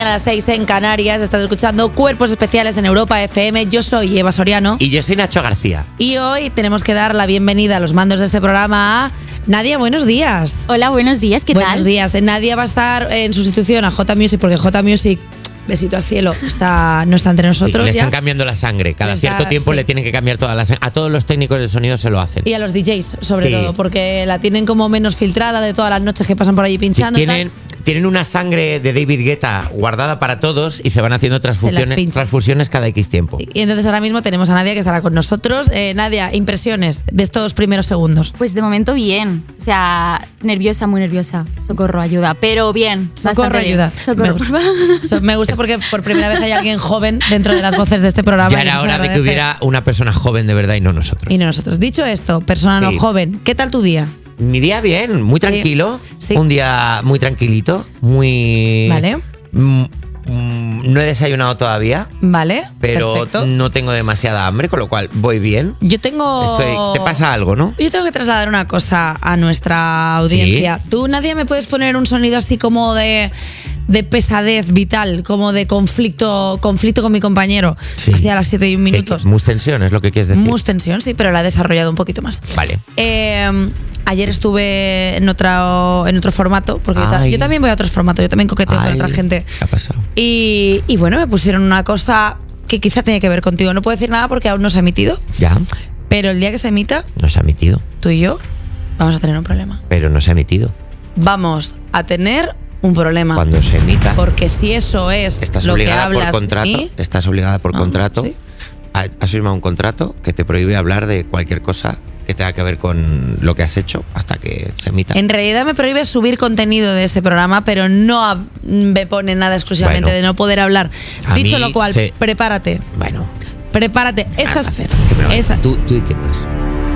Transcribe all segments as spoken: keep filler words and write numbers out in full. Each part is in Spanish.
A las seis en Canarias, estás escuchando Cuerpos Especiales en Europa F M. Yo soy Eva Soriano. Y yo soy Nacho García. Y hoy tenemos que dar la bienvenida a los mandos de este programa a Nadia. Buenos días. Hola, buenos días, ¿qué buenos tal? Buenos días. Nadia va a estar en sustitución a J Music, porque J Music, besito al cielo, está, no está entre nosotros. Sí, le ya. están cambiando la sangre. Cada está, cierto tiempo sí. le tienen que cambiar toda la sangre. A todos los técnicos de sonido se lo hacen. Y a los D Js, sobre sí. todo, porque la tienen como menos filtrada de todas las noches que pasan por allí pinchando. Sí, tienen, tienen una sangre de David Guetta guardada para todos y se van haciendo transfusiones, transfusiones cada X tiempo. Sí, y entonces ahora mismo tenemos a Nadia que estará con nosotros. Eh, Nadia, impresiones de estos primeros segundos. Pues de momento bien. O sea, nerviosa, muy nerviosa. Socorro, ayuda. Pero bien. Socorro, ayuda. Socorro. Me gusta, me gusta porque por primera vez hay alguien joven dentro de las voces de este programa. Ya era hora de que hubiera una persona joven de verdad y no nosotros. Y no nosotros. Dicho esto, persona sí. no joven, ¿qué tal tu día? Mi día bien, muy tranquilo. Sí. Sí. Un día muy tranquilito, muy... Vale. Mm, No he desayunado todavía. Vale, pero perfecto. No tengo demasiada hambre, con lo cual voy bien. Yo tengo... Estoy... ¿Te pasa algo, no? Yo tengo que trasladar una cosa a nuestra audiencia. ¿Sí? ¿Tú, Nadia, me puedes poner un sonido así como de, de pesadez vital, como de conflicto conflicto con mi compañero? Sí. Así a las siete y un minutos. Mus tensión, es lo que quieres decir. Mus tensión, sí, pero la he desarrollado un poquito más. Vale. Eh... Ayer estuve en otro, en otro formato, porque yo, yo también voy a otros formatos, yo también coqueteo Ay, con otra gente. ¿Qué ha pasado? Y, y bueno, me pusieron una cosa que quizá tenía que ver contigo. No puedo decir nada porque aún no se ha emitido. Ya. Pero el día que se emita... No se ha emitido. Tú y yo vamos a tener un problema. Pero no se ha emitido. Vamos a tener un problema. Cuando se emita. Porque si eso es estás lo obligada que hablas por contrato. y... Estás obligada por no, contrato. ¿sí? Has firmado un contrato que te prohíbe hablar de cualquier cosa que tenga que ver con lo que has hecho hasta que se emita. En realidad me prohíbe subir contenido de ese programa, pero no me pone nada exclusivamente bueno, de no poder hablar. Dicho lo cual, se... prepárate. Bueno. Prepárate. Estas, hacer? Esa... ¿Tú, ¿Tú y quién más?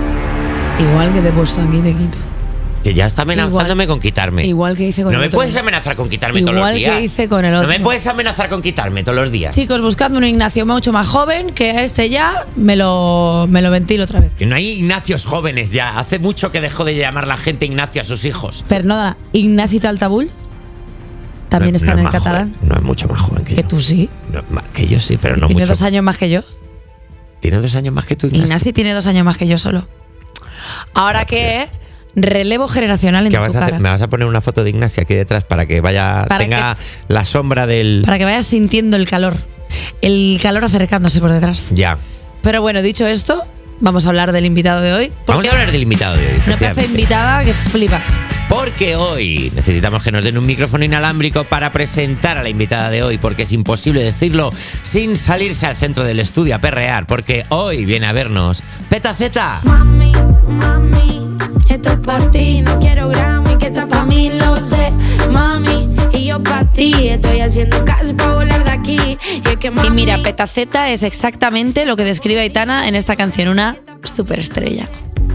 Igual que te he puesto aquí, te quito. Que ya está amenazándome igual, con quitarme. Igual que hice con No el me puedes amenazar con quitarme igual todos los días. Igual que hice con el otro. No me puedes amenazar con quitarme todos los días. Chicos, buscadme un Ignacio mucho más joven, que a este ya me lo, me lo ventilo otra vez. Que no hay Ignacios jóvenes ya. Hace mucho que dejó de llamar la gente Ignacio a sus hijos. Perdona, Ignasi Taltabul también no, está no en el catalán. Joven, no es mucho más joven que, que yo. Que tú sí. No, que yo sí, pero sí, no tiene mucho. Tiene dos años más que yo. ¿Tiene dos años más que tú, Ignasi? Ignasi tiene dos años más que yo solo. Ahora ah, que... Relevo generacional en ¿Qué tu vas a cara. hacer? Me vas a poner una foto de Ignacia aquí detrás para que vaya para tenga que, la sombra del... Para que vayas sintiendo el calor. El calor acercándose por detrás. Ya. Pero bueno, dicho esto, vamos a hablar del invitado de hoy. Vamos a hablar del invitado de hoy. Una pedazo de invitada que flipas. Porque hoy necesitamos que nos den un micrófono inalámbrico para presentar a la invitada de hoy, porque es imposible decirlo sin salirse al centro del estudio a perrear, porque hoy viene a vernos Petaceta. Mami, mami, esto es para ti, no quiero Grammy, que está para mí, lo sé, mami, y yo para ti, estoy haciendo caso para volar de aquí. Y, es que, mami... y mira, Petaceta es exactamente lo que describe Aitana en esta canción, una superestrella.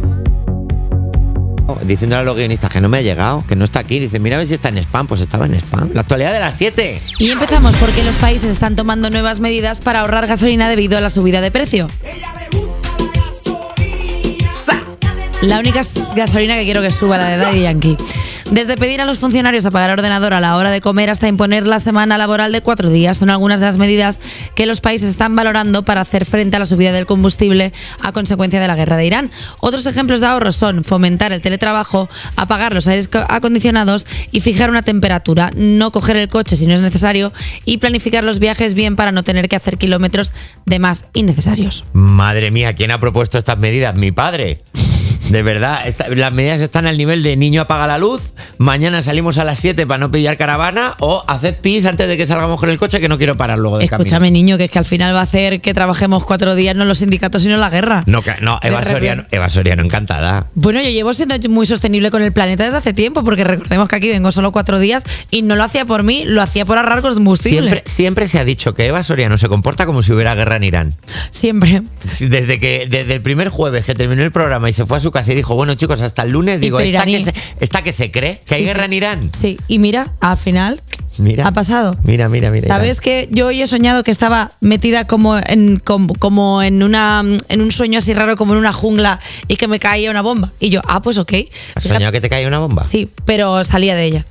Diciéndole a los guionistas que no me ha llegado, que no está aquí. Dicen, mira a ver si está en spam. Pues estaba en spam. La actualidad de las siete. Y empezamos porque los países están tomando nuevas medidas para ahorrar gasolina debido a la subida de precio. La única gasolina que quiero que suba, la de Daddy Yankee. Desde pedir a los funcionarios apagar el ordenador a la hora de comer hasta imponer la semana laboral de cuatro días son algunas de las medidas que los países están valorando para hacer frente a la subida del combustible a consecuencia de la guerra de Irán. Otros ejemplos de ahorro son fomentar el teletrabajo, apagar los aires acondicionados y fijar una temperatura, no coger el coche si no es necesario y planificar los viajes bien para no tener que hacer kilómetros de más innecesarios. Madre mía, ¿quién ha propuesto estas medidas? Mi padre. De verdad, esta, las medidas están al nivel de niño apaga la luz, mañana salimos a las siete para no pillar caravana o haced pis antes de que salgamos con el coche que no quiero parar luego de camino. Escúchame, niño, que es que al final va a hacer que trabajemos cuatro días, no los sindicatos, sino la guerra. No, no Eva, Soriano, Eva Soriano, encantada. Bueno, yo llevo siendo muy sostenible con el planeta desde hace tiempo, porque recordemos que aquí vengo solo cuatro días y no lo hacía por mí, lo hacía por ahorrar combustible. Siempre, siempre se ha dicho que Eva Soriano se comporta como si hubiera guerra en Irán. Siempre. Desde que desde el primer jueves que terminó el programa y se fue a su casa y dijo, bueno chicos, hasta el lunes, digo, ¿esta que, se, ¿esta que se cree? ¿Que hay sí, guerra en Irán? Sí, y mira, al final mira, ha pasado. Mira, mira, mira. ¿Sabes Irán. que yo hoy he soñado que estaba metida como en, como, como en, una, en un sueño así raro, como en una jungla y que me caía una bomba? Y yo, ah, pues ok. ¿Has soñado que te caía una bomba? Sí, pero salía de ella.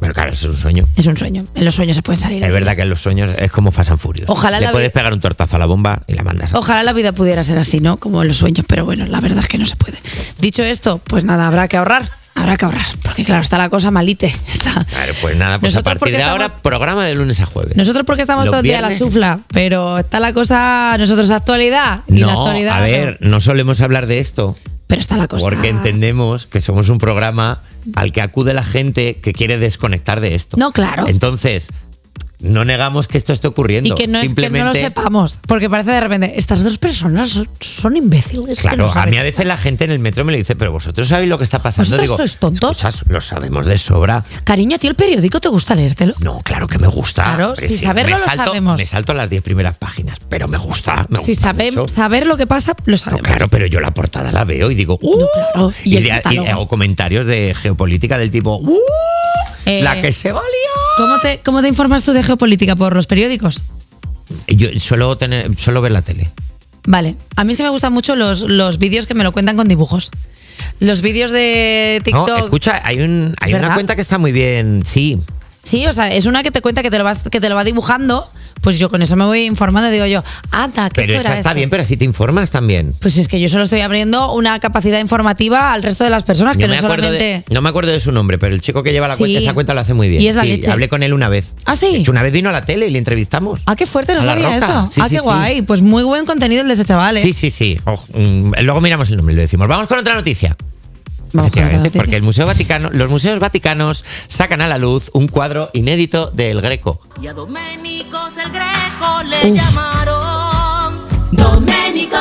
Pero claro, eso es un sueño. Es un sueño. En los sueños se pueden salir. Es verdad que en los sueños es como Fast and Furious. Ojalá Le la puedes vi- pegar un tortazo a la bomba y la mandas. a- Ojalá la vida pudiera ser así, ¿no? Como en los sueños, pero bueno, la verdad es que no se puede. Dicho esto, pues nada, habrá que ahorrar. Habrá que ahorrar, porque claro, está la cosa malite. Está. Claro, pues nada, pues Nosotros a porque partir de ahora, estamos- programa de lunes a jueves. Nosotros porque estamos Los todo el día a la viernes- chufla, pero está la cosa, nosotros actualidad. Y la No, actualidad, a ver, no solemos hablar de esto. Pero está la cosa. Porque entendemos que somos un programa al que acude la gente que quiere desconectar de esto. No, claro. Entonces, no negamos que esto esté ocurriendo. Y que no es que Simplemente, no lo sepamos, porque parece de repente, estas dos personas son, son imbéciles. que Claro, no a saben. mí a veces la gente en el metro me lo dice, pero vosotros sabéis lo que está pasando. ¿Vosotros Digo, sois tontos? escuchas, lo sabemos de sobra. Cariño, ¿a ti el periódico te gusta leértelo? No, claro que me gusta. Claro, Pero si sí, saberlo me lo salto, sabemos. Me salto las diez primeras páginas, pero me gusta. Me Si gusta sabemos mucho. saber lo que pasa, lo No, sabemos. claro, pero yo la portada la veo y digo, ¡uh! No, claro, y y, el de- y catálogo. hago comentarios de geopolítica del tipo, ¡uh! Eh, La que se va a liar. ¿Cómo te, ¿Cómo te informas tú de geopolítica? ¿Por los periódicos? Yo suelo, tener, suelo ver la tele. Vale. A mí es que me gustan mucho los, los vídeos que me lo cuentan con dibujos. Los vídeos de TikTok. No, escucha, hay, un, hay una ¿Verdad? cuenta que está muy bien, sí. Sí, o sea, es una que te cuenta que te lo, vas, que te lo va dibujando. Pues yo con eso me voy informando. Digo yo, anda, ¿qué Pero esto esa era está esto? bien, pero así te informas también. Pues es que yo solo estoy abriendo una capacidad informativa al resto de las personas, que Yo no me acuerdo solamente. de, no me acuerdo de su nombre, pero el chico que lleva la Sí. cuenta, esa cuenta lo hace muy bien. Y es la Sí, leche. hablé con él una vez. ¿Ah, sí? De hecho, una vez vino a la tele y le entrevistamos. Ah, qué fuerte, no A la sabía Roca. eso. Sí, ah, sí, qué sí. guay. Pues muy buen contenido el de ese chaval, ¿eh? Sí, sí, sí. Oh, mm, luego miramos el nombre y le decimos. Vamos con otra noticia. Vamos con otra Efectivamente, noticia. porque el Museo Vaticano, los museos vaticanos sacan a la luz un cuadro inédito del Greco. Y a Doménicos el Greco le Uf. llamaron Doménicos.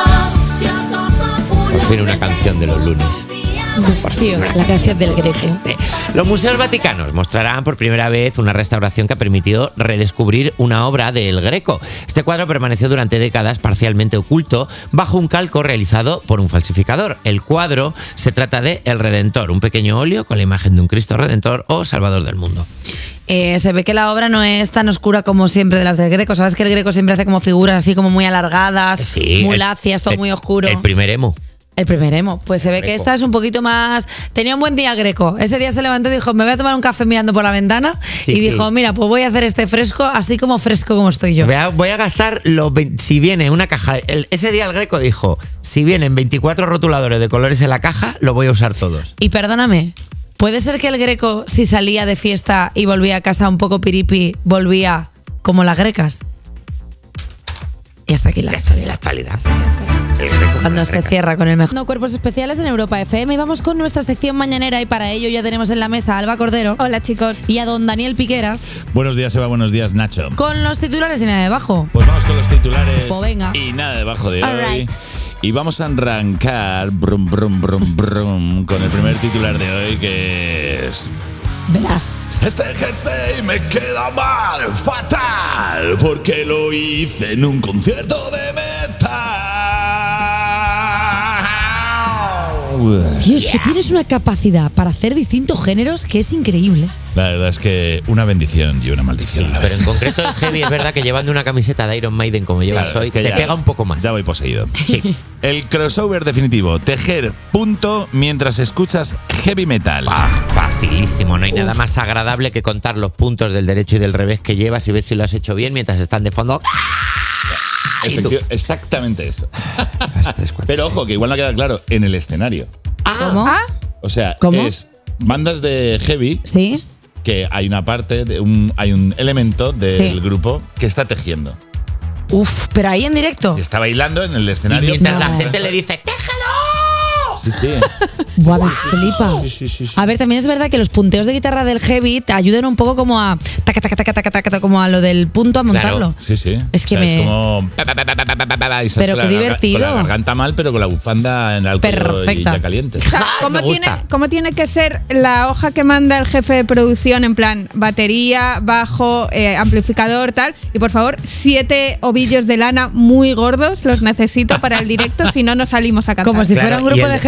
Por fin una canción de los lunes. Uf, tío, la canción del Greco. Los museos vaticanos mostrarán por primera vez una restauración que ha permitido redescubrir una obra del Greco. Este cuadro permaneció durante décadas parcialmente oculto bajo un calco realizado por un falsificador. El cuadro se trata de El Redentor, un pequeño óleo con la imagen de un Cristo Redentor o Salvador del mundo. Eh, se ve que la obra no es tan oscura como siempre de las del Greco. Sabes que el Greco siempre hace como figuras así como muy alargadas, Sí, muy el- lacias, todo el- muy oscuro. El primer emo. El primer emo. Pues se ve que Greco. esta es un poquito más. Tenía un buen día el Greco. Ese día se levantó y dijo: me voy a tomar un café mirando por la ventana. Sí, y sí. dijo: mira, pues voy a hacer este fresco así como fresco como estoy yo. Voy a, voy a gastar los vein- si viene una caja. el- ese día el Greco dijo: si vienen veinticuatro rotuladores de colores en la caja, lo voy a usar todos. Y perdóname, ¿puede ser que el Greco, si salía de fiesta y volvía a casa un poco piripi, volvía como las grecas? Y hasta aquí la Ya está en historia. la actualidad. El Greco Cuando con se la Greca. cierra con el mejor. No, cuerpos especiales en Europa F M. Y vamos con nuestra sección mañanera. Y para ello ya tenemos en la mesa a Alba Cordero. Hola, chicos. Y a don Daniel Piqueras. Buenos días, Eva. Buenos días, Nacho. Con los titulares y nada debajo. Pues vamos con los titulares. Pues venga. Y nada debajo de All hoy. right. Y vamos a arrancar brum, brum, brum, brum, con el primer titular de hoy, que es... Verás. Este jersey me queda mal, fatal, porque lo hice en un concierto de metal. Tío, es que tienes una capacidad para hacer distintos géneros que es increíble. La verdad es que una bendición y una maldición. a la Pero vez. en concreto en Heavy es verdad que llevando una camiseta de Iron Maiden como llevas Claro, hoy, es que te ya- pega un poco más. Ya voy poseído. Sí. El crossover definitivo. Tejer punto mientras escuchas heavy metal. Ah, facilísimo, no hay nada más agradable que contar los puntos del derecho y del revés que llevas y ver si lo has hecho bien mientras están de fondo. Y tú. Efecti- Exactamente eso. Tres, cuatro. Pero ojo, que igual no queda claro en el escenario. ¿Cómo? Ah, O sea, ¿Cómo? es bandas de heavy ¿Sí? que hay una parte, de un, hay un elemento del Sí. grupo que está tejiendo. Uf, pero ahí en directo. Y está bailando en el Y escenario. mientras la No. gente le dice, ¡déjalo! Sí, sí. Buah, me flipa. Sí, sí, sí, sí. A ver, también es verdad que los punteos de guitarra del heavy te ayudan un poco como a taca, taca, taca, taca, taca, como a lo del punto a montarlo. Claro. Sí, sí. Es que O sea, me- Es como... pa, pa, pa, pa, pa, pa, pa, pa, y se Pero hace qué la garga- divertido. Con la garganta mal, pero con la bufanda en el alcohol y Perfecta. ya caliente. o sea, ¿cómo, me tiene, gusta. ¿cómo tiene que ser la hoja que manda el jefe de producción en plan batería, bajo, eh, amplificador, tal? Y por favor, siete ovillos de lana muy gordos los necesito para el directo, si no, no salimos a cantar. Como si Claro, fuera un y grupo el- de heavy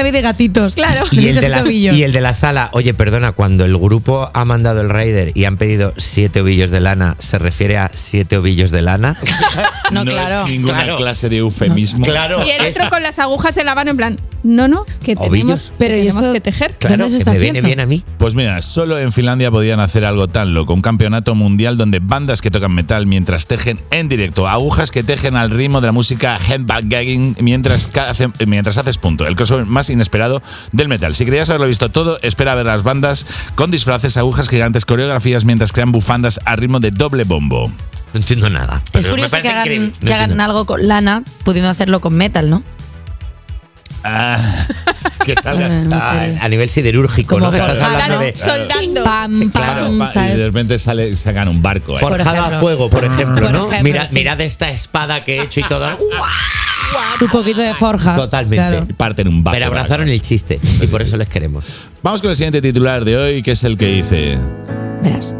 ve de gatitos. Claro. Y el, de Necesitas la, tobillos. y el de la sala, oye, perdona, cuando el grupo ha mandado el rider y han pedido siete ovillos de lana, ¿se refiere a siete ovillos de lana? No, no claro. es ninguna Claro. clase de eufemismo. Claro. Y el otro esa- con las agujas en la mano en plan, no, no, que tenemos, Ovillos. que, Pero ¿y tenemos esto- que tejer. Claro, ¿Dónde se que está me viene haciendo? bien a mí. Pues mira, solo en Finlandia podían hacer algo tan loco. Un campeonato mundial donde bandas que tocan metal mientras tejen en directo. Agujas que tejen al ritmo de la música headbanging mientras, ca- hace- mientras haces punto. El crossover más inesperado del metal. Si creías haberlo visto todo, espera a ver las bandas con disfraces, agujas gigantes, coreografías mientras crean bufandas a ritmo de doble bombo. No entiendo nada. Es pero me curioso que parece hagan, increíble. No que hagan entiendo. algo con lana, pudiendo hacerlo con metal, ¿no? Ah, que salga. Bueno, Ah, a nivel siderúrgico, Como ¿no? Que estás forjado. hablando Claro, de soldando. Pam, Claro, pam, pa- y ¿sabes? de repente sale, sacan un barco. ¿eh? For- forjada a ejemplo. fuego, por ejemplo, Por ¿no? ejemplo, Mira, sí. mirad esta espada que he hecho y todo. Un poquito de forja. Totalmente. Claro. Y parten un barco. Pero abrazaron el chiste y por eso les queremos. Vamos con el siguiente titular de hoy, que es el que dice... Verás.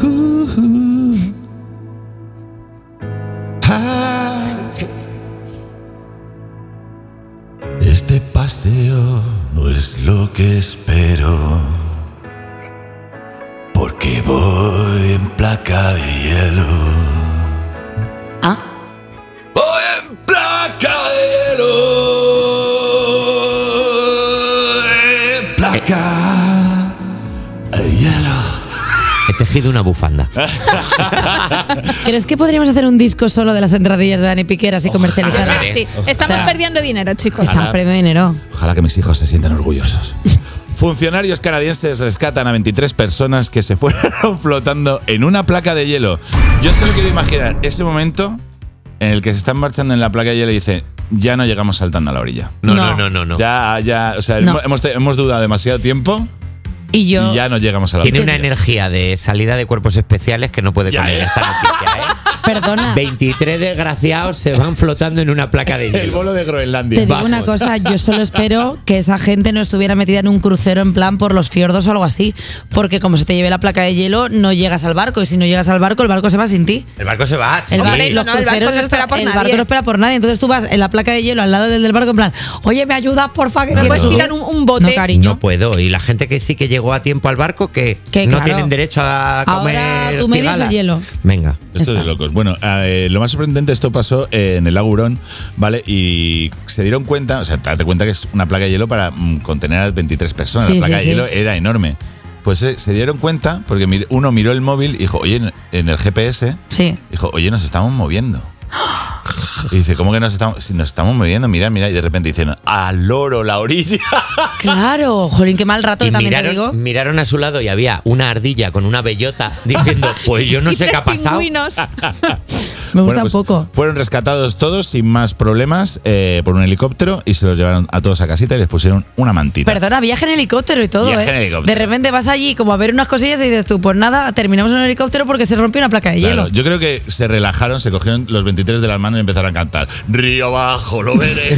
Ah, este paseo no es lo que espero, porque voy en placa de hielo. Ah, Voy en placa de hielo. En placa de hielo. He tejido una bufanda. ¿crees que podríamos hacer un disco solo de las entradillas de Dani Piqueras y comercializarlas? Ojalá. Sí, estamos Ojalá. perdiendo dinero, chicos. Estamos perdiendo dinero. Ojalá que mis hijos se sientan orgullosos. Funcionarios canadienses rescatan a veintitrés personas que se fueron flotando en una placa de hielo. Yo solo quiero imaginar ese momento en el que se están marchando en la placa de hielo y dicen, ya no llegamos saltando a la orilla. No, no, No. no, no. no. Ya, ya, o sea, No. hemos, hemos dudado demasiado tiempo Y yo. y ya no llegamos a la Tiene orilla. una energía de salida de cuerpos especiales que no puede Ya, con él ya. esta noticia, ¿eh? Perdona. veintitrés desgraciados se van flotando en una placa de El hielo. bolo de Groenlandia. Te digo Vamos. una cosa, yo solo espero que esa gente no estuviera metida en un crucero en plan por los fiordos o algo así, porque como se te lleve la placa de hielo, no llegas al barco, y si no llegas al barco, el barco se va sin ti. El barco se va. El, sí. bar- Hombre, los no, el barco cruceros no espera por el nadie. barco no espera por nadie, entonces tú vas en la placa de hielo al lado del, del barco en plan, oye, ¿me ayudas, porfa? Que ¿Me quiero puedes subir?". tirar un, un bote? No, cariño. No puedo. Y la gente que sí que llegó a tiempo al barco, que Que, no claro. tienen derecho a comer Ahora tú me dices cigala. el hielo. Venga. Esto es de locos. Bueno, eh, lo más sorprendente, esto pasó eh, en el lago Hurón, ¿vale? Y se dieron cuenta, o sea, date cuenta que es una placa de hielo para mm, contener a veintitrés personas. Sí, la placa sí, de sí. hielo era enorme. Pues eh, se dieron cuenta, porque mir- uno miró el móvil y dijo, oye, en, en el G P S, Sí. dijo, oye, nos estamos moviendo. Y dice, ¿cómo que nos estamos, si nos estamos moviendo? Mira, mira, y de repente dicen, al loro, la orilla. Claro, jolín, qué mal rato Y que también te digo. miraron, miraron a su lado y había una ardilla con una bellota diciendo, pues yo no Y sé qué tres ha pasado. pingüinos. Me gusta Bueno, pues, un poco. Fueron rescatados todos sin más problemas eh, por un helicóptero y se los llevaron a todos a casita y les pusieron una mantita. Perdona, viaje en helicóptero y todo, Viaje ¿eh? en helicóptero. De repente vas allí como a ver unas cosillas y dices tú, pues nada, terminamos en un helicóptero porque se rompió una placa de Claro, hielo. yo creo que se relajaron, se cogieron los veintitrés de las manos y empezaron a cantar. Río abajo, lo veré.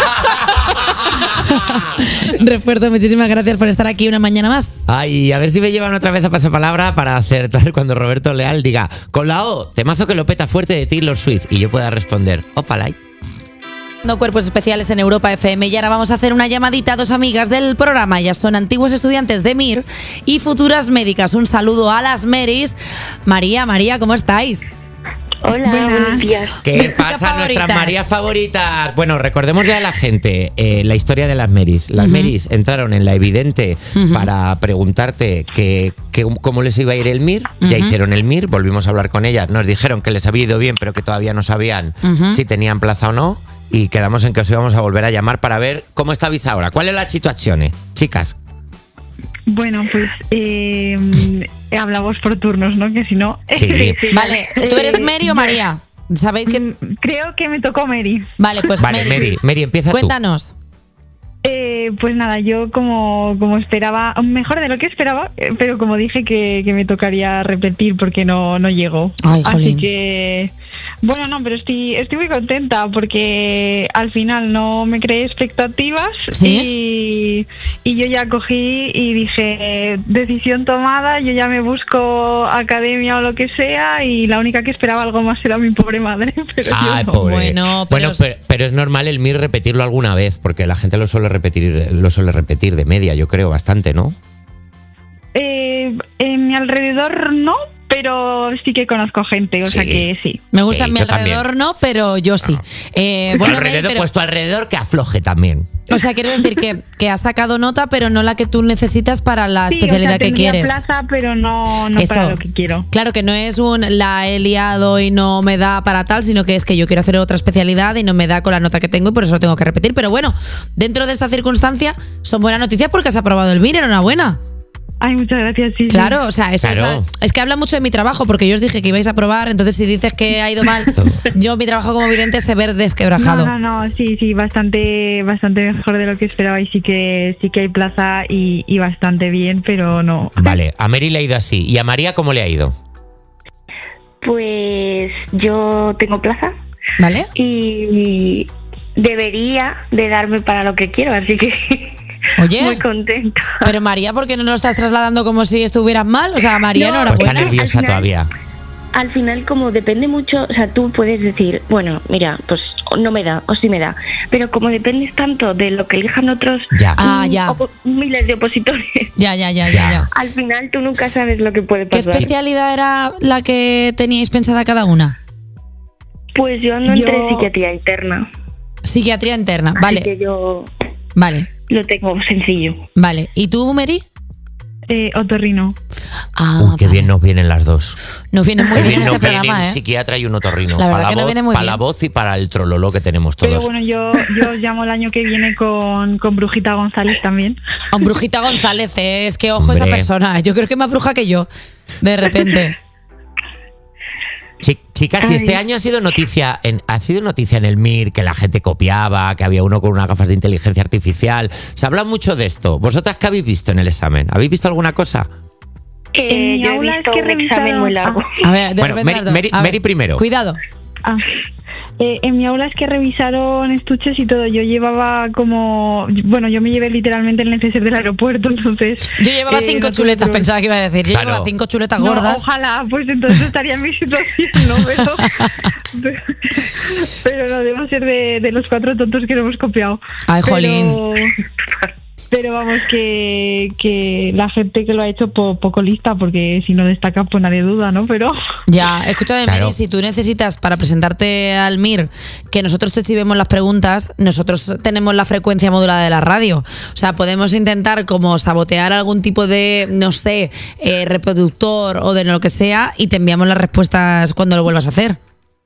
Refuerzo, muchísimas gracias por estar aquí una mañana más. Ay, a ver si me llevan otra vez a pasapalabra para acertar cuando Roberto Leal diga, con la O, temazo que lo peta fuerte de Taylor Swift. Y yo pueda responder, opa, light. No Cuerpos Especiales en Europa F M y ahora vamos a hacer una llamadita a dos amigas del programa. Ellas son antiguos estudiantes de M I R y futuras médicas. Un saludo a las Meris. María, María, ¿cómo estáis? Hola, buenos días. ¿Qué Mis chicas pasa, nuestras favoritas. Marías favoritas? Bueno, recordémosle a la gente eh, la historia de las Meris. Las Meris entraron en la Evidente para preguntarte que, que- cómo les iba a ir el M I R. Ya hicieron el M I R, volvimos a hablar con ellas. Nos dijeron que les había ido bien, pero que todavía no sabían si tenían plaza o no. Y quedamos en que os íbamos a volver a llamar para ver cómo estáis ahora. ¿Cuál es la situación, eh? Chicas? Bueno, pues eh, hablamos por turnos, ¿no? Que si no... Sí. Vale, ¿tú eres Eh, Mary o María? ¿Sabéis que...? mm, Creo que me tocó Mary. Vale, pues Vale, Mary, Mary, empieza tú. Cuéntanos. Eh, pues nada, yo como, como esperaba, mejor de lo que esperaba, eh, pero como dije que, que me tocaría repetir porque no, no llego. Ay, Así jolín. que Bueno, no, pero estoy, estoy muy contenta porque al final no me creé expectativas. ¿Sí? y, y yo ya cogí y dije, decisión tomada, yo ya me busco academia o lo que sea y la única que esperaba algo más era mi pobre madre. Pero Ay, yo no. pobre. Bueno, pero Bueno, es- pero, pero es normal el M I R repetirlo alguna vez, porque la gente lo suele repetir, lo suele repetir de media, yo creo, bastante, ¿no? Eh, en mi alrededor no, pero sí que conozco gente, o Sí. sea que sí. Me gusta Sí, a mi yo también. alrededor, no, pero yo sí. Eh, Tu bueno, alrededor, pero- pues tu alrededor que afloje también. o sea, quiero decir que, que has sacado nota, pero no la que tú necesitas para la Sí, especialidad o sea, que tendría quieres. plaza, pero no, no Eso. para lo que quiero. Claro que no es un la he liado y no me da para tal, sino que es que yo quiero hacer otra especialidad y no me da con la nota que tengo y por eso lo tengo que repetir. Pero bueno, dentro de esta circunstancia son buenas noticias porque has aprobado el M I R, enhorabuena. Ay, muchas gracias, sí. sí. Claro, o sea, eso Claro. es, es que habla mucho de mi trabajo porque yo os dije que ibais a probar, entonces si dices que ha ido mal, yo mi trabajo como vidente se ve desquebrajado. No, no, no, sí, sí, bastante, bastante mejor de lo que esperaba y sí que sí que hay plaza y, y bastante bien, pero no. Vale, a Mary le ha ido así. ¿Y a María cómo le ha ido? Pues yo tengo plaza ¿Vale? y debería de darme para lo que quiero, así que Oye, muy contenta. pero María, ¿por qué no lo estás trasladando como si estuvieras mal? O sea, María, No, Pues está enhorabuena. nerviosa al final- todavía. Al final, como depende mucho, o sea, tú puedes decir, bueno, mira, pues no me da o sí me da, pero como dependes tanto de lo que elijan otros Ya. Ah, mm, ya. opo- miles de opositores, Ya, ya, ya, ya, Ya. ya. al final tú nunca sabes lo que puede ¿Qué pasar. especialidad era la que teníais pensada cada una? Pues yo no Yo- entré en psiquiatría interna, Psiquiatría interna, así vale, que yo vale, lo tengo sencillo. vale. ¿Y tú, Mary? Eh, otorrino. Ah, Uy, qué vale. bien nos vienen las dos. Nos viene muy Qué bien bien este nos viene programa, un ¿eh? psiquiatra y un otorrino. La verdad para que la nos voz, viene muy para la bien. voz y para el trololo que tenemos Pero todos. bueno, yo, yo os llamo el año que viene con, con Brujita González también. A un Brujita González, ¿eh? Es que ojo esa Hombre. persona. Yo creo que más bruja que yo, de repente. Chi- Chicas, si este año ha sido noticia en, ha sido noticia en el M I R que la gente copiaba, que había uno con unas gafas de inteligencia artificial. Se habla mucho de esto. ¿Vosotras qué habéis visto en el examen? ¿Habéis visto alguna cosa? Eh, En mi yo he aula es visto que un examen revisaron- muy largo. A ver, de Bueno, repente Mary- las dos. Mary- A ver, Mary primero. Cuidado. Ah. Eh, en mi aula es que revisaron estuches y todo. Yo llevaba como. Bueno, yo me llevé literalmente el neceser del aeropuerto, entonces. Yo llevaba eh, cinco no tuve chuletas, problema. pensaba que iba a decir. Yo Claro. llevaba cinco chuletas No, gordas. ojalá, pues entonces estaría en mi situación, ¿no? Pero, pero no, debo ser de, de los cuatro tontos que no hemos copiado. Ay, Pero- jolín. Pero vamos, que, que la gente que lo ha hecho po- poco lista, porque si no destaca, pues nadie duda, ¿no? Pero. Ya, escúchame, Claro. Mary, si tú necesitas para presentarte al M I R que nosotros te chivemos las preguntas, nosotros tenemos la frecuencia modulada de la radio. O sea, podemos intentar como sabotear algún tipo de, no sé, eh, reproductor o de lo que sea y te enviamos las respuestas cuando lo vuelvas a hacer.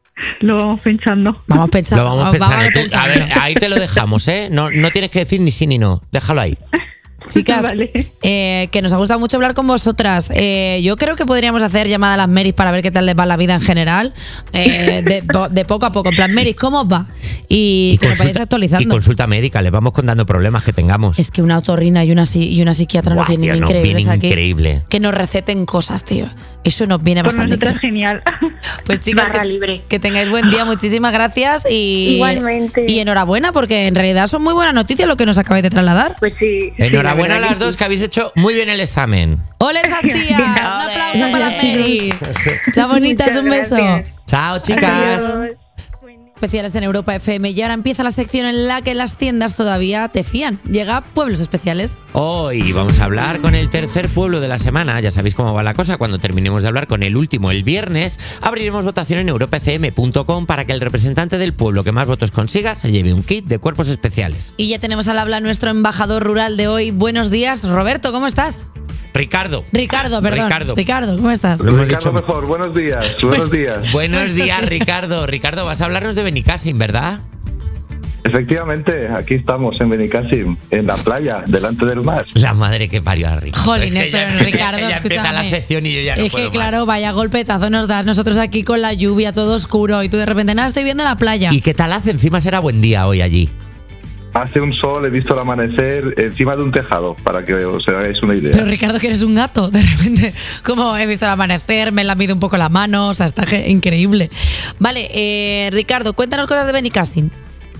Lo vamos pensando. Vamos pensando. Lo vamos pensando. Tú- a pensando. ver, ahí te lo dejamos, ¿eh? No, no tienes que decir ni sí ni no. Déjalo ahí. Chicas, Vale. eh, que nos ha gustado mucho hablar con vosotras. Eh, yo creo que podríamos hacer llamada a las Merys para ver qué tal les va la vida en general. Eh, de, po- de poco a poco. En plan, Merys, ¿cómo os va? Y, que nos vayáis y actualizando. consulta médica. Les vamos contando problemas que tengamos. Es que una otorrina y una, si- y una psiquiatra nos Buah, vienen tío, nos increíbles viene aquí. increíble. Que nos receten cosas, tío. Eso nos viene Por bastante nosotros, increíble. genial. Pues chicas, Barra que, libre. que tengáis buen día. Muchísimas gracias. Y, Igualmente. Y enhorabuena, porque en realidad son muy buenas noticias lo que nos acabáis de trasladar. Pues sí. sí, Enhorabuena a la verdad las que dos que habéis hecho muy bien el examen. ¡Ole esas tías! Un aplauso para las Merys. Chao, bonitas, Muchas un beso. gracias. Chao, chicas. Adiós. Especiales en Europa F M y ahora empieza la sección en la que las tiendas todavía te fían. Llega Pueblos Especiales. Hoy vamos a hablar con el tercer pueblo de la semana. Ya sabéis cómo va la cosa. Cuando terminemos de hablar con el último el viernes, abriremos votación en europa f m punto com para que el representante del pueblo que más votos consiga se lleve un kit de cuerpos especiales. Y ya tenemos al habla nuestro embajador rural de hoy. Buenos días, Roberto, ¿cómo estás? Ricardo. Ricardo, perdón. Ricardo. Ricardo, ¿cómo estás? Lo hemos Ricardo dicho- mejor, buenos días, buenos días. Buenos días, Ricardo. Ricardo, vas a hablarnos de Benicassim, ¿verdad? Efectivamente, aquí estamos en Benicassim, en la playa, delante del mar. La madre que parió a Ricardo. Jolines, Es que ya- pero Ricardo, ya empieza la escúchame. sección y yo ya no Es puedo que, más. claro, vaya golpetazo nos das nosotros aquí con la lluvia, todo oscuro, y tú de repente, nada, estoy viendo la playa. ¿Y qué tal hace? Encima será buen día hoy allí. hace un sol, he visto el amanecer encima de un tejado, para que os hagáis una idea. Pero Ricardo, que eres un gato, de repente, como he visto el amanecer, me he lamido un poco la mano, o sea, está ge- increíble. Vale, eh, Ricardo, cuéntanos cosas de Benicàssim.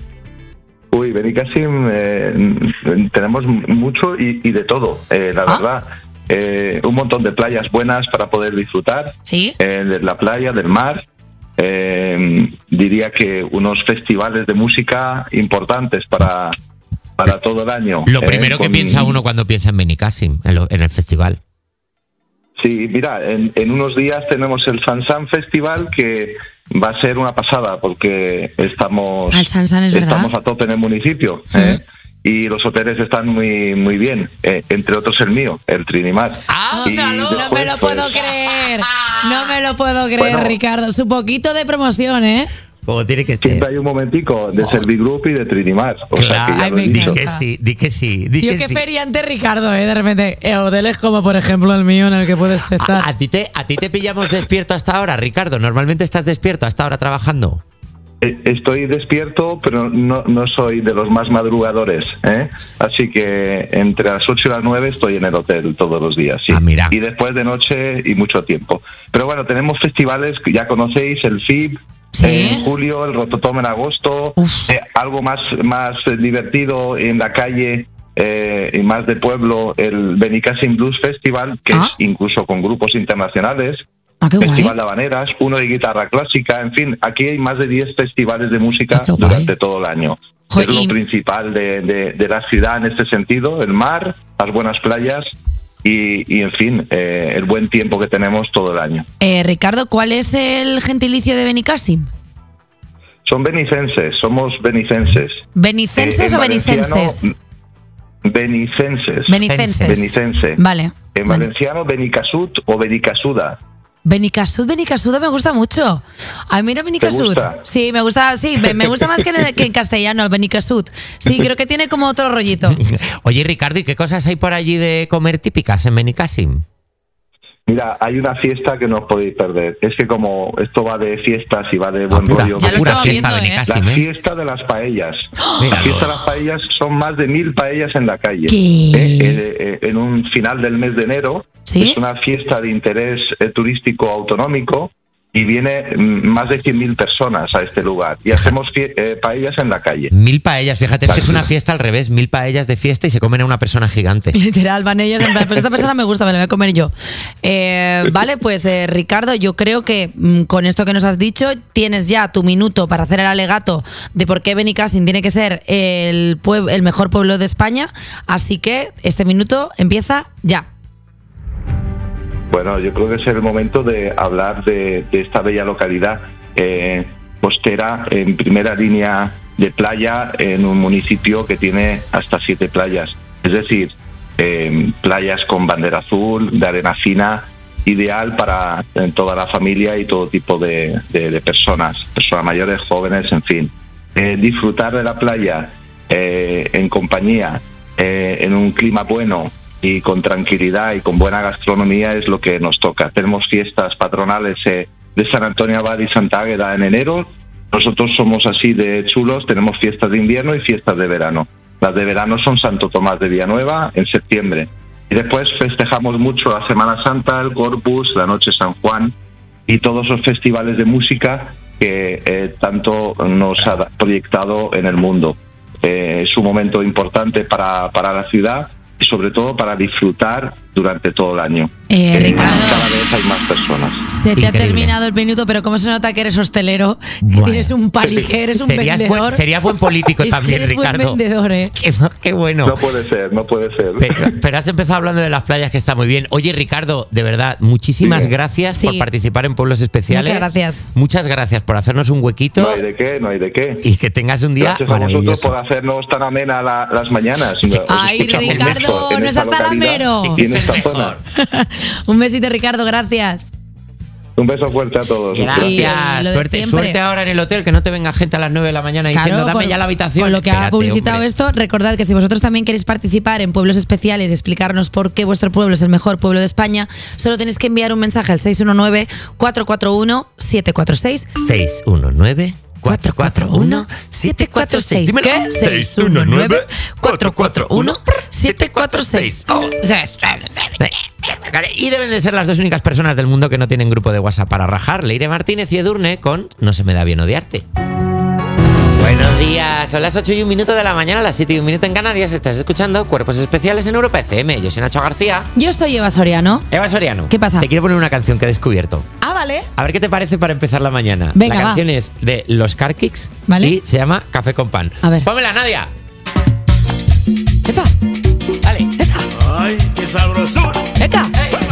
Uy, Benicàssim, eh, tenemos mucho y, y de todo, eh, la ¿Ah? verdad. Eh, un montón de playas buenas para poder disfrutar. ¿Sí? Eh, de la playa, del mar. Eh, diría que unos festivales de música importantes para, para todo el año. Lo eh, primero que con- piensa uno cuando piensa en Benicàssim, en, lo- en el festival. Sí, mira, en, en unos días tenemos el Sansan Festival, que va a ser una pasada porque estamos, Ah, el Sansan, es verdad. estamos a tope en el municipio. ¿eh? Y los hoteles están muy muy bien, eh, entre otros el mío, el Trinimar. Y No después, me lo pues, puedo creer, no me lo puedo creer, Bueno. Ricardo. Su poquito de promoción, ¿eh? Como tiene que Siempre hay un momentico de Servigroup y de Trinimar. O sea que ya Ay, lo he me dicho. encanta. sí, di que sí, di Tío, que qué sí. feriante Ricardo, ¿eh? De repente, eh, hoteles como por ejemplo el mío en el que puedes estar. ¿A, a ti te, ¿A ti te pillamos despierto hasta ahora, Ricardo? ¿Normalmente estás despierto hasta ahora trabajando? Eh, Estoy despierto, pero no, no soy de los más madrugadores, ¿eh? Así que entre las ocho y las nueve estoy en el hotel todos los días, sí. Y después de noche y mucho tiempo. Pero bueno, tenemos festivales que ya conocéis, el F I B en julio, el Rototom en agosto, eh, algo más, más eh, divertido en la calle eh, y más de pueblo, el Benicàssim Blues Festival, que Ah. es incluso con grupos internacionales. qué guay. Festival de Habaneras, uno de guitarra clásica, en fin, aquí hay más de diez festivales de música Ah, durante todo el año. Joder, es lo y- principal de, de- de la ciudad en este sentido, el mar, las buenas playas y, y en fin, eh, el buen tiempo que tenemos todo el año. Eh, Ricardo, ¿cuál es el gentilicio de Benicàssim? Son benicenses, somos benicenses. ¿Benicenses Eh, en o benicenses? valenciano, Benicenses. Benicenses. Benicense. Vale. En valenciano, Benicasut o Benicasuda. Benicasud, Benicasuda me gusta mucho. A mí mira Benicasud. gusta? Sí, me gusta, sí, me, me gusta más que en, que en castellano, el Benicasud. Sí, creo que tiene como otro rollito. Oye, Ricardo, ¿y qué cosas hay por allí de comer típicas en Benicàssim? Mira, hay una fiesta que no os podéis perder. Es que como esto va de fiestas y va de buen pura- rollo. ya lo pura estaba fiesta, viendo, ¿eh? La Benicàssim, ¿eh? fiesta de las paellas. Míralo. La fiesta de las paellas son más de mil paellas en la calle. ¿Qué? ¿eh? Eh, eh, en un final del mes de enero. ¿Sí? Es una fiesta de interés eh, turístico autonómico y viene mm, más de cien mil personas a este lugar. Y hacemos fie- eh, paellas en la calle. Mil paellas, fíjate, es que es una fiesta al revés, mil paellas de fiesta y se comen a una persona gigante. Literal, van ellos en plan, pero esta persona me gusta, me la voy a comer yo. Eh, vale, pues eh, Ricardo, yo creo que mm, con esto que nos has dicho, tienes ya tu minuto para hacer el alegato de por qué Benicàssim tiene que ser el, pue- el mejor pueblo de España. Así que este minuto empieza ya. Bueno, yo creo que es el momento de hablar de, de esta bella localidad eh, costera en primera línea de playa en un municipio que tiene hasta siete playas. Es decir, eh, playas con bandera azul, de arena fina, ideal para eh, toda la familia y todo tipo de, de- de personas, personas mayores, jóvenes, en fin. Eh, disfrutar de la playa eh, en compañía, eh, en un clima bueno y con tranquilidad y con buena gastronomía es lo que nos toca. Tenemos fiestas patronales eh, de San Antonio Abad y Santa Águeda en enero. Nosotros somos así de chulos, tenemos fiestas de invierno y fiestas de verano. Las de verano son Santo Tomás de Villanueva en septiembre. Y después festejamos mucho la Semana Santa, el Corpus, la Noche San Juan y todos los festivales de música que eh, tanto nos ha proyectado en el mundo. Eh, es un momento importante para, para la ciudad y sobre todo para disfrutar durante todo el año. Eh, Eh, Ricardo. cada vez hay más personas. Se te ha terminado el minuto, pero cómo se nota que eres hostelero, que Bueno. tienes un pali, que eres un Serías vendedor. buen- serías buen político Es que también, eres buen Ricardo. vendedor, ¿eh? Qué, qué bueno. No puede ser, no puede ser. Pero, pero has empezado hablando de las playas, que está muy bien. Oye, Ricardo, de verdad, muchísimas Dime. gracias Sí. por participar en Pueblos Especiales. Muchas gracias. Muchas gracias por hacernos un huequito No hay de qué, no hay de qué. y que tengas un día Gracias a vosotros maravilloso. por hacernos tan amena la- las mañanas. Os Ay, escuchamos Ricardo, mucho en no esta seas talamero. localidad y en esta zona. Un besito, Ricardo, gracias. Un beso fuerte a todos. Y Gracias. lo de Suerte, siempre. suerte ahora en el hotel, que no te venga gente a las nueve de la mañana diciendo, Claro, dame con- ya la habitación. Con lo que ha Espérate, publicitado hombre. esto, recordad que si vosotros también queréis participar en Pueblos Especiales y explicarnos por qué vuestro pueblo es el mejor pueblo de España, solo tenéis que enviar un mensaje al seis uno nueve, cuatro cuatro uno, siete cuatro seis. seis uno nueve, cuatro cuatro uno, siete cuatro seis. Dímelo. ¿Qué? seis uno nueve, cuatro cuatro uno, siete cuatro seis. O sea, es- Y deben de ser las dos únicas personas del mundo que no tienen grupo de WhatsApp para rajar. Leire Martínez y Edurne con No se me da bien odiarte. Buenos días, son las ocho y un minuto de la mañana, las siete y un minuto en Canarias. Estás escuchando Cuerpos Especiales en Europa F M. Yo soy Nacho García. Yo soy Eva Soriano. Eva Soriano. ¿Qué pasa? Te quiero poner una canción que he descubierto. Ah, vale. A ver qué te parece para empezar la mañana. Venga, la va. canción es de Los Car Kicks, Vale. y se llama Café con Pan. A ver. Pómela, Nadia. Epa, Dale. Ay, qué sabrosura. eca.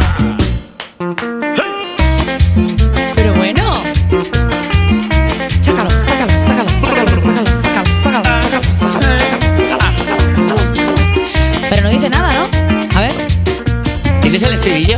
Pero bueno. Sácalo, sácalo, sácalo, sácalo, sácalo, sácalo, sácalo, sácalo, sácalo, sácalo. Pero no dice nada, ¿no? A ver. ¿Tienes el estribillo?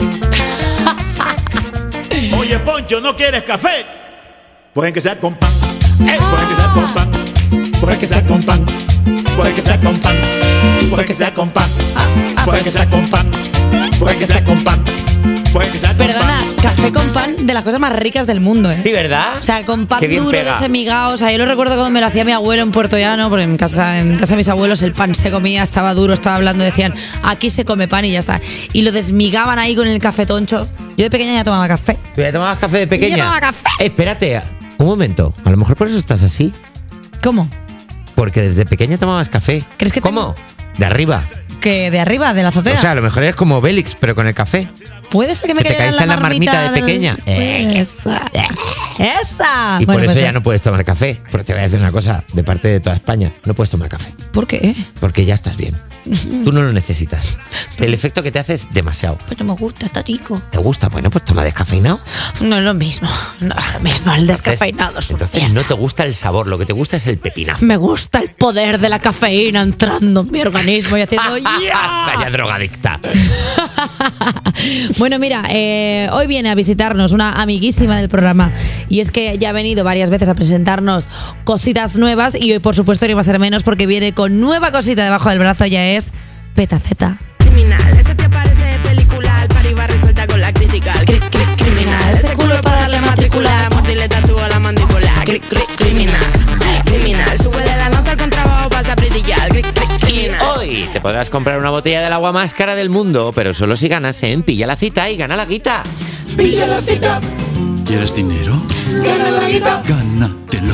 Oye, Poncho, ¿no quieres café? Pueden que sea con pan. Eh, pueden que sea con pan. Pueden que sea con pan. Pueden que sea con pan. Pueden que sea con pan. Pueden que sea con pan. Pueden que sea con pan. Pueden que sea con Perdona, pan. café con pan de las cosas más ricas del mundo, ¿eh? Sí, ¿verdad? O sea, con pan Qué bien duro, pega. desemigado. O sea, yo lo recuerdo cuando me lo hacía mi abuelo en Puerto Llano, porque en casa, en casa de mis abuelos el pan se comía, estaba duro, estaba hablando, decían, aquí se come pan y ya está. Y lo desmigaban ahí con el café toncho. Yo de pequeña ya tomaba café. ¿Tú ya tomabas café de pequeña? Yo tomaba café. Eh, espérate, un momento. A lo mejor por eso estás así. ¿Cómo? Porque desde pequeña tomabas café. ¿Crees que ¿Cómo? De arriba. Que de arriba, de la azotea. O sea, a lo mejor eres como Bélix, pero con el café. Puede ser que me que te cayera caíste en la marmita de del- pequeña. Eh. Esa. Esa. Y Bueno, por eso pues, ya no puedes tomar café. Porque te voy a decir una cosa, de parte de toda España, no puedes tomar café. ¿Por qué? Porque ya estás bien. Tú no lo necesitas. El efecto que te hace es demasiado. Pero me gusta, está rico. ¿Te gusta? Bueno, pues toma descafeinado. No es lo mismo. No es lo mismo. El descafeinado es una Entonces mierda. no te gusta el sabor, lo que te gusta es el pepinazo. Me gusta el poder de la cafeína entrando en mi organismo y haciendo ¡ya! Vaya drogadicta. Bueno, mira, eh, hoy viene a visitarnos una amiguísima del programa y es que ya ha venido varias veces a presentarnos cositas nuevas y hoy por supuesto no iba a ser menos porque viene con nueva cosita debajo del brazo, ya es Petaceta. Criminal, ese te parece de película, el pari va resuelta con la crítica. Cri- cri- criminal, ese culo es para darle matrícula. Motile tatúa la mandíbula. Cri- cri- Criminal, criminal, súbele la nota al contrabajo, pasa a brillar. Cri- cri- Y Criminal. hoy te podrás comprar una botella del agua más cara del mundo, pero solo si ganas en Pilla la Cita y gana la guita. Pilla la cita, ¿Quieres dinero? gana la guita. Gánatelo.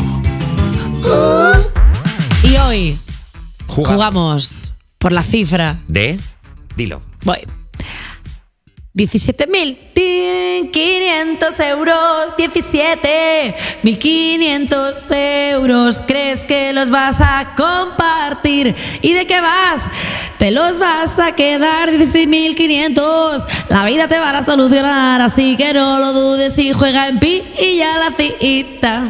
Y hoy Jugamos. jugamos por la cifra. ¿De? Dilo. Voy. diecisiete mil quinientos euros, diecisiete mil quinientos euros. ¿Crees que los vas a compartir? ¿Y de qué vas? Te los vas a quedar, diecisiete mil quinientos. La vida te va a solucionar, así que no lo dudes y juega en Pilla la Cita.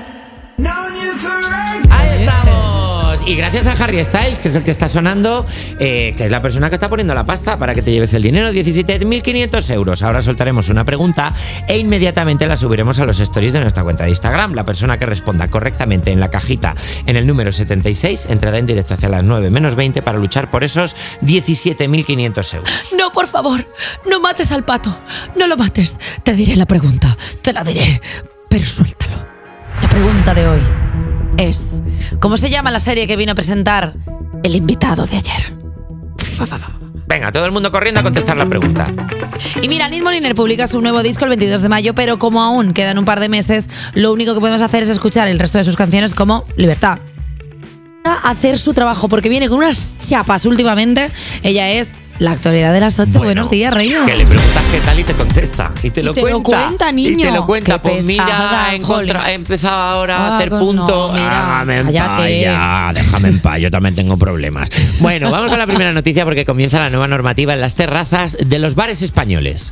Ahí estamos. Y gracias a Harry Styles, que es el que está sonando, eh, que es la persona que está poniendo la pasta para que te lleves el dinero, diecisiete mil quinientos euros. Ahora soltaremos una pregunta e inmediatamente la subiremos a los stories de nuestra cuenta de Instagram. La persona que responda correctamente en la cajita en el número setenta y seis entrará en directo hacia las nueve menos veinte para luchar por esos diecisiete mil quinientos euros. No, por favor, no mates al pato. No lo mates. Te diré la pregunta. Te la diré. Pero suéltalo. La pregunta de hoy es: ¿cómo se llama la serie que vino a presentar el invitado de ayer? Fa, fa, fa. Venga, todo el mundo corriendo a contestar la pregunta. Y mira, Nils Moliner publica su nuevo disco el veintidós de mayo, pero como aún quedan un par de meses, lo único que podemos hacer es escuchar el resto de sus canciones como Libertad. A hacer su trabajo, porque viene con unas chapas últimamente. Ella es la actualidad de las ocho. Bueno, Buenos días, reina. Que le preguntas qué tal y te contesta. Y te lo Y te cuenta. lo cuenta, niño. Y te lo cuenta. Qué Pues mira, pesada, he, encontra- jolín. he empezado ahora a Ah, hacer no, punto. mira, Déjame en paz, cállate. ya, déjame en paz. Yo también tengo problemas. Bueno, vamos con la primera noticia porque comienza la nueva normativa en las terrazas de los bares españoles.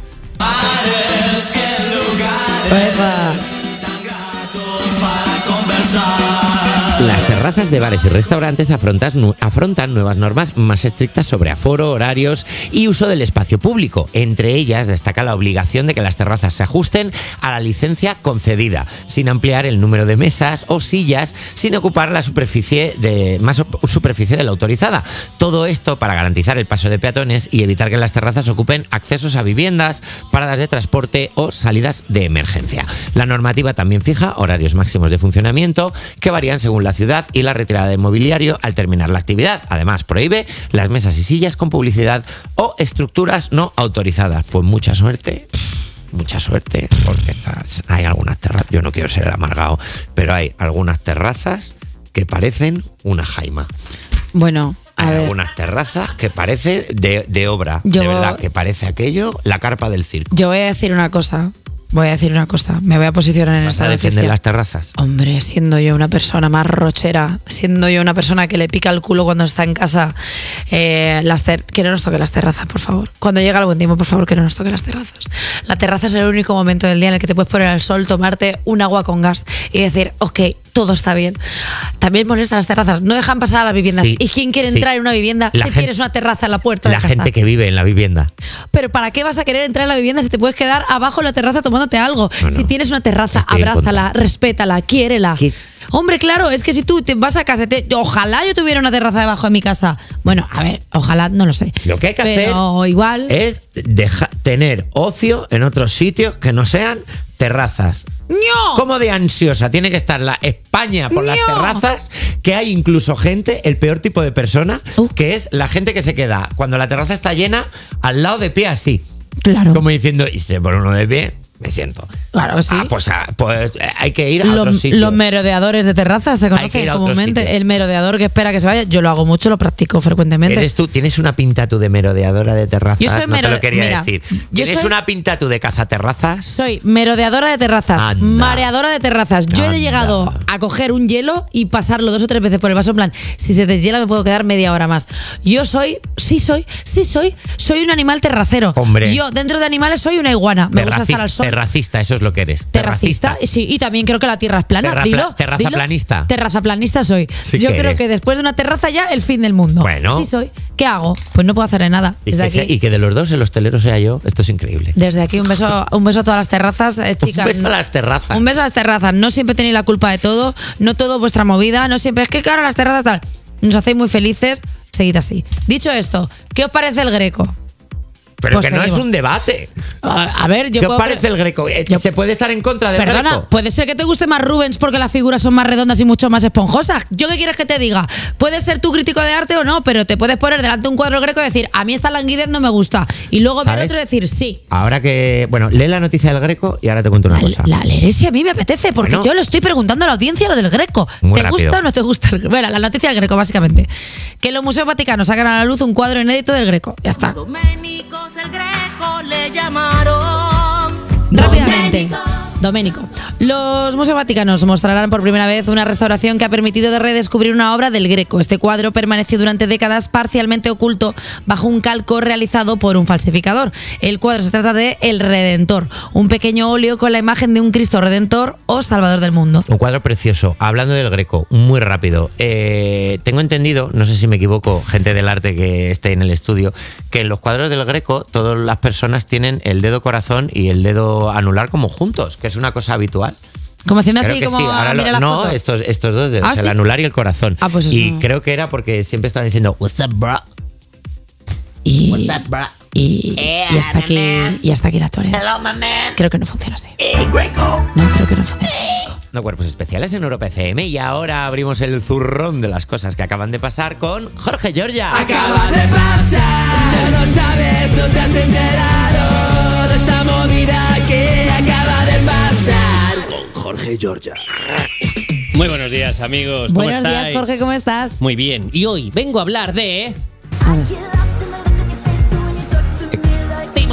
Epa. Las terrazas de bares y restaurantes afrontas nu- afrontan nuevas normas más estrictas sobre aforo, horarios y uso del espacio público. Entre ellas destaca la obligación de que las terrazas se ajusten a la licencia concedida, sin ampliar el número de mesas o sillas, sin ocupar la superficie de más op- superficie de la autorizada. Todo esto para garantizar el paso de peatones y evitar que las terrazas ocupen accesos a viviendas, paradas de transporte o salidas de emergencia. La normativa también fija horarios máximos de funcionamiento que varían según la ciudad y la retirada de mobiliario al terminar la actividad. Además, prohíbe las mesas y sillas con publicidad o estructuras no autorizadas. Pues mucha suerte, mucha suerte, porque estas, hay algunas terrazas, yo no quiero ser el amargado, pero hay algunas terrazas que parecen una jaima. Bueno, a Hay ver. algunas terrazas que parecen de, de obra, Yo- de verdad, que parece aquello la carpa del circo. Yo voy a decir una cosa. Voy a decir una cosa. Me voy a posicionar en ¿Vas esta a defender noticia. las terrazas? Hombre, siendo yo una persona más rochera, siendo yo una persona que le pica el culo cuando está en casa, eh, las ter- que no nos toque las terrazas, por favor. Cuando llega el buen tiempo, por favor, que no nos toque las terrazas. La terraza es el único momento del día en el que te puedes poner al sol, tomarte un agua con gas y decir, ok, todo está bien. También molesta las terrazas. No dejan pasar a las viviendas. Sí, ¿Y quién quiere sí. entrar en una vivienda La si gente- tienes una terraza en la puerta de La casa? gente que vive en la vivienda. Pero ¿para qué vas a querer entrar en la vivienda si te puedes quedar abajo en la terraza tomándote algo? No, no. Si tienes una terraza, Estoy en abrázala, respétala, quiérela. ¿Qué? Hombre, claro, es que si tú te vas a casa, te- ojalá yo tuviera una terraza debajo de mi casa. Bueno, a ver, ojalá, no lo sé. Lo que hay que Pero hacer igual. es deja- tener ocio en otros sitios que no sean terrazas. ¡No! ¿Cómo de ansiosa tiene que estar la España por las ¡No! terrazas? Que hay incluso gente, el peor tipo de persona, Uh. que es la gente que se queda cuando la terraza está llena al lado de pie así. Claro. Como diciendo, y se pone uno de pie, me siento. Claro que sí. Ah, pues, ah, pues eh, hay que ir a Los, otros sitios. los merodeadores de terrazas se que ir conocen a otros comúnmente. sitios. El merodeador que espera que se vaya. Yo lo hago mucho, lo practico frecuentemente. Eres tú, tienes una pinta tú de merodeadora de terrazas. Yo soy no te mero- lo quería mira, decir. yo Tienes soy- una pinta tú de cazaterrazas. Soy merodeadora de terrazas, Anda. mareadora de terrazas. Yo Anda. he llegado a coger un hielo y pasarlo dos o tres veces por el vaso en plan, si se deshiela me puedo quedar media hora más. Yo soy, sí soy, sí soy, soy un animal terracero. Hombre. Yo dentro de animales soy una iguana. Me gusta estar al sol. Terracista, eso es lo que eres. Terracista, sí, y también creo que la tierra es plana. Terra- dilo, terraza dilo. planista. Terraza planista soy. Sí Yo que creo eres. que después de una terraza ya el fin del mundo. Bueno. Sí soy. ¿Qué hago? Pues no puedo hacer nada. Y Desde que, sea- aquí, y que de los dos el hostelero sea yo. Esto es increíble. desde aquí un beso, un beso a todas las terrazas, eh, chicas. Un beso a las terrazas. Un beso a las terrazas. No siempre tenéis la culpa de todo, no todo vuestra movida, no siempre es que claro, las terrazas tal. Nos hacéis muy felices, seguid así. Dicho esto, ¿qué os parece el Greco? Pero Pues que no seguimos. es un debate. A, a ver, yo ¿Qué os puedo- parece el Greco? Eh, yo- ¿Se puede estar en contra del Perdona, Greco? puede ser que te guste más Rubens porque las figuras son más redondas y mucho más esponjosas. ¿Yo qué quieres que te diga? Puedes ser tú crítico de arte o no, pero te puedes poner delante de un cuadro Greco y decir, a mí esta languidez no me gusta. Y luego ver ¿Sabes? otro y decir, sí. Ahora que. Bueno, lee la noticia del Greco y ahora te cuento una cosa. La leeré si a mí me apetece, porque Bueno. yo lo estoy preguntando a la audiencia lo del Greco. Muy ¿Te rápido. gusta o no te gusta el Greco? Bueno, la noticia del Greco, básicamente. Que los museos vaticanos sacan a la luz un cuadro inédito del Greco. Ya está. Doménicos el Greco le llamaron. Rápidamente. Doménico. Los museos vaticanos mostrarán por primera vez una restauración que ha permitido de redescubrir una obra del Greco. Este cuadro permaneció durante décadas parcialmente oculto bajo un calco realizado por un falsificador. El cuadro se trata de El Redentor, un pequeño óleo con la imagen de un Cristo Redentor o Salvador del mundo. Un cuadro precioso. Hablando del Greco, muy rápido. Eh, tengo entendido, no sé si me equivoco, gente del arte que esté en el estudio, que en los cuadros del Greco todas las personas tienen el dedo corazón y el dedo anular como juntos, que es una cosa habitual. Como haciendo Creo así, que como sí. Ahora a lo- mirar la no, foto. estos, estos dos dedos, ¿Ah, el sí? anular y el corazón. Ah, pues eso y no. creo que era porque siempre estaban diciendo, what's up, bro? Y, What's up, bro? y, y hasta aquí, y hasta aquí la actualidad. Hello, my man. Creo que no funciona así. Hey, Greco. No, creo que no funciona así. No, cuerpos especiales en Europa F M y ahora abrimos el zurrón de las cosas que acaban de pasar con Jorge Giorgia. Acaba de pasar, no sabes, no te has enterado de esta movida que acaba de pasar con Jorge Giorgia. Muy buenos días, amigos. ¿Cómo Buenos días, estáis? Jorge, ¿cómo estás? Muy bien. Y hoy vengo a hablar de...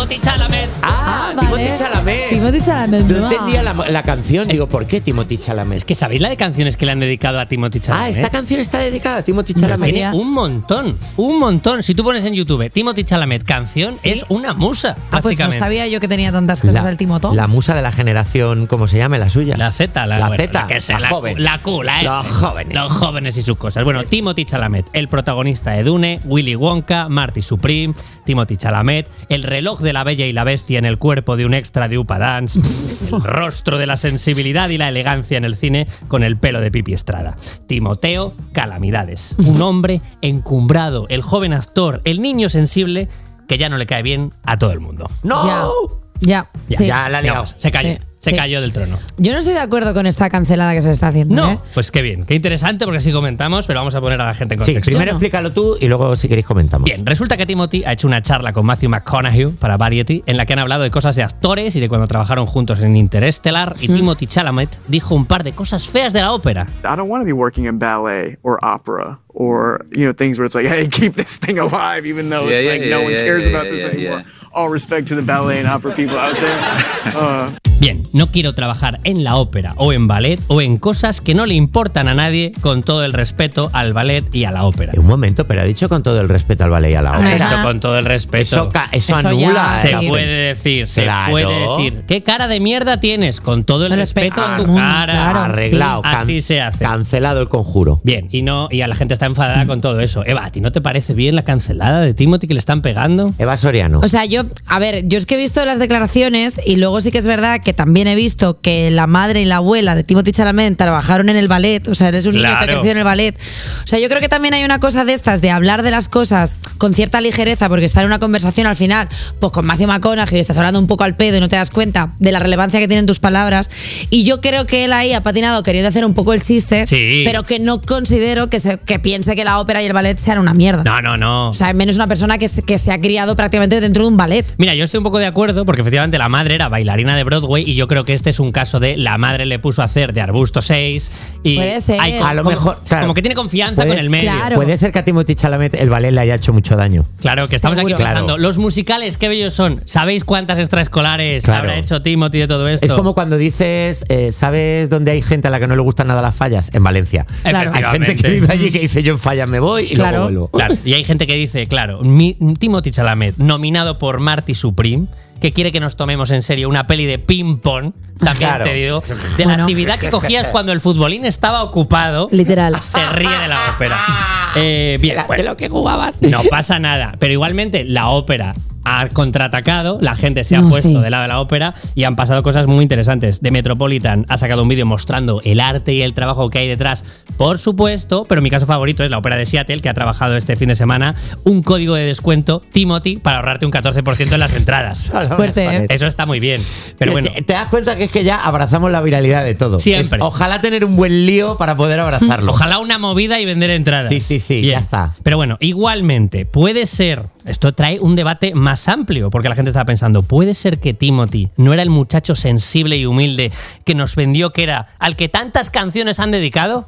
Timothée Chalamet. Ah, Timothée Chalamet. Timothée Chalamet. No entendía la, la canción. Digo, ¿por qué Timothée Chalamet? Es que ¿sabéis la de canciones que le han dedicado a Timothée Chalamet? Ah, esta canción está dedicada a Timothée Chalamet. Tiene un montón, un montón. Si tú pones en YouTube Timothée Chalamet canción, es una musa, Ah, pues no prácticamente. sabía yo que tenía tantas cosas La, el Timotó. la musa de la generación, ¿cómo se llama? La suya. La Z, la, La bueno, Z, la que sea, la la, joven. la Q, la F. Los jóvenes. Los jóvenes y sus cosas. Bueno, Timothée Chalamet, el protagonista de Dune, Willy Wonka, Marty Supreme, Timothée Chalamet, el reloj de la Bella y la Bestia en el cuerpo de un extra de Upa Dance, el rostro de la sensibilidad y la elegancia en el cine con el pelo de Pipi Estrada. Timoteo Calamidades, un hombre encumbrado, el joven actor, el niño sensible que ya no le cae bien a todo el mundo. ¡No! Ya. Ya, Ya, sí. ya la ha liado. Ya, se cayó, Sí, se sí. cayó del trono. Yo no estoy de acuerdo con esta cancelada que se le está haciendo. No, ¿eh? pues qué bien, qué interesante porque así comentamos, pero vamos a poner a la gente en Sí, contexto. primero explícalo tú y luego, si queréis, comentamos. Bien, resulta que Timothy ha hecho una charla con Matthew McConaughey para Variety en la que han hablado de cosas de actores y de cuando trabajaron juntos en Interstellar y Timothée Chalamet dijo un par de cosas feas de la ópera. I don't want to be working in ballet or opera or, you know, things where it's like, hey, keep this thing alive, even though Yeah, it's yeah, like yeah, no one yeah, cares yeah, about yeah, this yeah, anymore. All respect to the ballet and opera people out there. Uh, Bien, no quiero trabajar en la ópera o en ballet o en cosas que no le importan a nadie, con todo el respeto al ballet y a la ópera. Un momento, pero ha dicho con todo el respeto al ballet y a la Ha ópera. dicho con todo el respeto. Eso, ca- eso Eso anula. ya, Se la- puede decir, se Claro. puede decir. ¿Qué cara de mierda tienes? Con todo el El respeto respeto a del tu mundo, cara. claro. Arreglado. can- Así se hace. Cancelado el conjuro. Bien, y no y a la gente está enfadada con todo eso. Eva, ¿a ti no te parece bien la cancelada de Timothy que le están pegando? Eva Soriano. O sea, yo, a ver, yo es que he visto las declaraciones y luego sí que es verdad que también he visto que la madre y la abuela de Timothée Chalamet trabajaron en el ballet, o sea, eres un niño que Claro. creció en el ballet. O sea, yo creo que también hay una cosa de estas, de hablar de las cosas con cierta ligereza, porque estar en una conversación al final, pues con Matthew McConaughey, estás hablando un poco al pedo y no te das cuenta de la relevancia que tienen tus palabras. Y yo creo que él ahí ha patinado queriendo hacer un poco el chiste, Sí. pero que no considero que, se, que piense que la ópera y el ballet sean una mierda. No, no, no. O sea, al menos una persona que se, que se ha criado prácticamente dentro de un ballet. Mira, yo estoy un poco de acuerdo porque efectivamente la madre era bailarina de Broadway y yo creo que este es un caso de la madre le puso a hacer de Arbusto seis y Puede ser. hay co- A lo como, mejor, claro. como que tiene confianza Puede- con el medio. Claro. Puede ser que a Timothée Chalamet el ballet le haya hecho mucho daño. Claro, que estamos Seguro. aquí pensando, Claro. los musicales, qué bellos son. ¿Sabéis cuántas extraescolares Claro. habrá hecho Timothy de todo esto? Es como cuando dices, eh, ¿sabes dónde hay gente a la que no le gustan nada las fallas? En Valencia. Claro. Hay gente que vive allí que dice, yo en fallas me voy y Claro. luego vuelvo. Claro, y hay gente que dice, claro, mi, Timothée Chalamet, nominado por Marty Supreme, que quiere que nos tomemos en serio una peli de ping-pong, también Claro. te digo, de la Bueno. actividad que cogías cuando el futbolín estaba ocupado, Literal. se ríe de la ópera. Eh, bien, De la- bueno, de lo que jugabas. no pasa nada, pero igualmente la ópera ha contraatacado, la gente se ha No, puesto sí. del lado de la ópera y han pasado cosas muy interesantes. The Metropolitan ha sacado un vídeo mostrando el arte y el trabajo que hay detrás, por supuesto, pero mi caso favorito es la ópera de Seattle, que ha trabajado este fin de semana un código de descuento Timothy para ahorrarte un catorce por ciento en las entradas. Fuerte, ¿eh? Eso está muy bien, pero bueno. Te, te das cuenta que es que ya abrazamos la viralidad de todo. Siempre. Es- ojalá tener un buen lío para poder abrazarlo. Ojalá una movida y vender entradas. Sí, sí, sí, Bien. ya está. Pero bueno, igualmente, puede ser, esto trae un debate más amplio, porque la gente estaba pensando, ¿puede ser que Timothy no era el muchacho sensible y humilde que nos vendió que era al que tantas canciones han dedicado?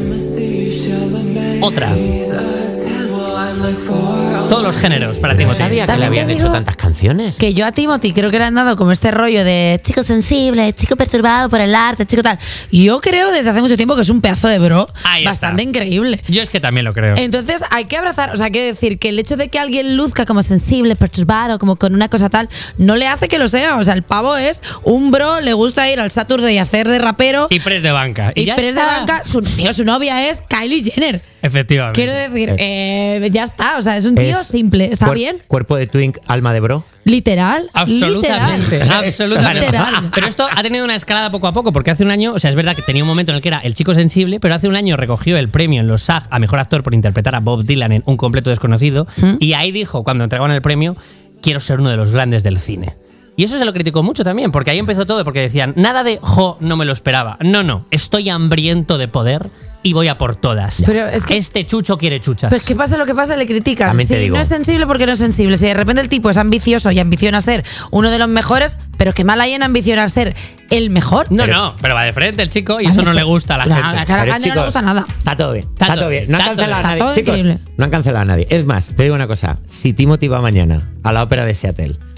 Otra. Todos los géneros para No Timothy. sabía que le También habían te hecho digo tantas canciones. Que yo a Timothy creo que le han dado como este rollo de chico sensible, chico perturbado por el arte, chico tal. Yo creo desde hace mucho tiempo que es un pedazo de bro Ahí bastante está. increíble. Yo es que también lo creo. Entonces hay que abrazar, o sea, quiero decir que el hecho de que alguien luzca como sensible, perturbado, como con una cosa tal, no le hace que lo sea. O sea, el pavo es un bro, le gusta ir al Saturday y hacer de rapero. Y pres de banca. Y, Y ya Pérez de está. banca, su, tío, su novia es Kylie Jenner. Efectivamente. Quiero decir, eh, ya está, o sea, es un tío Es simple, está cuer- bien. Cuerpo de twink, alma de bro. Literal. Absolutamente, literal. absolutamente. Literal. Pero esto ha tenido una escalada poco a poco, porque hace un año, o sea, es verdad que tenía un momento en el que era el chico sensible, pero hace un año recogió el premio en los S A G a Mejor Actor por interpretar a Bob Dylan en Un completo desconocido, y ahí dijo, cuando entregaban el premio, quiero ser uno de los grandes del cine. Y eso se lo criticó mucho también, porque ahí empezó todo, porque decían, nada de, jo, no me lo esperaba. No, no, estoy hambriento de poder y voy a por todas. Pero es que- este chucho quiere chuchas. Pues que pasa lo que pasa, le critican. También te Si digo. no es sensible, porque no es sensible. Si de repente el tipo es ambicioso y ambiciona ser uno de los mejores, pero que mal hay en ambicionar ser el mejor. no, pero- no, pero va de frente el chico y Va eso de no le frente. gusta a la La- gente. la cara- Pero, a Caña no le chicos, gusta nada. Está todo bien. Está Está, todo todo bien. No han está todo cancelado a bien. nadie. Está todo Chicos, increíble. no han cancelado a nadie. Es más, te digo una cosa. Si Timothy va mañana a la ópera de Seattle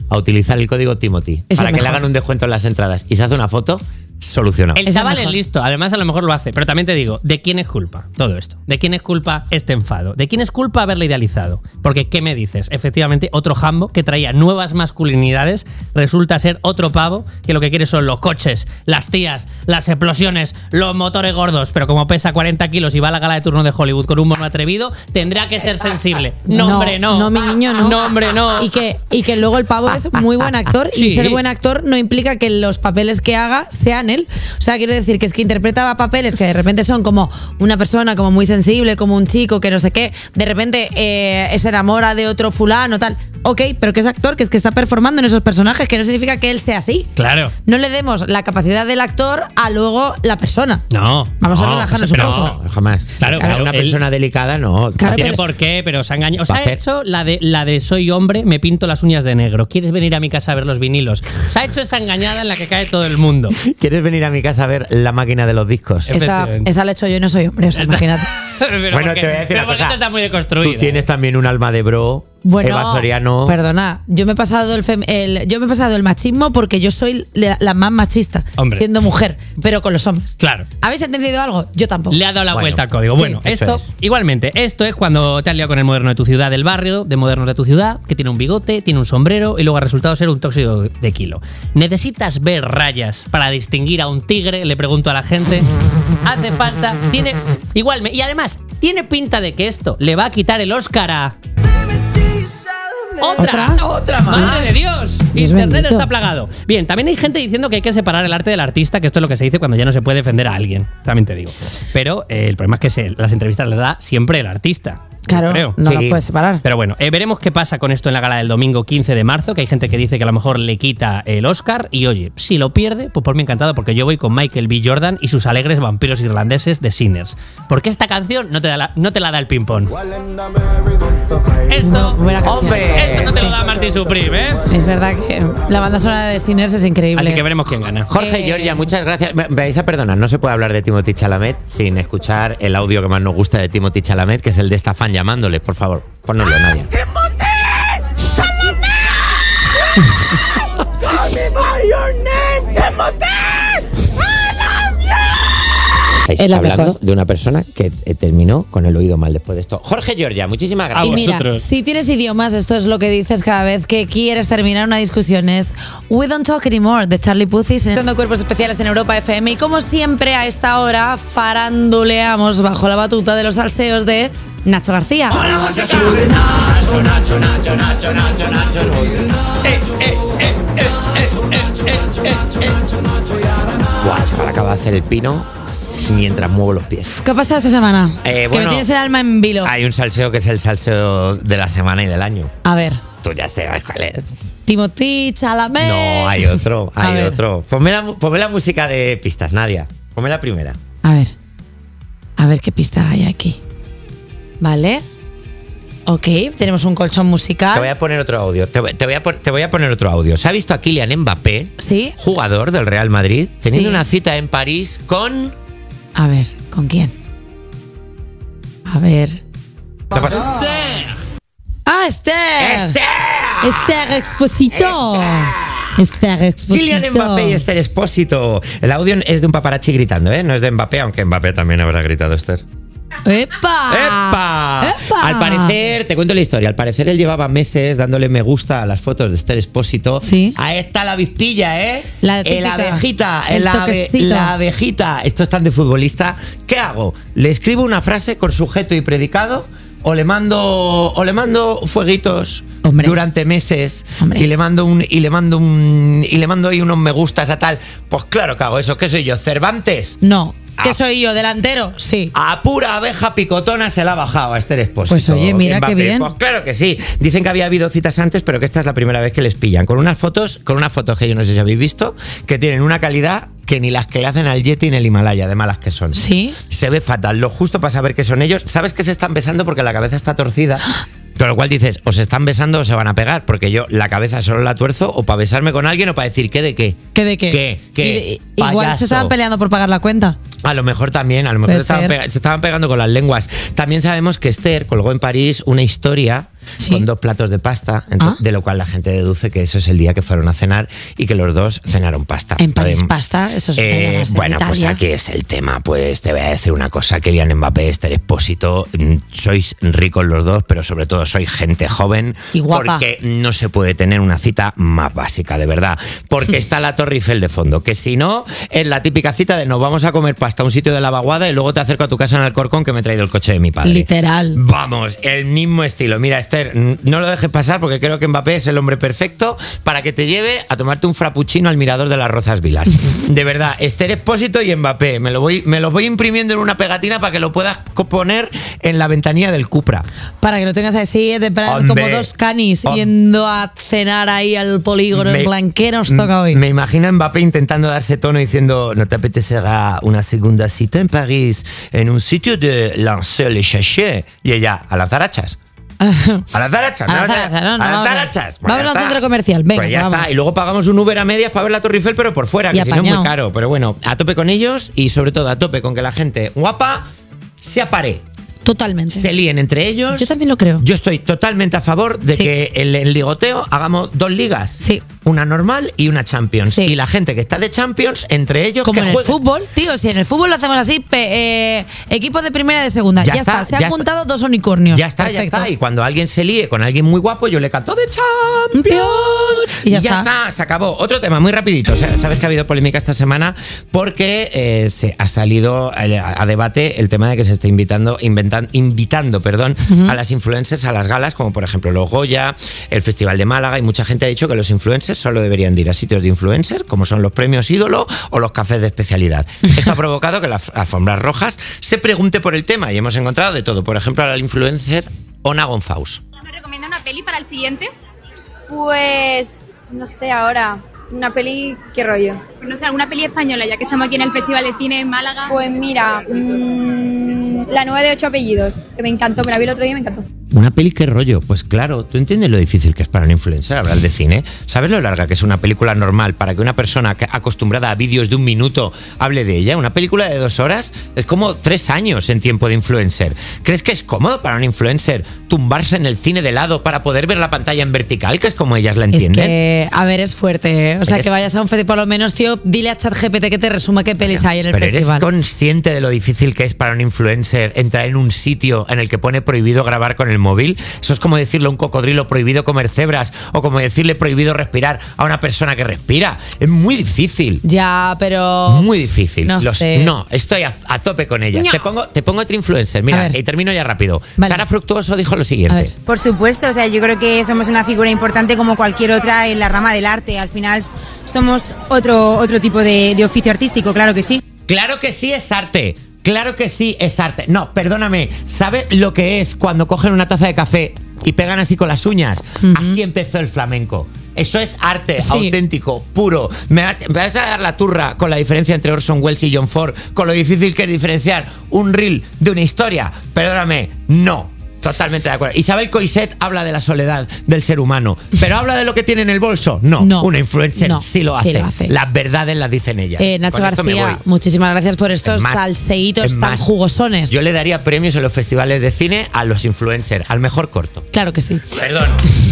a utilizar el código Timothy Es para el que le mejor. hagan un descuento en las entradas y se hace una foto, solucionado. El chaval es listo, además a lo mejor lo hace. Pero también te digo, ¿de quién es culpa todo esto? ¿De quién es culpa este enfado? ¿De quién es culpa haberle idealizado? Porque, ¿qué me dices? Efectivamente, otro jambo que traía nuevas masculinidades resulta ser otro pavo que lo que quiere son los coches, las tías, las explosiones, los motores gordos. Pero como pesa cuarenta kilos y va a la gala de turno de Hollywood con un mono atrevido, tendrá que ser sensible. No, hombre, no. No, mi niño, no. No, hombre, no. Y que, y que luego el pavo es muy buen actor Sí. y ser buen actor no implica que los papeles que haga sean él. O sea, quiero decir que es que interpreta papeles que de repente son como una persona como muy sensible, como un chico que no sé qué, de repente eh, se enamora de otro fulano, tal. Ok, pero que es actor, que es que está performando en esos personajes, que no significa que él sea así. Claro. No le demos la capacidad del actor a luego la persona. No. Vamos a no, relajarnos pero un poco. No, jamás. Claro, O sea, claro, una él- persona delicada no. No tiene por qué, pero se ha engañado. O sea, Va a ha hacer- hecho la de, la de soy hombre, me pinto las uñas de negro. ¿Quieres venir a mi casa a ver los vinilos? Se ha hecho esa engañada en la que cae todo el mundo. ¿Quieres venir a mi casa a ver la máquina de los discos? Esa, esa la he hecho yo y no soy hombre, o sea, imagínate. Pero Bueno, porque, te voy a decir pero una porque cosa. esto está muy Tú deconstruido. tienes también un alma de bro. Bueno, Eva Soriano. perdona, yo me he pasado el, fem- el- yo me he pasado el machismo porque yo soy la, la más machista, Hombre. siendo mujer, pero con los hombres. Claro. ¿Habéis entendido algo? Yo tampoco. Le ha dado la Bueno, vuelta al código. sí, Bueno, eso esto, es. igualmente, esto es cuando te has liado con el moderno de tu ciudad del barrio, de modernos de tu ciudad, que tiene un bigote, tiene un sombrero y luego ha resultado ser un tóxico de kilo. ¿Necesitas ver rayas para distinguir a un tigre? Le pregunto a la gente. Hace falta, tiene. Igual, me- y además, tiene pinta de que esto le va a quitar el Oscar a. ¡Otra! ¿Otra? ¡Otra! ¡Madre de Dios! Dios Internet bendito. está plagado. Bien, también hay gente diciendo que hay que separar el arte del artista, que esto es lo que se dice cuando ya no se puede defender a alguien. También te digo. Pero eh, el problema es que se, las entrevistas las da siempre el artista. Claro, creo. no Sí. las puedes separar. Pero bueno, eh, veremos qué pasa con esto en la gala del domingo quince de marzo, que hay gente que dice que a lo mejor le quita el Oscar. Y oye, si lo pierde, pues por mí encantado, porque yo voy con Michael B. Jordan y sus alegres vampiros irlandeses de Sinners. Porque esta canción no te, da la, no te la da el ping-pong. Esto, Buena canción. ¡Hombre! esto no te lo da Marty Supreme, ¿eh? Es verdad que la banda sonora de Sinners es increíble. Así que veremos quién gana. Jorge Eh, Giorgia, muchas gracias. Me me vais a perdonar, no se puede hablar de Timothy Chalamet sin escuchar el audio que más nos gusta de Timothy Chalamet, que es el de esta fan llamándole. Por favor, ponnoslo, Nadia. Estáis Es la hablando mejor. de una persona que eh, terminó con el oído mal después de esto. Jorge Giorgia, muchísimas A gracias. Y mira, vosotros. si tienes idiomas, esto es lo que dices cada vez que quieres terminar una discusión. Es We Don't Talk Anymore, de Charlie Puthis, dando cuerpos especiales en Europa F M. Y como siempre, a esta hora, faranduleamos bajo la batuta de los salseos de Nacho García. Buah, chaval, acaba de hacer el pino mientras muevo los pies. ¿Qué ha pasado esta semana? Eh, que bueno, me tienes el alma en vilo. Hay un salseo que es el salseo de la semana y del año. A ver, Tú ya sabes cuál es. Timothy Chalamet. No, hay otro, A hay ver. otro. Ponme la, mu- ponme la música de pistas, Nadia. Ponme la primera. A ver. A ver qué pista hay aquí. Vale. Ok, tenemos un colchón musical. Te voy a poner otro audio. Te voy, te voy a, pon- te voy a poner otro audio. ¿Se ha visto a Kylian Mbappé, Sí. jugador del Real Madrid, teniendo Sí. una cita en París con... A ver, ¿con quién? A ver. ¿Qué pasa? ¡Ah, Esther! ¡Esther! Esther Exposito. Esther Exposito. Kylian Mbappé y Esther Expósito. El audio es de un paparazzi gritando, ¿eh? No es de Mbappé, aunque Mbappé también habrá gritado, Esther. ¡Epa! ¡Epa! ¡Epa! Al parecer, te cuento la historia, al parecer él llevaba meses dándole me gusta a las fotos de Esther Expósito. Sí. Ahí está la avispilla, ¿eh? La El típica. abejita, El el ave- toquecito. la abejita. Esto es tan de futbolista. ¿Qué hago? ¿Le escribo una frase con sujeto y predicado? ¿O le mando, o le mando fueguitos Hombre. durante meses? Hombre. Y le mando un, y le mando un, y le mando ahí unos me gustas a tal. Pues claro que hago eso. ¿Qué soy yo? ¿Cervantes? No. ¿Qué Ah. soy yo? ¿Delantero? Sí. A pura abeja picotona se la ha bajado a Esther Expósito. Pues oye, mira Mbappé. qué bien. Pues claro que sí. Dicen que había habido citas antes, pero que esta es la primera vez que les pillan. Con unas fotos, con unas fotos que yo no sé si habéis visto, que tienen una calidad que ni las que le hacen al Yeti en el Himalaya, de malas que son. Sí. Se ve fatal. Lo justo para saber que son ellos. ¿Sabes que se están besando porque la cabeza está torcida? Con lo cual dices, o se están besando o se van a pegar, porque yo la cabeza solo la tuerzo o para besarme con alguien o para decir qué de qué. ¿Qué de qué? ¿Qué? ¿Qué? Y- y- igual Payaso. se estaban peleando por pagar la cuenta. A lo mejor también, a lo mejor Puede se estaban, ser. pega- se estaban pegando con las lenguas. También sabemos que Esther colgó en París una historia Sí. con dos platos de pasta, ento- Ah. de lo cual la gente deduce que eso es el día que fueron a cenar y que los dos cenaron pasta. En París Adem- pasta, eso es Eh, además en bueno, pues Italia. aquí es el tema. Pues te voy a decir una cosa, Kylian Mbappé, Esther Expósito, mm, sois ricos los dos, pero sobre todo sois gente joven. Y guapa. Porque no se puede tener una cita más básica, de verdad. Porque está la Torre Eiffel de fondo, que si no, es la típica cita de nos vamos a comer pasta a un sitio de la vaguada y luego te acerco a tu casa en Alcorcón que me he traído el coche de mi padre. Literal. Vamos, el mismo estilo. Mira, Esther, n- no lo dejes pasar porque creo que Mbappé es el hombre perfecto para que te lleve a tomarte un frappuccino al mirador de las Rozas Vilas. De verdad, Esther Expósito y Mbappé. Me lo voy, me lo voy imprimiendo en una pegatina para que lo puedas co- poner en la ventanilla del Cupra. Para que lo tengas así de plan Hombre. como dos canis Hom- yendo a cenar ahí al polígono Me- en plan, ¿qué nos toca hoy? Me imagino a Mbappé intentando darse tono diciendo, ¿no te apetecerá una segunda cita en París en un sitio de lancer-le-chaché? Y ella, a lanzar hachas. A lanzar hachas. A ¿no? lanzar hachas, no, no, A lanzar vamos a- hachas. vamos ya al está. centro comercial, venga, Pues ya vamos. está. Y luego pagamos un Uber a medias para ver la Torre Eiffel, pero por fuera, Y que si no es apañado. muy caro. Pero bueno, a tope con ellos y sobre todo a tope con que la gente guapa se apare. Totalmente. Se líen entre ellos. Yo también lo creo. Yo estoy totalmente a favor de que el, el ligoteo hagamos dos ligas. Sí. Una normal y una Champions. Y la gente que está de Champions, entre ellos, Como que en el jueguen. fútbol, tío, si en el fútbol lo hacemos así, pe- eh, equipo de primera y de segunda, ya, Ya está, está, se ya han está. juntado dos unicornios. Ya está, Perfecto. ya está. Y cuando alguien se líe con alguien muy guapo, yo le canto de Champions. Y ya ya está. está, se acabó. Otro tema muy rapidito. O sea, sabes que ha habido polémica esta semana porque eh, se ha salido a, a debate el tema de que se está invitando, inventan- invitando perdón, Ujú. a las influencers a las galas, como por ejemplo los Goya, el Festival de Málaga, y mucha gente ha dicho que los influencers solo deberían de ir a sitios de influencers, como son los premios ídolo o los cafés de especialidad. Esto ha provocado que las alfombras rojas se pregunte por el tema y hemos encontrado de todo. Por ejemplo, a la influencer Ona Gonfaus. ¿Me recomienda una peli para el siguiente? Pues no sé ahora. Una peli, ¿qué rollo? Pues no sé, alguna peli española, ya que estamos aquí en el Festival de Cine en Málaga. Pues mira, mmm, la nueva de ocho apellidos, que me encantó, me la vi el otro día y me encantó. Una peli, qué rollo. Pues claro, tú entiendes lo difícil que es para un influencer hablar de cine. ¿Sabes lo larga que es una película normal para que una persona que- acostumbrada a vídeos de un minuto hable de ella? Una película de dos horas es como tres años en tiempo de influencer. ¿Crees que es cómodo para un influencer tumbarse en el cine de lado para poder ver la pantalla en vertical, que es como ellas la Es entienden? que, a ver, es fuerte. ¿eh? O sea, Eres- que vayas a un festival, por lo menos, tío, dile a ChatGPT que te resuma qué pelis hay en el Pero festival. ¿eres consciente de lo difícil que es para un influencer entrar en un sitio en el que pone prohibido grabar con el móvil? Eso es como decirle a un cocodrilo prohibido comer cebras o como decirle prohibido respirar a una persona que respira. Es muy difícil. Ya, pero... Muy difícil. No Los- sé. no, estoy a, a tope con ellas. No. Te pongo, te pongo otro influencer. A Mira, ver. y termino ya rápido. Vale. Sara Fructuoso dijo lo siguiente. Por supuesto, o sea, yo creo que somos una figura importante como cualquier otra en la rama del arte. Al final somos otro, otro tipo de, de oficio artístico, claro que sí. Claro que sí es arte. Claro que sí es arte. No, perdóname. ¿Sabes lo que es cuando cogen una taza de café y pegan así con las uñas? Así empezó el flamenco. Eso es arte Sí. auténtico, puro. ¿Me vas, me vas a dar la turra con la diferencia entre Orson Welles y John Ford? Con lo difícil que es diferenciar un reel de una historia. Perdóname, no. Totalmente de acuerdo. Isabel Coixet habla de la soledad del ser humano, pero habla de lo que tiene en el bolso. No, No. una influencer No, sí lo sí hace. lo hace. Las verdades las dicen ellas. Eh, Nacho Con esto me García, voy. muchísimas gracias por estos Es más, salseitos es tan más, jugosones. Yo le daría premios en los festivales de cine a los influencers, al mejor corto. Claro que sí. Perdón.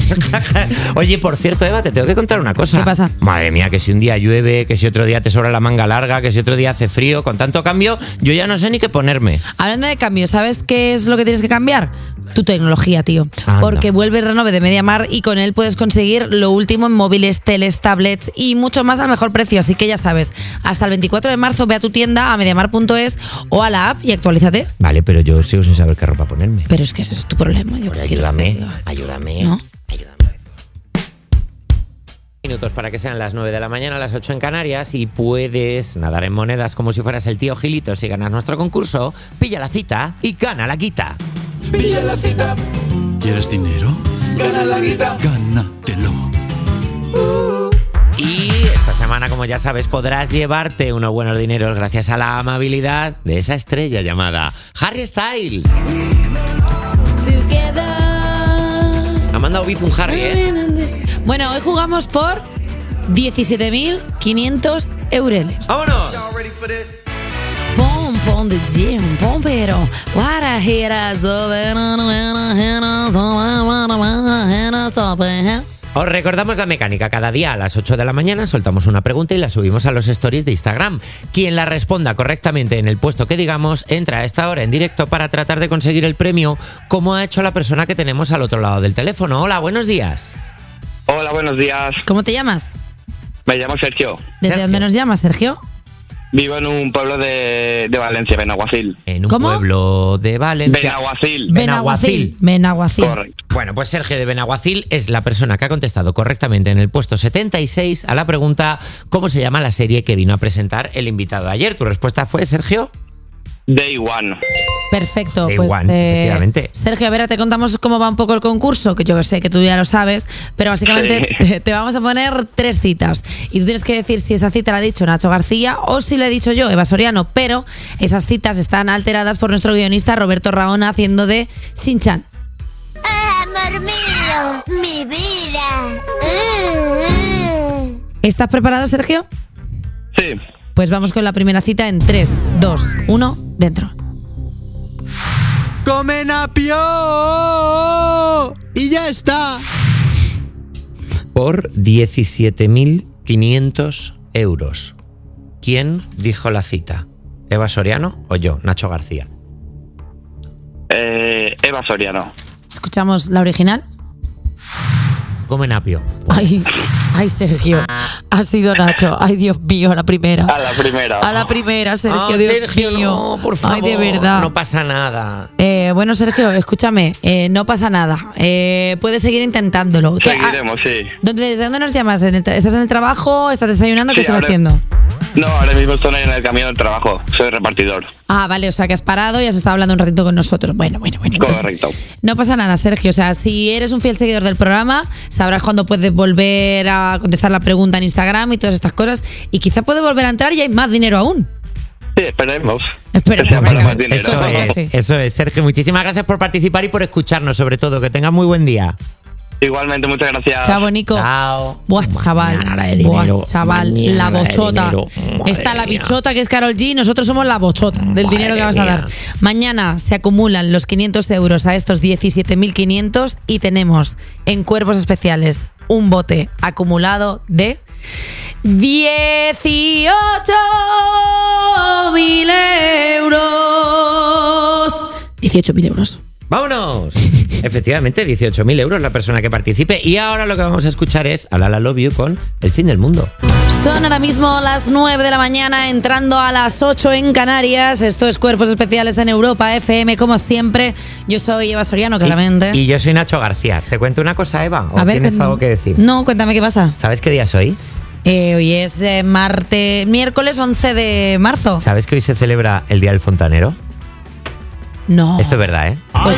Oye, por cierto, Eva, te tengo que contar una cosa. ¿Qué pasa? Madre mía, que si un día llueve, que si otro día te sobra la manga larga, que si otro día hace frío, con tanto cambio, yo ya no sé ni qué ponerme. Hablando de cambio, ¿sabes qué es lo que tienes que cambiar? Tu tecnología, tío. Anda. Porque vuelve el Renove de MediaMar y con él puedes conseguir lo último en móviles, teles, tablets y mucho más al mejor precio. Así que ya sabes, hasta el veinticuatro de marzo ve a tu tienda, a mediamar punto es o a la app y actualízate. Vale, pero yo sigo sin saber qué ropa ponerme. Pero es que ese es tu problema. Yo Oye, creo que- ayúdame, ayúdame. ¿No? Minutos para que sean las nueve de la mañana, las ocho en Canarias, y puedes nadar en monedas como si fueras el tío Gilito. Si ganas nuestro concurso, pilla la cita y gana la guita. Pilla la cita, ¿Quieres dinero? gana la guita. Gánatelo. Y esta semana, como ya sabes, podrás llevarte unos buenos dineros gracias a la amabilidad de esa estrella llamada Harry Styles. Ha mandado Biz un Harry, ¿eh? Bueno, hoy jugamos por diecisiete mil quinientos eureles. ¡Vámonos! Pom, pom de gym, pom, pero. What a hit as the no sabe, ¿eh? Os recordamos la mecánica. Cada día a las ocho de la mañana soltamos una pregunta y la subimos a los stories de Instagram. Quien la responda correctamente en el puesto que digamos, entra a esta hora en directo para tratar de conseguir el premio, como ha hecho la persona que tenemos al otro lado del teléfono. Hola, buenos días. Hola, buenos días. ¿Cómo te llamas? Me llamo Sergio. ¿Desde dónde nos llamas, Sergio? Vivo en un pueblo de, de Valencia, Benaguacil. En un ¿Cómo? pueblo de Valencia. Benaguacil. Benaguacil. Benaguacil. Correcto. Bueno, pues Sergio de Benaguacil es la persona que ha contestado correctamente en el puesto setenta y seis a la pregunta ¿cómo se llama la serie que vino a presentar el invitado de ayer? ¿Tu respuesta fue, Sergio? Day One. Perfecto, Day pues One, eh, efectivamente. Sergio, a ver, te contamos cómo va un poco el concurso, que yo sé que tú ya lo sabes, pero básicamente Sí. te, te vamos a poner tres citas y tú tienes que decir si esa cita la ha dicho Nacho García o si la he dicho yo, Eva Soriano, pero esas citas están alteradas por nuestro guionista Roberto Raona haciendo de Shin-chan. Amor mío, mi vida. ¿Estás preparado, Sergio? Sí. Pues vamos con la primera cita en tres, dos, uno, dentro. ¡Comen apio! Y ya está. Por diecisiete mil quinientos euros. ¿Quién dijo la cita? ¿Eva Soriano o yo, Nacho García? Eh, Eva Soriano. Escuchamos la original. Comen apio. Ay, ay, Sergio. Ha sido Nacho. Ay, Dios mío, a la primera. A la primera. A la primera, Sergio, Ah, Dios Sergio, mío. no, por favor. Ay, de verdad. No pasa nada. Eh, bueno, Sergio, escúchame, eh, no pasa nada. Eh, puedes seguir intentándolo. ¿Qué- ah, Seguiremos, sí. ¿dónde, ¿Desde dónde nos llamas? ¿En el tra- ¿Estás en el trabajo? ¿Estás desayunando? ¿Qué Sí, estás ahora- haciendo? No, ahora mismo estoy en el camino del trabajo. Soy repartidor. Ah, vale, o sea que has parado y has estado hablando un ratito con nosotros. Bueno, bueno, bueno. Correcto. No pasa nada, Sergio. O sea, si eres un fiel seguidor del programa, sabrás cuándo puedes volver a contestar la pregunta en Instagram y todas estas cosas. Y quizá puedes volver a entrar y hay más dinero aún. Sí, esperemos. Esperemos. Que sea para venga. más dinero. Eso es, sí. eso es, Sergio. Muchísimas gracias por participar y por escucharnos, sobre todo. Que tengas muy buen día. Igualmente, muchas gracias. Chao, Nico. Chao. Buah, chaval. dinero, Buah, chaval. mañana La de bochota. dinero. Madre Está la mía. bichota que es Karol G. Nosotros somos la bochota del dinero que vas a mía. dar. Mañana se acumulan los quinientos euros a estos diecisiete mil quinientos y tenemos en Cuerpos Especiales un bote acumulado de dieciocho mil euros. dieciocho mil euros. ¡Vámonos! Efectivamente, dieciocho mil euros la persona que participe. Y ahora lo que vamos a escuchar es a Lala Love You con El fin del mundo. Son ahora mismo las nueve de la mañana, entrando a las ocho en Canarias. Esto es Cuerpos Especiales en Europa F M, como siempre. Yo soy Eva Soriano, claramente. Y yo soy Nacho García. ¿Te cuento una cosa, Eva? ¿O A ver, tienes ven- algo que decir? No, cuéntame qué pasa. ¿Sabes qué día es hoy? Eh, hoy es eh, martes, miércoles once de marzo. ¿Sabes que hoy se celebra el Día del Fontanero? No. Esto es verdad, ¿eh? Pues,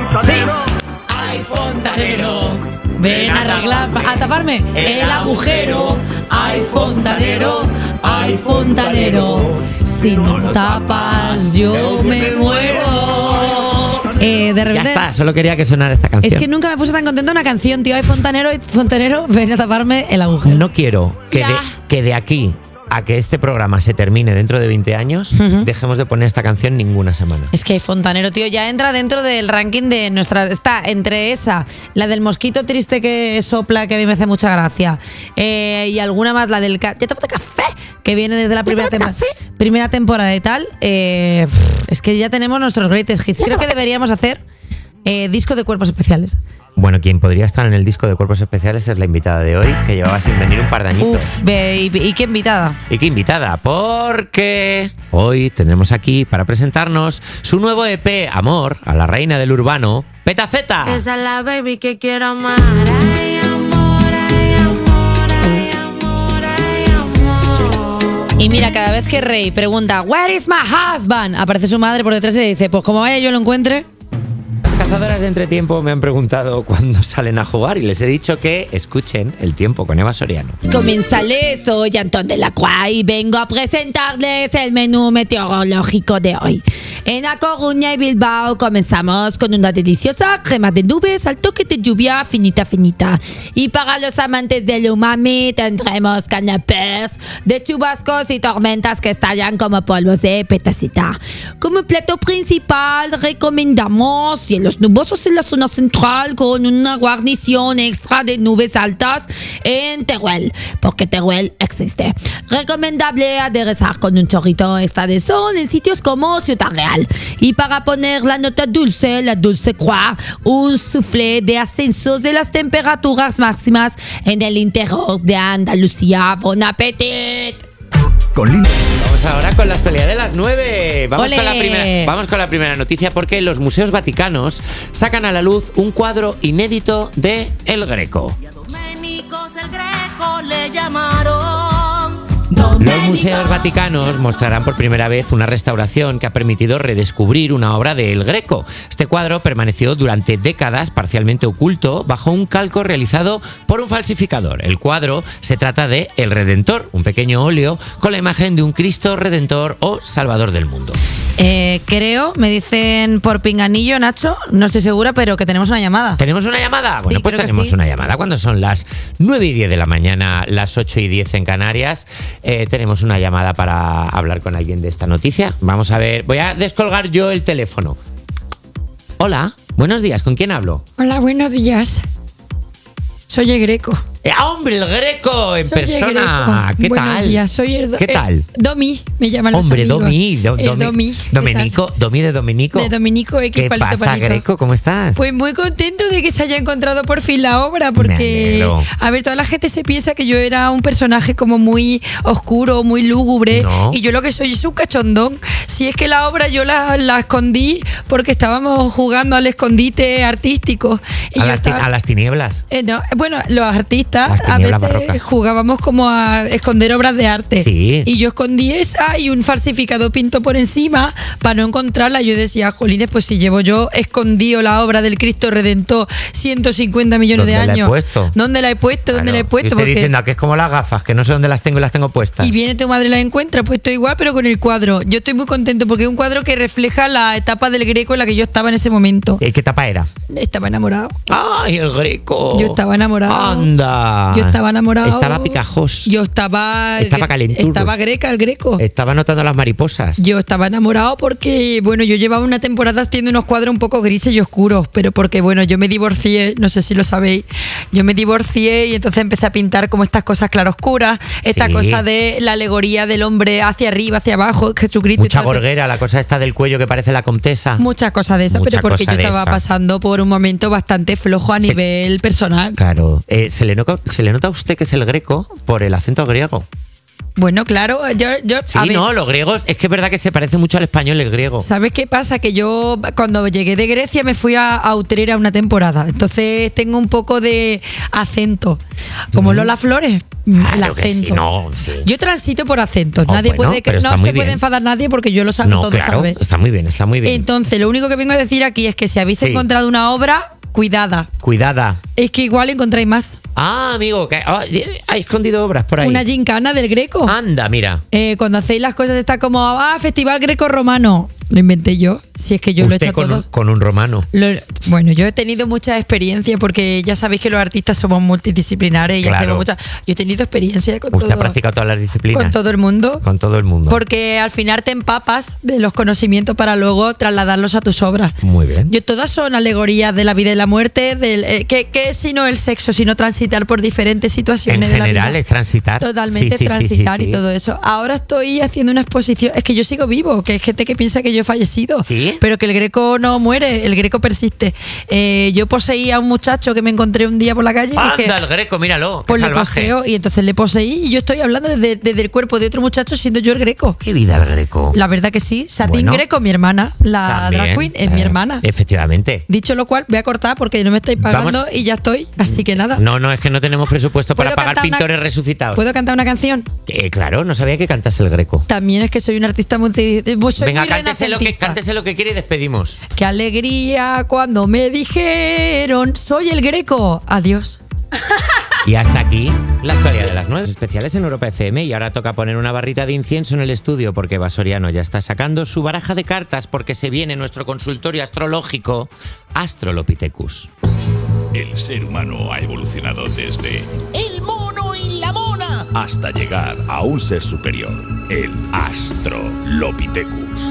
¡ay, fontanero! Ven a arreglar, a taparme el agujero. ¡Ay, fontanero! ¡Ay, fontanero! Si no lo tapas, yo me muero. Eh, de Ya repente. está, solo quería que sonara esta canción. Es que nunca me puse tan contenta una canción, tío. ¡Ay, fontanero! ¡Ay, fontanero! Ven a taparme el agujero. No quiero que Ya. de, que de aquí a que este programa se termine dentro de veinte años, Ujú. dejemos de poner esta canción ninguna semana. Es que hay fontanero, tío, ya entra dentro del ranking de nuestra. Está entre esa, la del mosquito triste que sopla, que a mí me hace mucha gracia, eh, y alguna más, la del. ca- Ya te café, que viene desde la primera, tempo- primera temporada y tal. eh, pff, es que ya tenemos nuestros greatest hits. Creo que deberíamos hacer eh, disco de Cuerpos Especiales. Bueno, quien podría estar en el disco de Cuerpos Especiales es la invitada de hoy, que llevaba sin venir un par de añitos. Uf, ve, y, y qué invitada. ¿Y qué invitada? Porque hoy tendremos aquí para presentarnos su nuevo E P, Amor, a la reina del urbano, Petaceta. Esa es la baby que quiero amar. Ay, amor, ay, amor, ay, amor, ay, amor. Y mira, cada vez que Rey pregunta, ¿Where is my husband? Aparece su madre por detrás y le dice, pues como vaya yo lo encuentre. Las cazadoras de entretiempo me han preguntado cuándo salen a jugar y les he dicho que escuchen El Tiempo con Eva Soriano. Comienzales, soy Antón de la Croix y vengo a presentarles el menú meteorológico de hoy. En A Coruña y Bilbao comenzamos con una deliciosa crema de nubes al toque de lluvia finita finita. Y para los amantes del umami tendremos canapés de chubascos y tormentas que estallan como polvos de petacita. Como plato principal recomendamos cielos nubosos en la zona central con una guarnición extra de nubes altas en Teruel, porque Teruel existe. Recomendable aderezar con un chorrito extra de sol en sitios como Ciudad Real. Y para poner la nota dulce, la dulce croix, un soufflé de ascensos de las temperaturas máximas en el interior de Andalucía. ¡Bon appetit! Vamos ahora con la actualidad de las nueve. Vamos ¡Olé! con, la primera, vamos con la primera noticia porque los museos vaticanos sacan a la luz un cuadro inédito de El Greco. Doménicos el Greco le llamaron. Los museos vaticanos mostrarán por primera vez una restauración que ha permitido redescubrir una obra de El Greco. Este cuadro permaneció durante décadas parcialmente oculto bajo un calco realizado por un falsificador. El cuadro se trata de El Redentor, un pequeño óleo con la imagen de un Cristo Redentor o Salvador del mundo. Eh, creo, me dicen por pinganillo, Nacho, no estoy segura, pero que tenemos una llamada. ¿Tenemos una llamada? Bueno, Sí, pues creo que tenemos sí. una llamada. Cuando son las nueve y diez de la mañana, las ocho y diez en Canarias, eh, tenemos una llamada para hablar con alguien de esta noticia. Vamos a ver, voy a descolgar yo el teléfono. Hola, buenos días, ¿con quién hablo? Hola, buenos días. Soy el Greco. Eh, ¡Ah, hombre, el Greco en Soy el persona! Greco. ¿Qué Buenos tal? días, soy el do- ¿Qué eh, tal? Domi, me llaman los Hombre, amigos. Domi, do- El Domi, Domi. ¿qué Domenico, Domi de Domenico. tal? De Dominico X, ¿Qué palito, pasa, palito. Greco? ¿Cómo estás? Pues muy contento de que se haya encontrado por fin la obra, porque, alegro. a ver, toda la gente se piensa que yo era un personaje como muy oscuro, muy lúgubre, No. y yo lo que soy es un cachondón. Si es que la obra yo la, la escondí porque estábamos jugando al escondite artístico. Y a, yo las ti- estaba- a las tinieblas. Eh, no, bueno, los artistas Las a tinieblas veces barrocas. jugábamos como a esconder obras de arte. Sí. Y yo escondí esa y un falsificador pintó por encima para no encontrarla. Yo decía, jolines, pues si llevo yo escondido la obra del Cristo Redentor ciento cincuenta millones de ¿Dónde la he años. puesto? ¿Dónde la he puesto? ¿Dónde la he Claro. puesto? Y usted Porque- diciendo que es como las gafas, que no sé dónde las tengo y las tengo puestas. y viene tu madre y la encuentra, pues estoy igual, pero con el cuadro. Yo estoy muy contento porque es un cuadro que refleja la etapa del Greco en la que yo estaba en ese momento. ¿Eh, ¿Qué etapa era? Estaba enamorado. ¡Ay, el Greco! Yo estaba enamorado. ¡Anda! Yo estaba enamorado. Estaba picajos. Yo estaba. Estaba calenturro. Estaba greca, el Greco. Estaba notando las mariposas. Yo estaba enamorado porque, bueno, yo llevaba una temporada haciendo unos cuadros un poco grises y oscuros, pero porque, bueno, yo me divorcié, no sé si lo sabéis, yo me divorcié y entonces empecé a pintar como estas cosas claroscuras, esta Sí. cosa de la alegoría del hombre hacia arriba, hacia abajo, Jesucristo. y Mucha todo. gorguera, la cosa esta del cuello que parece la comtesa. Muchas cosas de esas, Mucha pero porque cosa yo de estaba esa. pasando por un momento bastante flojo a nivel personal. Claro. Eh, ¿se, le nota, ¿Se le nota a usted que es el Greco por el acento griego? Bueno, claro, yo, yo Sí, a ver, no, los griegos, es que es verdad que se parece mucho al español el griego. ¿sabes qué pasa? Que yo cuando llegué de Grecia me fui a, a Utrera una temporada. Entonces tengo un poco de acento. Como Mm. Lola Flores. Claro el que sí, acento. no, sí. Yo transito por acentos. Oh, nadie bueno, puede, pero no está se muy puede bien. enfadar nadie porque yo lo saco No, todo, claro, ¿sabes? está muy bien, está muy bien. Entonces, lo único que vengo a decir aquí es que si habéis Sí. encontrado una obra, cuidada. Cuidada. Es que igual encontráis más. Ah, amigo, que ah, hay escondido obras por ahí. Una gincana del Greco. Anda, mira. Eh, cuando hacéis las cosas está como, ah, Festival Greco-Romano. Lo inventé yo, si es que yo lo he Usted hecho con todo. un, con un romano. Lo- bueno, yo he tenido mucha experiencia porque ya sabéis que los artistas somos multidisciplinares y Claro. hacemos muchas. Yo he tenido experiencia con Usted todo, ha practicado todas las disciplinas. con todo el mundo. Con todo el mundo. Porque al final te empapas de los conocimientos para luego trasladarlos a tus obras. Muy bien. Yo, todas son alegorías de la vida y la muerte. Del, eh, ¿qué, ¿Qué es sino el sexo? Sino transitar por diferentes En situaciones de la general vida. es transitar. Totalmente Sí, sí, sí, transitar sí, sí. y todo eso. Ahora estoy haciendo una exposición. Es que yo sigo vivo, que hay gente que piensa que yo he fallecido. ¿Sí? Pero que el Greco no muere, el Greco persiste. Eh, yo poseí a un muchacho que me encontré un día por la calle y dije, Anda, el Greco, míralo. Qué pues le salvaje. poseo, y entonces le poseí y yo estoy hablando desde, desde el cuerpo de otro muchacho siendo yo el Greco. Qué vida el Greco. La verdad que sí. Satín Bueno. Greco, mi hermana. La También, drag queen es mi eh, hermana. Efectivamente. Dicho lo cual, voy a cortar porque no me estáis pagando Vamos. y ya estoy. Así que nada. No, no, es que no tenemos presupuesto para ¿Puedo pagar cantar una- pintores resucitados. ¿Puedo cantar una canción? Eh, claro, no sabía que cantas el Greco. También es que soy un artista multi... Soy Venga, muy cántese lo, que, renacentista. cántese lo que quiere y despedimos. Qué alegría cuando me dijeron soy el Greco. Adiós. Y hasta aquí la actualidad de las nueve especiales en Europa F M. Y ahora toca poner una barrita de incienso en el estudio porque Basoriano ya está sacando su baraja de cartas porque se viene nuestro consultorio astrológico Astrolopithecus. El ser humano ha evolucionado desde ¡El mono y la mona! hasta llegar a un ser superior, el Astrolopithecus.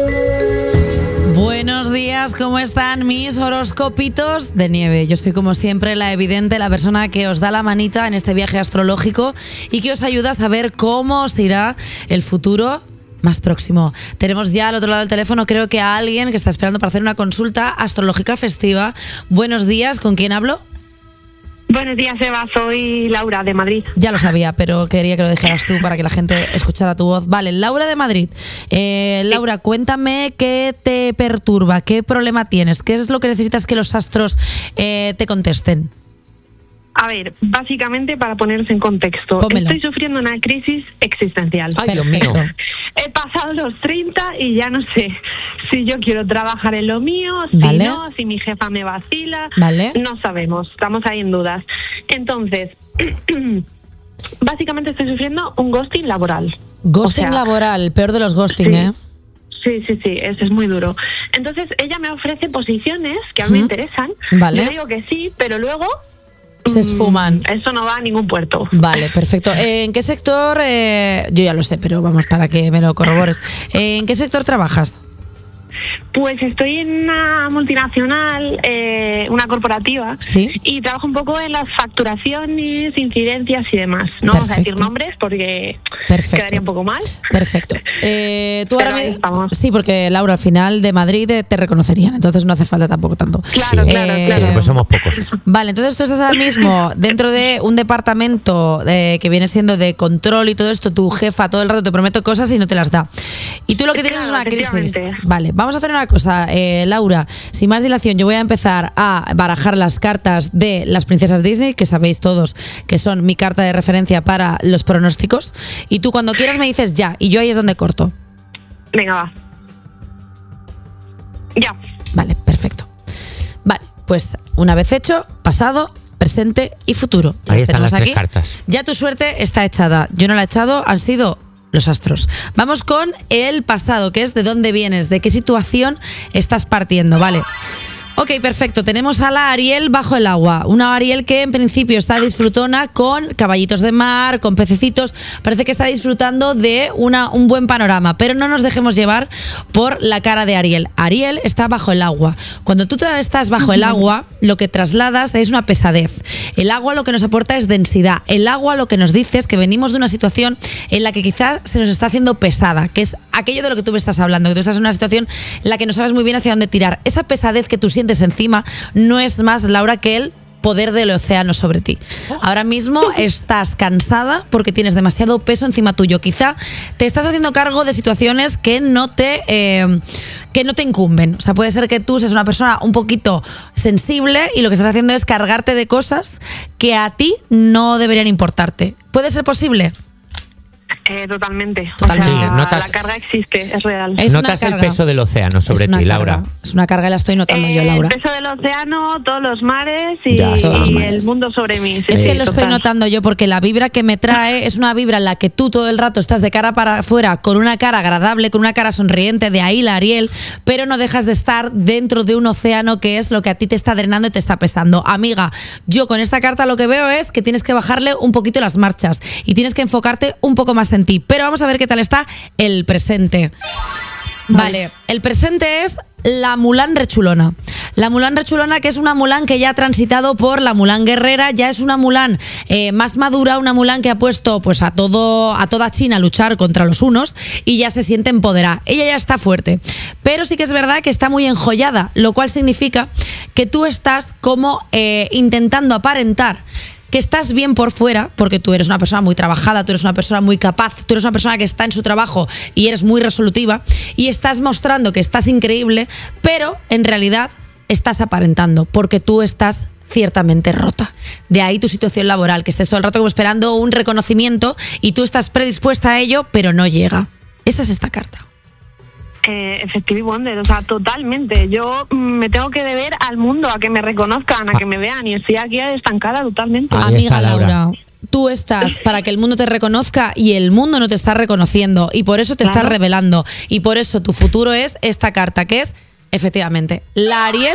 Buenos días, ¿cómo están mis horoscopitos de nieve? Yo soy como siempre la evidente, la persona que os da la manita en este viaje astrológico y que os ayuda a saber cómo os irá el futuro más próximo. Tenemos ya al otro lado del teléfono, creo que a alguien que está esperando para hacer una consulta astrológica festiva. Buenos días, ¿con quién hablo? Buenos días, Eva, soy Laura de Madrid. Ya lo sabía, pero quería que lo dijeras tú para que la gente escuchara tu voz. Vale, Laura de Madrid. Eh, Laura, cuéntame qué te perturba, qué problema tienes, qué es lo que necesitas que los astros eh, te contesten. A ver, básicamente para ponernos en contexto, Pómelo. Estoy sufriendo una crisis existencial. Ay, Dios mío. He pasado los treinta y ya no sé si yo quiero trabajar en lo mío, si Vale. no, si mi jefa me vacila. Vale. No sabemos, estamos ahí en dudas. Entonces, básicamente estoy sufriendo un ghosting laboral. Ghosting O sea, laboral, peor de los ghosting, sí. ¿eh? Sí, sí, sí, eso es muy duro. Entonces, ella me ofrece posiciones que a mí me Ujú. interesan. Vale. Yo digo que sí, pero luego Se esfuman. eso no va a ningún puerto. Vale, perfecto. Eh, ¿En qué sector? eh, yo ya lo sé, pero vamos, para que me lo corrobores. Eh, ¿En qué sector trabajas? Pues estoy en una multinacional, eh, una corporativa, ¿Sí? y trabajo un poco en las facturaciones, incidencias y demás. No vamos a decir Perfecto. nombres porque Perfecto. quedaría un poco mal. Perfecto. Eh, tú Pero ahora ahí me- estamos. Sí, porque Laura, al final de Madrid eh, te reconocerían, entonces no hace falta tampoco tanto. Claro, claro, Eh, claro. Pues somos pocos. Vale, entonces tú estás ahora mismo dentro de un departamento eh, que viene siendo de control y todo esto, tu jefa todo el rato te promete cosas y no te las da. Y tú lo que tienes Claro, es una crisis. efectivamente. Vale, vamos a hacer una cosa, eh, Laura, sin más dilación, yo voy a empezar a barajar las cartas de las princesas Disney, que sabéis todos que son mi carta de referencia para los pronósticos, y tú cuando quieras me dices ya, y yo ahí es donde corto. Venga, va. Ya. Vale, perfecto. Vale, pues una vez hecho, pasado, presente y futuro. Ya Ahí los están tenemos las tres aquí. cartas. Ya tu suerte está echada. Yo no la he echado, han sido los astros. Vamos con el pasado, que es de dónde vienes, de qué situación estás partiendo, ¿vale? Ok, perfecto. Tenemos a la Ariel bajo el agua. Una Ariel que en principio está disfrutona con caballitos de mar, con pececitos. Parece que está disfrutando de una, un buen panorama, pero no nos dejemos llevar por la cara de Ariel. Ariel está bajo el agua. Cuando tú te estás bajo el agua, lo que trasladas es una pesadez. El agua lo que nos aporta es densidad. El agua lo que nos dice es que venimos de una situación en la que quizás se nos está haciendo pesada, que es aquello de lo que tú me estás hablando, que tú estás en una situación en la que no sabes muy bien hacia dónde tirar. Esa pesadez que tú sientes encima no es más, Laura, que el poder del océano sobre ti. Ahora mismo estás cansada porque tienes demasiado peso encima tuyo. Quizá te estás haciendo cargo de situaciones que no te eh, que no te incumben. O sea, puede ser que tú seas una persona un poquito sensible y lo que estás haciendo es cargarte de cosas que a ti no deberían importarte. ¿Puede ser posible? Eh, totalmente. Totalmente. O sea, Sí, notas- la carga existe, es real. Es una Notas el carga. peso del océano sobre Es una ti, carga. Laura. Es una carga y la estoy notando yo, Eh, Laura. El peso del océano, todos los mares y, Ya, todos los y mares. el mundo sobre mí. Sí, Es que sí, lo estoy total. notando yo porque la vibra que me trae es una vibra en la que tú todo el rato estás de cara para afuera con una cara agradable, con una cara sonriente, de ahí la Ariel, pero no dejas de estar dentro de un océano que es lo que a ti te está drenando y te está pesando. Amiga, yo con esta carta lo que veo es que tienes que bajarle un poquito las marchas y tienes que enfocarte un poco más en ti. Pero vamos a ver qué tal está el presente. Vale, el presente es la Mulan rechulona. La Mulan rechulona, que es una Mulan que ya ha transitado por la Mulan guerrera, ya es una Mulan eh, más madura, una Mulan que ha puesto pues a todo a toda China a luchar contra los hunos y ya se siente empoderada. Ella ya está fuerte, pero sí que es verdad que está muy enjollada, lo cual significa que tú estás como eh, intentando aparentar que estás bien por fuera, porque tú eres una persona muy trabajada, tú eres una persona muy capaz, tú eres una persona que está en su trabajo y eres muy resolutiva y estás mostrando que estás increíble, pero en realidad estás aparentando, porque tú estás ciertamente rota. De ahí tu situación laboral, que estés todo el rato como esperando un reconocimiento y tú estás predispuesta a ello, pero no llega. Esa es esta carta. Eh, Effective Wonder, o sea, totalmente. Yo mm, me tengo que deber al mundo, a que me reconozcan, a que me vean, y estoy aquí estancada totalmente. Amiga está, Laura. Laura, tú estás para que el mundo te reconozca y el mundo no te está reconociendo y por eso te Claro. está revelando y por eso tu futuro es esta carta que es, efectivamente, la Ariel,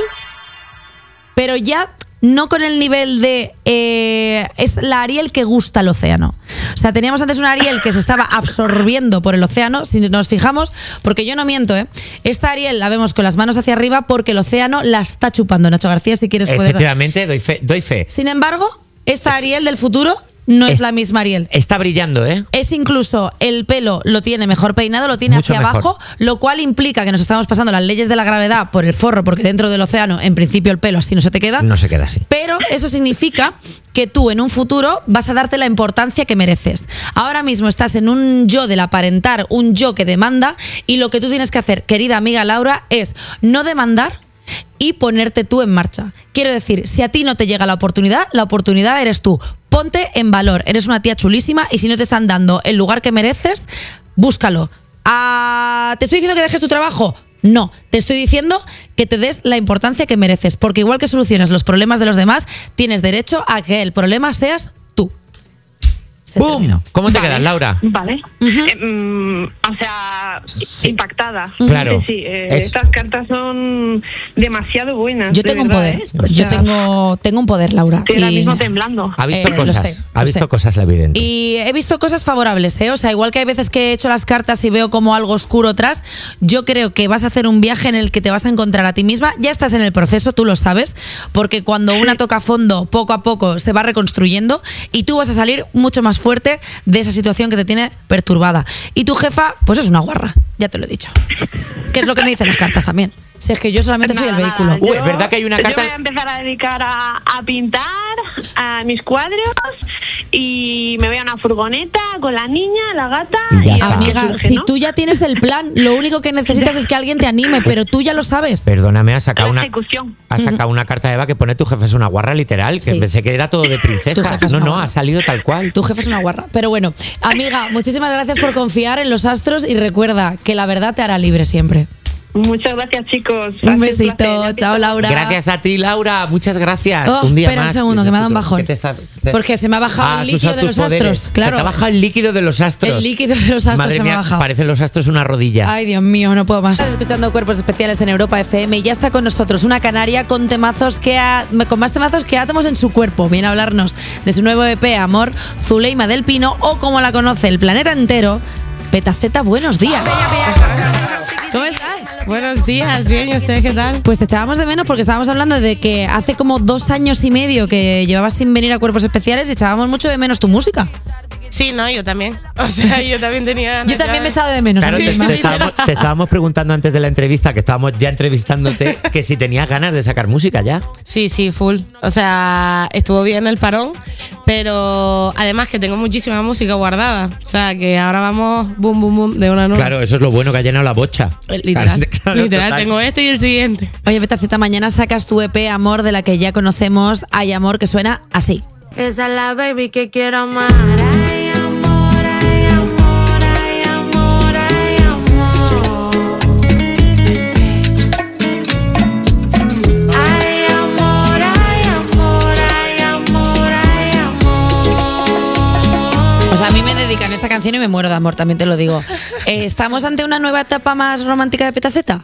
pero ya no con el nivel de... Eh, es la Ariel que gusta el océano. O sea, teníamos antes una Ariel que se estaba absorbiendo por el océano, si nos fijamos, porque yo no miento, ¿eh? Esta Ariel la vemos con las manos hacia arriba porque el océano la está chupando. Nacho García, si quieres puedes... Efectivamente, doy fe. Doy fe. Sin embargo, esta Ariel del futuro no es, es la misma Ariel. Está brillando, ¿eh? Es incluso el pelo lo tiene mejor peinado, lo tiene Mucho hacia mejor. abajo, lo cual implica que nos estamos pasando las leyes de la gravedad por el forro, porque dentro del océano, en principio, el pelo así no se te queda. No se queda así. Pero eso significa que tú en un futuro vas a darte la importancia que mereces. Ahora mismo estás en un yo del aparentar, un yo que demanda, y lo que tú tienes que hacer, querida amiga Laura, es no demandar y ponerte tú en marcha. Quiero decir, si a ti no te llega la oportunidad, la oportunidad eres tú. Ponte en valor. Eres una tía chulísima y si no te están dando el lugar que mereces, búscalo. Ah, ¿te estoy diciendo que dejes tu trabajo? No, te estoy diciendo que te des la importancia que mereces, porque igual que solucionas los problemas de los demás, tienes derecho a que el problema seas tú. Se ¡Bum! terminó. ¿Cómo te Vale. quedas, Laura? Vale. Eh, mm, o sea, impactada. Claro. Sí, sí, eh, Es- estas cartas son demasiado buenas. Yo de tengo un verdad, poder. ¿eh? O Yo sea, tengo, tengo un poder, Laura. Estoy ahora Y- mismo temblando. Ha visto Eh, lo cosas. sé, ha lo visto sé. cosas, la evidente. Y he visto cosas favorables, ¿eh? O sea, igual que hay veces que he hecho las cartas y veo como algo oscuro atrás, yo creo que vas a hacer un viaje en el que te vas a encontrar a ti misma. Ya estás en el proceso, tú lo sabes, porque cuando una toca fondo, poco a poco se va reconstruyendo y tú vas a salir mucho más fuerte de esa situación que te tiene perturbada. Y tu jefa, pues es una guarra, ya te lo he dicho. Que es lo que me dicen las cartas también. Si es que yo solamente soy el Nada, vehículo. nada, Uy, yo- es verdad que hay una Yo carta- voy a empezar a dedicar a, a pintar a mis cuadros y me voy a una furgoneta con la niña, la gata. Y ya y está. a ver qué Amiga, surge, si ¿no? tú ya tienes el plan, lo único que necesitas es que alguien te anime, pero tú ya lo sabes. Perdóname, ha sacado La una, ejecución. ha sacado una carta de Eva que pone tu jefe es una guarra literal, que Sí. pensé que era todo de Tu princesa. jefe es No, una no, guarra. ha salido tal cual. Tu jefe es una guarra. Pero bueno, amiga, muchísimas gracias por confiar en los astros y recuerda que la verdad te hará libre siempre. Muchas gracias, chicos. Un Ha sido un besito. placer. Chao, Laura. Gracias a ti, Laura. Muchas gracias. Oh, un día espera más. un segundo, que me ha dado un bajón. ¿Qué te está- te- Porque se me ha bajado Ah, el has líquido usado de tus los poderes. astros. Claro. Se te ha bajado el líquido de los astros. El líquido de los astros Madre se me ha mía, bajado. parecen los astros una rodilla. Ay, Dios mío, no puedo más. Estás escuchando Cuerpos Especiales en Europa F M y ya está con nosotros una canaria con temazos que ha- con más temazos que átomos en su cuerpo. Viene a hablarnos de su nuevo E P, Amor, Zuleima del Pino, o como la conoce el planeta entero, Petaceta. Buenos días. ¿Cómo estás? Buenos días, bien, ¿y ustedes qué tal? Pues te echábamos de menos porque estábamos hablando de que hace como dos años y medio que llevabas sin venir a Cuerpos Especiales y echábamos mucho de menos tu música. Sí, no, yo también. O sea, yo también tenía ganas Yo también ya me he echado de menos. Claro, así te, misma. te estábamos, te estábamos preguntando antes de la entrevista, que estábamos ya entrevistándote, que si tenías ganas de sacar música ya. Sí, sí, full. O sea, estuvo bien el parón, pero además que tengo muchísima música guardada. O sea, que ahora vamos boom, boom, boom de una nueva. Claro, eso es lo bueno que ha llenado la bocha. Literal, Claro, literal total. tengo este y el siguiente. Oye, Petaceta, mañana sacas tu E P, Amor, de la que ya conocemos. Hay Amor, que suena así. Esa es la baby que quiero amar. Ay, amor, ay, amor, ay, amor, ay, amor. Ay, amor, ay, amor, ay, amor, ay, amor. O sea, a mí me dedican esta canción y me muero de amor, también te lo digo. Eh, ¿Estamos ante una nueva etapa más romántica de Petaceta?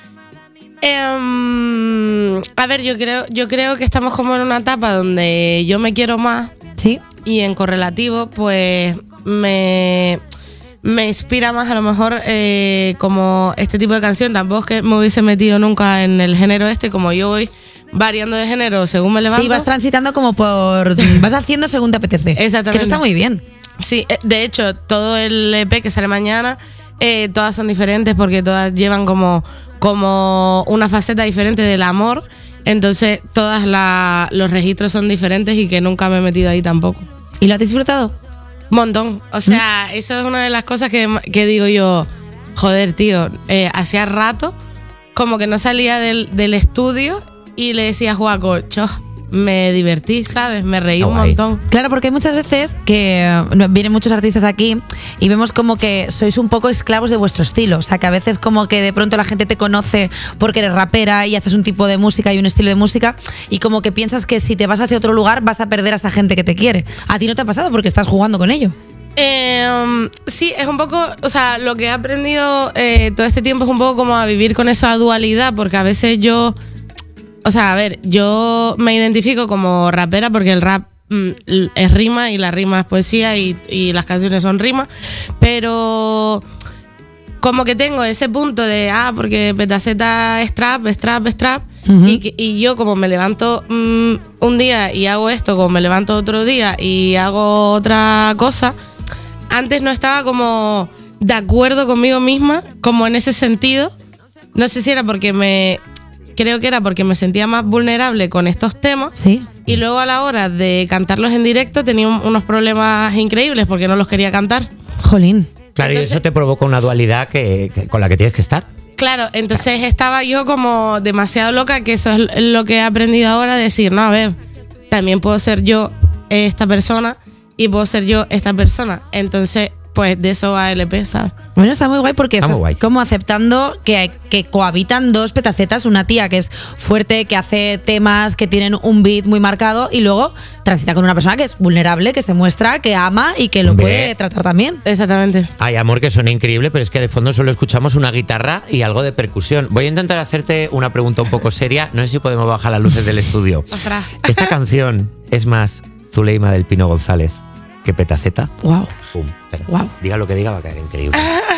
Em, a ver, yo creo, yo creo que estamos como en una etapa donde yo me quiero más. Sí. Y en correlativo, pues me, me inspira más a lo mejor eh, como este tipo de canción. Tampoco es que me hubiese metido nunca en el género este, como yo voy variando de género según me levanto. Sí, vas transitando como por... Vas haciendo según te apetece. Exactamente. Que eso está muy bien. Sí, eh, de hecho, todo el E P que sale mañana, eh, todas son diferentes porque todas llevan como, como una faceta diferente del amor. Entonces, todas la- los registros son diferentes y que nunca me he metido ahí tampoco. ¿Y lo has disfrutado? Montón. O sea, eso es una de las cosas que, que digo yo, joder, tío, eh, hacía rato como que no salía del, del estudio y le decía a Juaco, cho, me divertí, ¿sabes? Me reí un montón. Claro, porque hay muchas veces que eh, vienen muchos artistas aquí y vemos como que sois un poco esclavos de vuestro estilo. O sea, que a veces como que de pronto la gente te conoce porque eres rapera y haces un tipo de música y un estilo de música y como que piensas que si te vas hacia otro lugar vas a perder a esa gente que te quiere. A ti no te ha pasado porque estás jugando con ello. Eh, sí, es un poco, o sea, lo que he aprendido eh, todo este tiempo es un poco como a vivir con esa dualidad, porque a veces yo, o sea, a ver, yo me identifico como rapera porque el rap mm, es rima y la rima es poesía y, y las canciones son rimas, pero como que tengo ese punto de, ah, porque Petaceta es trap, es trap, es trap, uh-huh. y, y yo como me levanto mm, un día y hago esto, como me levanto otro día y hago otra cosa. Antes no estaba como de acuerdo conmigo misma, como en ese sentido. No sé si era porque me... Creo que era porque me sentía más vulnerable con estos temas. Sí. Y luego a la hora de cantarlos en directo tenía un, unos problemas increíbles porque no los quería cantar. Jolín. Claro, Entonces, y eso te provoca una dualidad que, que, con la que tienes que estar. Claro, entonces estaba yo como demasiado loca, que eso es lo que he aprendido ahora, decir, no, a ver, también puedo ser yo esta persona y puedo ser yo esta persona. Entonces, pues de eso va L P, ¿sabes? Bueno, está muy guay porque Está estás muy guay. como aceptando que, que cohabitan dos petacetas, una tía que es fuerte, que hace temas que tienen un beat muy marcado y luego transita con una persona que es vulnerable, que se muestra, que ama y que lo Hombre. puede tratar también. Exactamente. Ay, amor, que suena increíble, pero es que de fondo solo escuchamos una guitarra y algo de percusión. Voy a intentar hacerte una pregunta un poco seria. No sé si podemos bajar las luces del estudio. Ostras. Esta canción es más Zuleima del Pino González que Petaceta. Wow. Pum, espera. Wow. Diga lo que diga, va a caer increíble.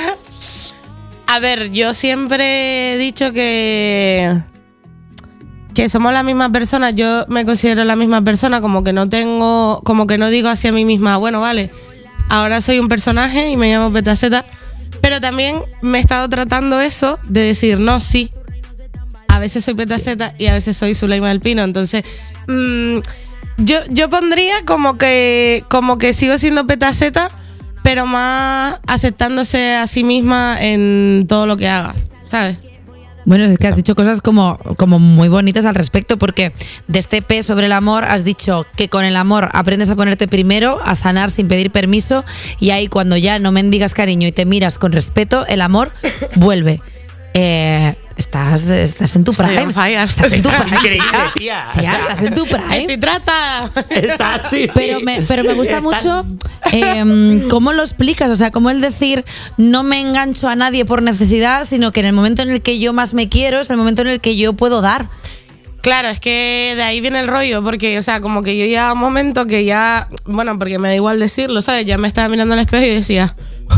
A ver, yo siempre he dicho que que somos la misma persona. Yo me considero la misma persona, como que no tengo, como que no digo hacia mí misma, bueno, vale, ahora soy un personaje y me llamo Petaceta, pero también me he estado tratando eso de decir, no, sí, a veces soy Petaceta y a veces soy Zuleima del Pino. Entonces, mmm, yo, yo pondría como que, como que sigo siendo Petaceta, pero más aceptándose a sí misma en todo lo que haga, ¿sabes? Bueno, es que has dicho cosas como, como muy bonitas al respecto, porque de este E P sobre el amor has dicho que con el amor aprendes a ponerte primero, a sanar sin pedir permiso, y ahí cuando ya no mendigas cariño y te miras con respeto, el amor vuelve. Eh, estás, estás en tu Estoy prime. on fire. Estás en tu prime. Increíble, tía. Tía, estás en tu prime. Estoy trata. Está así. Pero me, pero me gusta Está- mucho eh, cómo lo explicas, o sea, cómo el decir no me engancho a nadie por necesidad, sino que en el momento en el que yo más me quiero es el momento en el que yo puedo dar. Claro, es que de ahí viene el rollo, porque, o sea, como que yo ya a un momento que ya, bueno, porque me da igual decirlo, ¿sabes? Ya me estaba mirando al espejo y decía,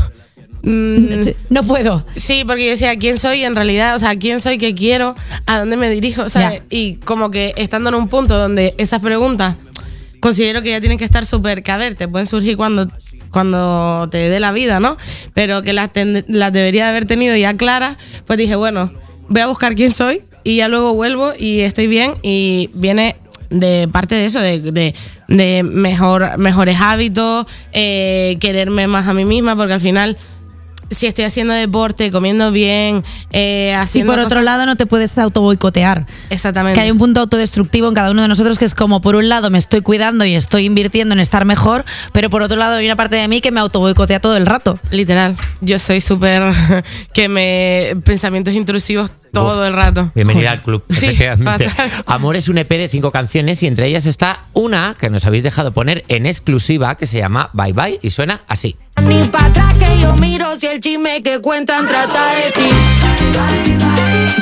mm, no puedo. Sí, porque yo decía, ¿quién soy en realidad? O sea, ¿quién soy? ¿Qué quiero? ¿A dónde me dirijo? ¿Sabes? Y como que estando en un punto donde esas preguntas considero que ya tienen que estar súper, que a ver, te pueden surgir cuando, cuando te dé la vida, ¿no? Pero que las, ten- las debería de haber tenido ya claras, pues dije, bueno, voy a buscar quién soy y ya luego vuelvo y estoy bien, y viene de parte de eso, de, de, de mejor, mejores hábitos, eh, quererme más a mí misma, porque al final, si estoy haciendo deporte, comiendo bien, eh, Y haciendo por otro cosas- lado no te puedes autoboicotear. Exactamente. Que hay un punto autodestructivo en cada uno de nosotros que es como, por un lado me estoy cuidando y estoy invirtiendo en estar mejor, pero por otro lado hay una parte de mí que me autoboicotea todo el rato. Literal, yo soy súper que me pensamientos intrusivos todo Uf. el rato. Bienvenida al club, Sí, efectivamente. fatal. Amor es un E P de cinco canciones y entre ellas está una que nos habéis dejado poner en exclusiva que se llama Bye Bye y suena así. Ni para atrás que yo miro si el chisme que cuentan trata de ti. Bye, bye,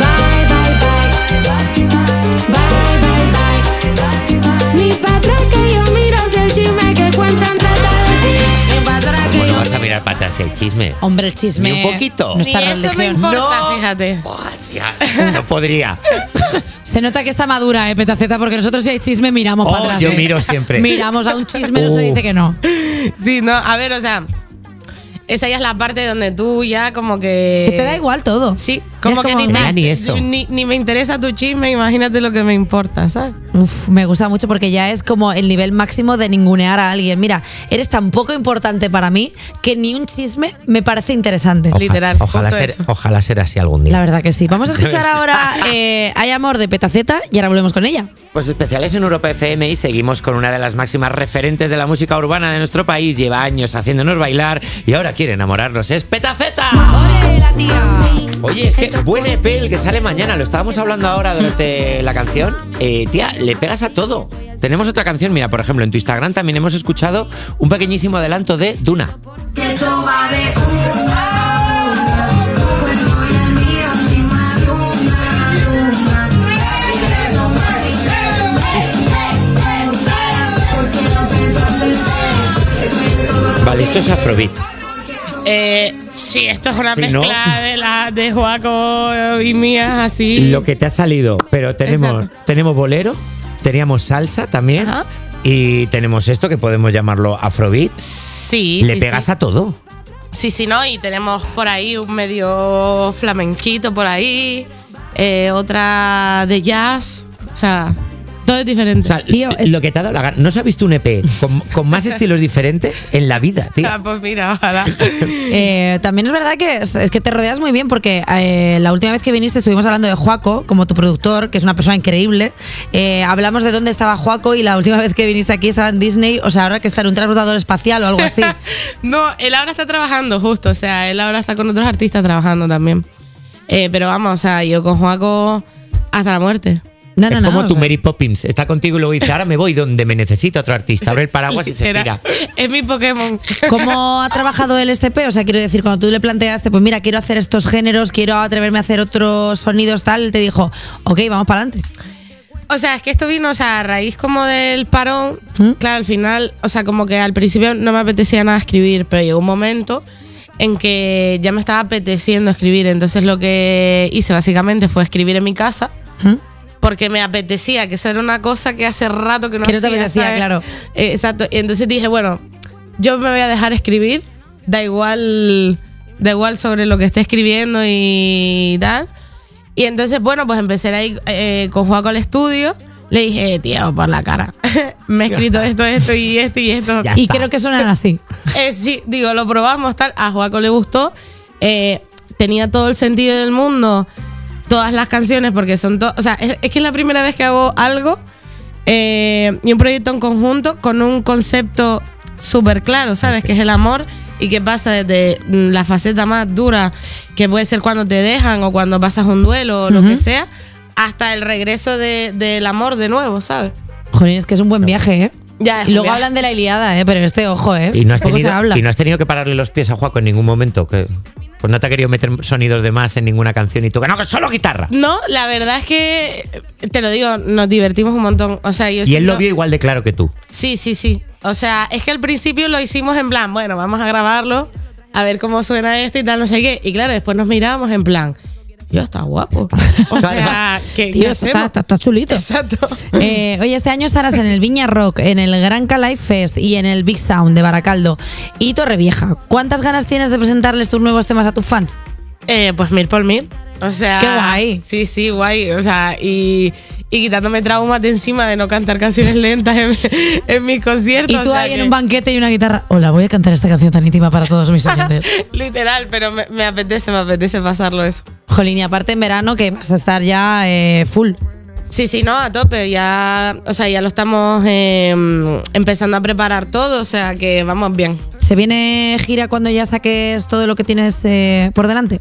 bye. Bye, bye, bye. Ni para atrás que yo miro si el chisme que cuentan trata de ti. Ni para atrás que ¿Cómo no yo vas a mirar para atrás el chisme? Hombre, el chisme. Ni un poquito. Nuestra Ni eso me religión. importa, No. fíjate. Ya, no podría. Se nota que está madura, eh, Petaceta, porque nosotros si hay chisme miramos Oh, para atrás. yo eh. miro siempre. Miramos a un chisme, no se Uh. dice que no. Sí, no, a ver, o sea, esa ya es la parte donde tú ya como que... Que te da igual todo. Sí, como Es que como, ni, "Nah, te- ni eso". Ni, ni me interesa tu chisme, imagínate lo que me importa, ¿sabes? Uf, me gusta mucho porque ya es como el nivel máximo de ningunear a alguien. Mira, eres tan poco importante para mí que ni un chisme me parece interesante. Oja- Literal, Ojalá justo ser, eso. ojalá ser así algún día. La verdad que sí. Vamos a escuchar ahora eh, Hay amor de Petaceta y ahora volvemos con ella. Pues especiales en Europa F M y seguimos con una de las máximas referentes de la música urbana de nuestro país. Lleva años haciéndonos bailar y ahora quiere enamorarnos. ¡Es Petaceta! ¡Ole, la tía! Oye, es que buen E P el que sale mañana. Lo estábamos hablando ahora durante la canción. Eh, tía, le pegas a todo. Tenemos otra canción, mira, por ejemplo, en tu Instagram también hemos escuchado un pequeñísimo adelanto de Duna. Vale, esto es Afrobeat. Eh, sí, esto es una Sí, mezcla ¿no? de la de Joaco y mías así. Lo que te ha salido, pero tenemos, tenemos bolero, teníamos salsa también Ajá. y tenemos esto que podemos llamarlo Afrobeat. Sí, Le sí, pegas sí. a todo. Sí, sí, no, y tenemos por ahí un medio flamenquito por ahí, eh, otra de jazz, o sea, todo es diferente. O sea, lo que te ha dado la gana. ¿No se ha visto un E P con, con más estilos diferentes en la vida, tío? Ah, pues mira, ojalá. Eh, también es verdad que es, es que te rodeas muy bien porque eh, la última vez que viniste estuvimos hablando de Joaco como tu productor, que es una persona increíble. Eh, hablamos de dónde estaba Joaco y la última vez que viniste aquí estaba en Disney. O sea, ahora que está en un transbordador espacial o algo así. No, él ahora está trabajando justo, o sea, él ahora está con otros artistas trabajando también. Eh, pero vamos, o sea, yo con Joaco hasta la muerte. No, es como tu Mary Poppins. Está contigo y luego dice, ahora me voy donde me necesita otro artista. Abre el paraguas y se Era- tira. Es mi Pokémon. ¿Cómo ha trabajado el este P? O sea, quiero decir, cuando tú le planteaste, pues mira, quiero hacer estos géneros, quiero atreverme a hacer otros sonidos, tal, él te dijo, ok, vamos para adelante. O sea, es que esto vino, o sea, a raíz como del parón, claro, al final, o sea, como que al principio no me apetecía nada escribir, pero llegó un momento en que ya me estaba apeteciendo escribir, entonces lo que hice básicamente fue escribir en mi casa, porque me apetecía, que eso era una cosa que hace rato que no Que no te hacía, apetecía, ¿sabes? claro. Eh, exacto, y entonces dije, bueno, yo me voy a dejar escribir, da igual, da igual sobre lo que esté escribiendo y tal. Y entonces, bueno, pues empecé a ir eh, con Joaco al estudio. Le dije, tío, por la cara. Me he escrito esto, esto y esto y esto. Ya y está. Creo que suenan así. Eh, sí, digo, lo probamos, tal. A Joaco le gustó. Eh, tenía todo el sentido del mundo. Todas las canciones, porque son todas. O sea, es, es que es la primera vez que hago algo eh, y un proyecto en conjunto con un concepto súper claro, ¿sabes? Que es el amor. Y que pasa desde la faceta más dura, que puede ser cuando te dejan o cuando pasas un duelo o lo Ujú. que sea, hasta el regreso de- del amor de nuevo, ¿sabes? Jolín, es que es un buen viaje, ¿eh? Ya, es Y luego un viaje. hablan de la Ilíada, ¿eh? Pero este, ojo, ¿eh? Y no, has Poco tenido, se habla. y no has tenido que pararle los pies a Joaco en ningún momento. Que, pues no te ha querido meter sonidos de más en ninguna canción y tú, que no, que solo guitarra. No, la verdad es que, te lo digo, nos divertimos un montón. O sea, yo Y él lo siento- vio igual de claro que tú. Sí, sí, sí. O sea, es que al principio lo hicimos en plan, bueno, vamos a grabarlo, a ver cómo suena esto y tal, no sé qué. Y claro, después nos mirábamos en plan, tío, está guapo. O sea, ¿qué, Tío, qué está, hacemos? está- está chulito. Exacto. Eh, oye, este año estarás en el Viña Rock, en el Gran Calais Fest y en el Big Sound de Baracaldo y Torrevieja. ¿Cuántas ganas tienes de presentarles tus nuevos temas a tus fans? Eh, pues mil por mil. O sea. Qué guay. Sí, sí, guay. O sea, y, y quitándome traumas de encima de no cantar canciones lentas en, en mis conciertos. Y tú o sea ahí en que- un banquete y una guitarra. Hola, voy a cantar esta canción tan íntima para todos mis oyentes. Literal, pero me, me apetece, me apetece pasarlo eso. Jolín, y aparte en verano que vas a estar ya eh, full. Sí, sí, no, a tope. Ya, o sea, ya lo estamos eh, empezando a preparar todo, o sea que vamos bien. ¿Se viene gira cuando ya saques todo lo que tienes eh, por delante?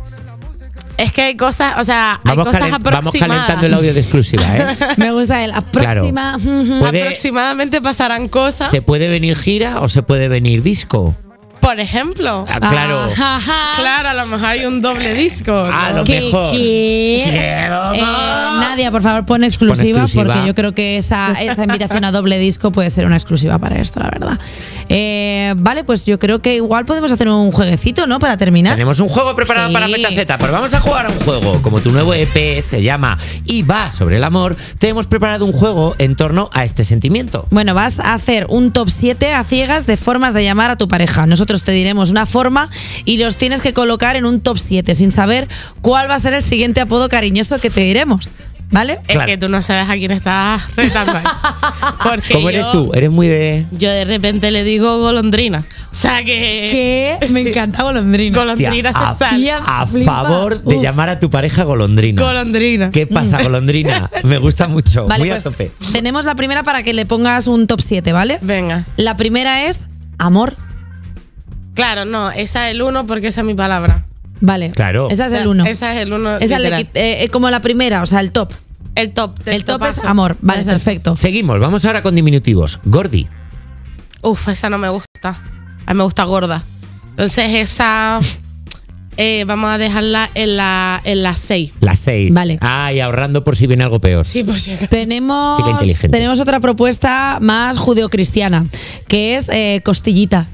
Es que hay cosas, o sea, Vamos, hay cosas calen- vamos aproximadas. calentando el audio de exclusiva, ¿eh? Me gusta el aproxima. Puede- Aproximadamente pasarán cosas. ¿Se puede venir gira o se puede venir disco? Por ejemplo. Ah, claro. Claro, a lo mejor hay un doble disco. A ¿no? lo mejor. ¿Qué? Quiero Eh, Nadia, por favor, pon exclusiva, Pon exclusiva. porque yo creo que esa, esa invitación a doble disco puede ser una exclusiva para esto, la verdad. Eh, vale, pues yo creo que igual podemos hacer un jueguecito, ¿no? Para terminar. Tenemos un juego preparado Sí. para Petaceta, pero vamos a jugar a un juego. Como tu nuevo E P se llama Y va sobre el amor, te hemos preparado un juego en torno a este sentimiento. Bueno, vas a hacer un top siete a ciegas de formas de llamar a tu pareja. Nosotros nosotros te diremos una forma y los tienes que colocar en un top siete sin saber cuál va a ser el siguiente apodo cariñoso que te diremos. ¿Vale? Es claro. que tú no sabes a quién estás retando. Porque ¿Cómo eres yo, tú? ¿Eres muy de...? Yo de repente le digo golondrina. O sea que... ¿Qué? Me sí. encanta golondrina. Golondrina Tía, sexual. A, a favor de Uf. llamar a tu pareja golondrina. Golondrina. ¿Qué pasa, golondrina? Me gusta mucho. Vale, muy pues a tope. Tenemos la primera para que le pongas un top siete, ¿vale? Venga. La primera es amor. Claro, no. Esa es el uno porque esa es mi palabra. Vale, claro. Esa es o sea, el uno. Esa es el uno. Esa es eh, como la primera, o sea, el top. El top. El, el top topazo. Es amor. Vale, Exacto. perfecto. Seguimos, vamos ahora con diminutivos. Gordi. Uf, esa no me gusta. A mí me gusta gorda. Entonces esa eh, vamos a dejarla en la en la seis. La seis. Vale. Ah, y ahorrando por si viene algo peor. Sí, por si acaso. Tenemos, Chica inteligente. tenemos otra propuesta más judeocristiana, que es eh, costillita.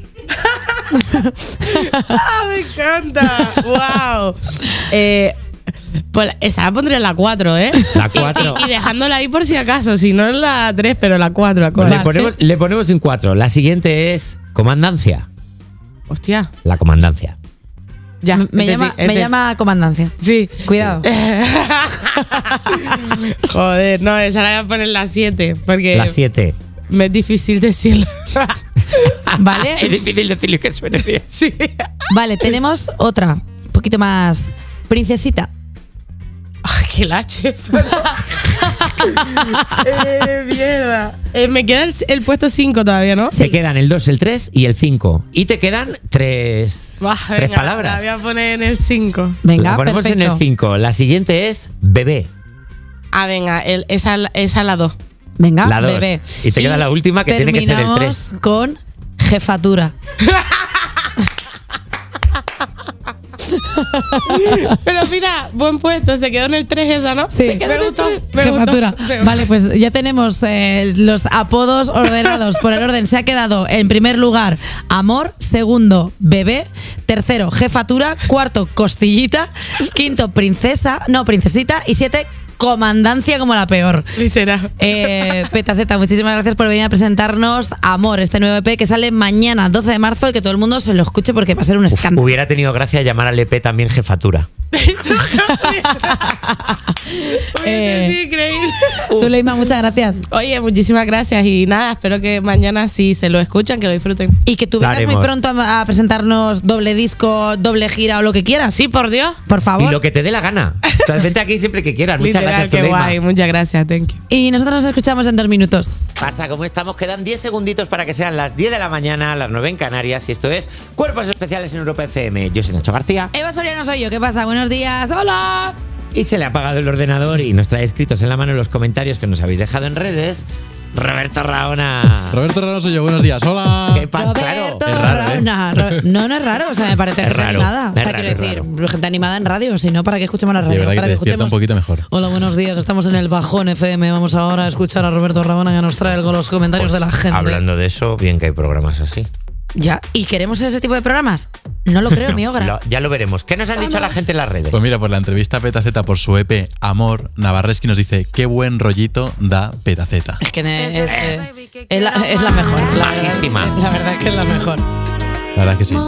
¡Ah, me encanta! ¡Wow! Eh, pues esa la pondré en la cuatro, ¿eh? La cuatro. Y, y dejándola ahí por si acaso, si no en la tres, pero la cuatro. La cuatro. Le, ponemos, le ponemos en cuatro. La siguiente es comandancia. Hostia. La comandancia. Ya, me, me, llama, me llama comandancia. Sí. Cuidado. Joder, no, esa la voy a poner en la siete. Porque la siete. Me es difícil decirlo. ¿Vale? Es difícil decirlo que suene bien. Sí. Vale, tenemos otra. Un poquito más princesita. Ay, qué lache esto, ¿no? eh, mierda. Eh, me queda el, el puesto cinco todavía, ¿no? Te sí. quedan el dos, el tres y el cinco. Y te quedan tres, Bah, tres venga, palabras. La voy a poner en el cinco. Venga, la ponemos perfecto. en el cinco. La siguiente es bebé. Ah, venga, el, esa es la dos. Venga, la dos. bebé. Y te queda la última que tiene que ser el tres. Con jefatura. Pero mira, buen puesto, se quedó en el tres esa, ¿no? Sí, me gustó. Me jefatura. gustó. Vale, pues ya tenemos eh, los apodos ordenados por el orden. Se ha quedado en primer lugar amor, segundo bebé, tercero jefatura, cuarto costillita, quinto princesa, no princesita y siete comandancia como la peor. Literal. Eh, Petaceta, muchísimas gracias por venir a presentarnos Amor, este nuevo E P que sale mañana, doce de marzo, y que todo el mundo se lo escuche porque va a ser un escándalo. Uf, hubiera tenido gracia llamar al E P también jefatura. eh, increíble. Zuleima, muchas gracias. Oye, muchísimas gracias y nada, espero que mañana si se lo escuchan, que lo disfruten. Y que tú vengas muy pronto a, a presentarnos doble disco, doble gira o lo que quieras. Sí, por Dios. Por favor. Y lo que te dé la gana. Entonces, vente aquí siempre que quieras. Muchas Literal, gracias, qué guay, muchas gracias, thank you. Y nosotros nos escuchamos en dos minutos. Pasa, como estamos, quedan diez segunditos para que sean las diez de la mañana, las nueve en Canarias, y esto es Cuerpos Especiales en Europa F M. Yo soy Nacho García. Eva Soriano soy yo. ¿Qué pasa? Buenos días. ¡Hola! Y se le ha apagado el ordenador y nos trae escritos en la mano los comentarios que nos habéis dejado en redes. Roberto Raona. Roberto Raona soy yo, buenos días, hola. ¿Qué pasa? Roberto Claro. Es raro, ¿eh? Raona. Ro- No, no es raro, o sea, me parece Es gente raro, animada. es O sea, raro, quiero es decir, gente animada en radio, si no, ¿para qué escuchemos la Sí, radio? verdad que Para te que despierta un poquito mejor. Hola, buenos días, estamos en el Bajón F M. Vamos ahora a escuchar a Roberto Raona que nos trae con los comentarios Pues, de la gente. hablando de eso, bien que hay programas así. Ya, ¿y queremos ese tipo de programas? No lo creo, No, mi obra. lo- ya lo veremos. ¿Qué nos han dicho la gente en las redes? Pues mira, por la entrevista a Petaceta por su E P Amor, Navarreski nos dice qué buen rollito da Petaceta. Es que ne- es, eh, es la, es la mejor. La verdad, Majísima. la verdad es que es la mejor. La verdad que sí.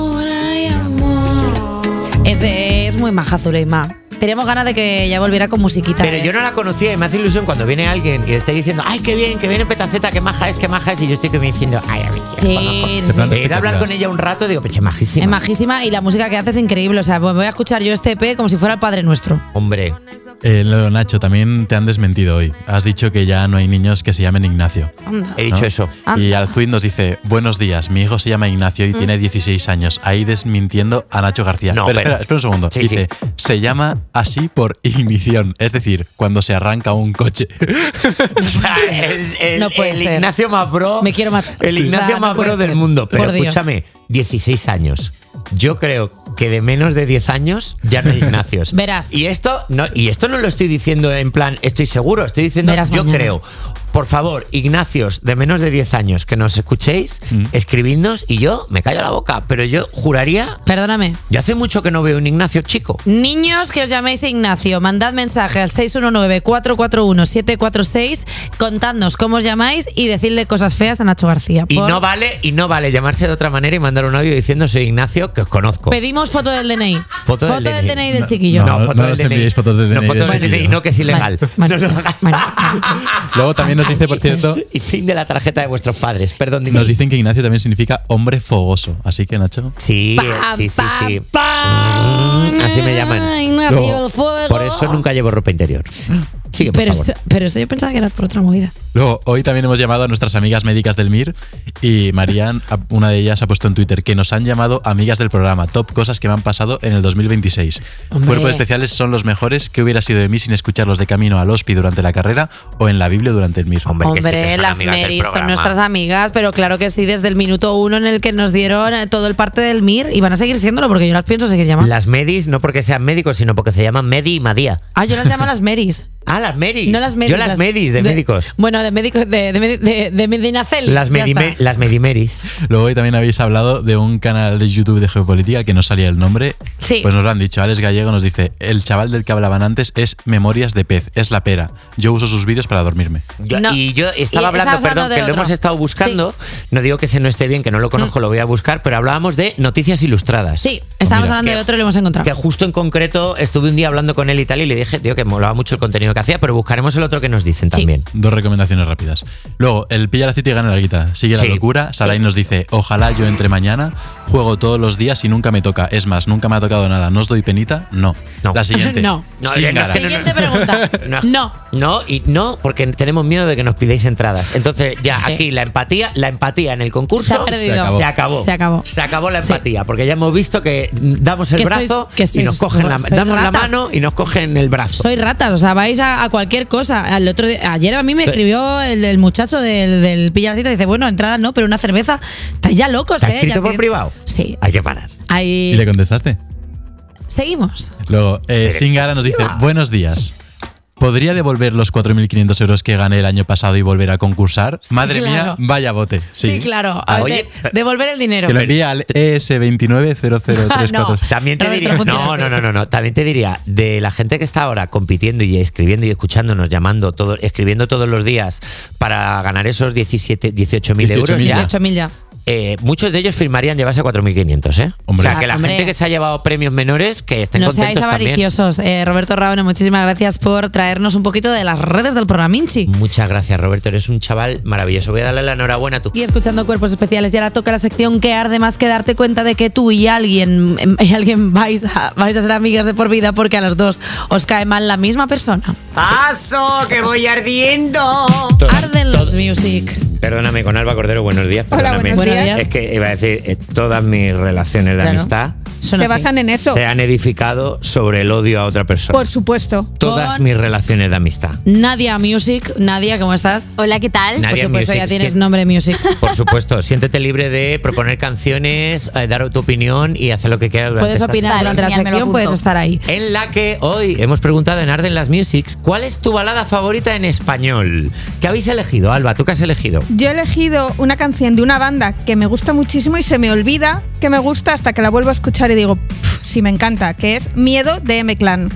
Es, es muy maja, Zuleima. Teníamos ganas de que ya volviera con musiquita. Pero ¿eh? yo no la conocía y me hace ilusión cuando viene alguien y le está diciendo, ay, qué bien, que viene Petaceta, qué maja es, qué maja es. Y yo estoy que me diciendo, ay, a mí, Sí, sí. He ido a hablar con ella un rato y digo, peche, majísima. Es majísima y la música que hace es increíble. O sea, pues voy a escuchar yo este E P como si fuera el Padre Nuestro. Hombre. Eh, lo, Nacho, también te han desmentido hoy. Has dicho que ya no hay niños que se llamen Ignacio. Anda. He dicho eso. Y Alzuid nos dice, buenos días, mi hijo se llama Ignacio y Mm. tiene dieciséis años. Ahí desmintiendo a Nacho García. No, pero, pero- espera, espera un segundo. Sí, dice, se llama así por ignición, es decir, cuando se arranca un coche. O sea, el, el- No puede el ser. Ignacio más pro. Me quiero matar. El O sea, Ignacio no más puede pro del ser. mundo. Pero Por Dios. escúchame, dieciséis años. Yo creo que de menos de diez años ya no hay Ignacios. Verás. Y esto no, y esto no lo estoy diciendo en plan, estoy seguro, estoy diciendo, Verás yo mañana. creo. por favor, Ignacios de menos de diez años que nos escuchéis, mm. escribidnos y yo me callo la boca, pero yo juraría... Perdóname. Yo hace mucho que no veo un Ignacio chico. Niños que os llaméis Ignacio, mandad mensaje al seis uno nueve, cuatro cuatro uno, siete cuatro seis, contadnos cómo os llamáis y decidle cosas feas a Nacho García. Y no vale, y no vale llamarse de otra manera y mandar un audio diciendo soy Ignacio, que os conozco. Pedimos foto del D N I. Foto, foto del, del D N I del chiquillo. No, no, foto no del nos D N I. enviéis fotos del D N I. No, foto del del D N I, no, que es ilegal. Vale, vale, no, no, vale. Luego también nos dice, por cierto... Y fin de la tarjeta de vuestros padres. Perdón, dime. Nos dicen que Ignacio también significa hombre fogoso. Así que, Nacho... Sí, Pa, sí, sí, pa, sí. pa. Mm, así me llaman. Ignacio Luego, el fuego. por eso nunca llevo ropa interior. Sigue, por pero, favor. eso, pero eso yo pensaba que era por otra movida. Luego, hoy también hemos llamado a nuestras amigas médicas del M I R y Marian, una de ellas, ha puesto en Twitter que nos han llamado amigas del programa. Top cosas que me han pasado en el dos mil veintiséis. Hombre. Cuerpos especiales son los mejores. ¿Qué hubiera sido de mí sin escucharlos de camino al hospi durante la carrera o en la Biblia durante el M I R? Hombre, que sí, Hombre, que son las amigas del Marys son programa. nuestras amigas, pero claro que sí, desde el minuto uno en el que nos dieron eh, todo el parte del M I R y van a seguir siéndolo porque yo las pienso seguir llamando. Las Medis, no porque sean médicos, sino porque se llaman Medi y Madía. Ah, yo las llamo las Marys. Ah, las Medis. No las Medis. Yo las, Medis, de, médicos. Bueno, de médicos, de, de, de, de Medinacel. Las, ya medime, está. las Medimeris. Luego hoy también habéis hablado de un canal de YouTube de geopolítica que no salía el nombre. Sí. Pues nos lo han dicho. Alex Gallego nos dice, el chaval del que hablaban antes es Memorias de Pez, es la pera. Yo uso sus vídeos para dormirme. Yo, No. Y yo estaba Y hablando, estabas perdón, hablando de que lo otro. hemos estado buscando. No digo que ese no esté bien, que no lo conozco, Mm. lo voy a buscar, pero hablábamos de noticias ilustradas. Sí, estábamos Mira, hablando que- de otro y lo hemos encontrado. Que justo en concreto estuve un día hablando con él y tal y le dije, tío, que molaba mucho el contenido que hacía, pero buscaremos el otro que nos dicen también. Dos recomendaciones rápidas. Luego, el pilla la cita y gana la guita. Sigue la Sí. locura. Sarai nos dice, ojalá yo entre mañana, juego todos los días y nunca me toca. Es más, nunca me ha tocado nada. ¿No os doy penita? No. No. La siguiente. No. No, Sin no, es gara. que no, no. Siguiente pregunta. No. No. No, y no, porque tenemos miedo de que nos pidáis entradas. Entonces, ya Sí. aquí la empatía, la empatía en el concurso Se ha perdido. Se acabó. Se acabó. Se acabó. Se acabó la Sí. empatía, porque ya hemos visto que damos el Que brazo sois- que y sois- nos cogen la, sois damos la ratas. mano y nos cogen el brazo. Sois ratas, o sea, vais a, a cualquier cosa. Al otro día- ayer a mí me escribió el, el muchacho del, del Pilla la Cita y dice, bueno, entradas no, pero una cerveza. Estáis ya locos, ¿Te ha ¿eh? escrito Ya por que- privado? Sí. Hay que parar. Ahí. ¿Y le contestaste? Seguimos. Luego, eh, Singara nos dice, buenos días. ¿Podría devolver los cuatro mil quinientos euros que gané el año pasado y volver a concursar? Madre claro. mía, vaya bote. Sí, Sí, claro. Ah, A oye, ver, devolver el dinero. Que lo envía al E S veintinueve cero cero tres cuatro. No. También te Roberto, diría, no funciona no, así. no, no, no, no, también te diría, de la gente que está ahora compitiendo y escribiendo y escuchándonos, llamando, todo, escribiendo todos los días para ganar esos diecisiete, dieciocho mil euros ya, dieciocho mil ya. eh, muchos de ellos firmarían llevarse cuatro mil quinientos, ¿eh? Hombre. O sea, que la Hombre. gente que se ha llevado premios menores, que estén No seáis contentos también. avariciosos. Eh, Roberto Raone, muchísimas gracias por traernos un poquito de las redes del Programinchi. Muchas gracias, Roberto, eres un chaval maravilloso. Voy a darle la enhorabuena a tu... Y escuchando Cuerpos Especiales, y ahora toca la sección que arde más que darte cuenta de que tú y alguien, y alguien vais, a, vais a ser amigas de por vida porque a los dos os cae mal la misma persona. ¡Paso, que voy ardiendo! Arden los music. Perdóname, con Alba Cordero, buenos días. Hola, Perdóname. buenos días. Es que iba a decir, eh, todas mis relaciones de Claro. amistad Se basan en eso. se han edificado sobre el odio a otra persona. Por supuesto. Todas Con- mis relaciones de amistad. Nadia Music. Nadia, ¿cómo estás? Hola, ¿qué tal? Nadia Por supuesto, Music, ya tienes sí. nombre Music. Por supuesto, siéntete libre de proponer canciones, eh, dar tu opinión y hacer lo que quieras durante Puedes esta opinar Vale, durante la genial, me lo sección, puedes apunto. estar ahí. En la que hoy hemos preguntado en Arden las Musics, ¿cuál es tu balada favorita en español? ¿Qué habéis elegido, Alba? ¿Tú qué has elegido? Yo he elegido una canción de una banda que me gusta muchísimo y se me olvida que me gusta hasta que la vuelvo a escuchar y digo, "Pff, sí me encanta", que es Miedo de M-Clan.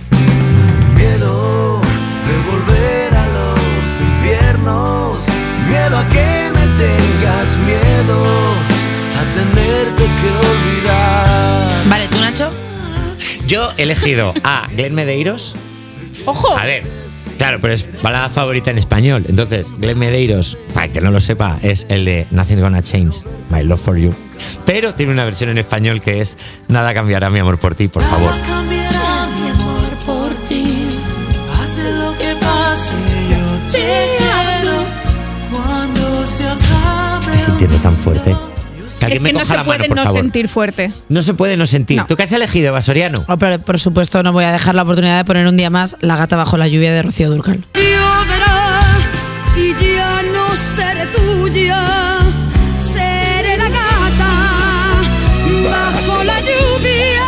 Miedo de volver a los infiernos. Miedo a que me tengas miedo. A tenerte que olvidar. Vale, ¿tú, Nacho? Yo he elegido a Glenn Medeiros. ¡Ojo! A ver, claro, pero es balada favorita en español. Entonces, Glenn Medeiros, para que no lo sepa, es el de Nothing's Gonna Change My Love For You. Pero tiene una versión en español que es Nada cambiará mi amor por ti, por favor. Nada cambiará mi amor por ti. Pase lo que pase, yo te quiero. Cuando se acabe. Estoy sintiendo tan fuerte. Que Es alguien me que no coja se la puede mano, por no favor. sentir fuerte. No se puede no sentir. No. ¿Tú qué has elegido, Basoriano? Oh, pero por supuesto no voy a dejar la oportunidad de poner un día más La gata bajo la lluvia de Rocío Dúrcal. Lloverá y ya no seré tuya, seré la gata bajo la lluvia.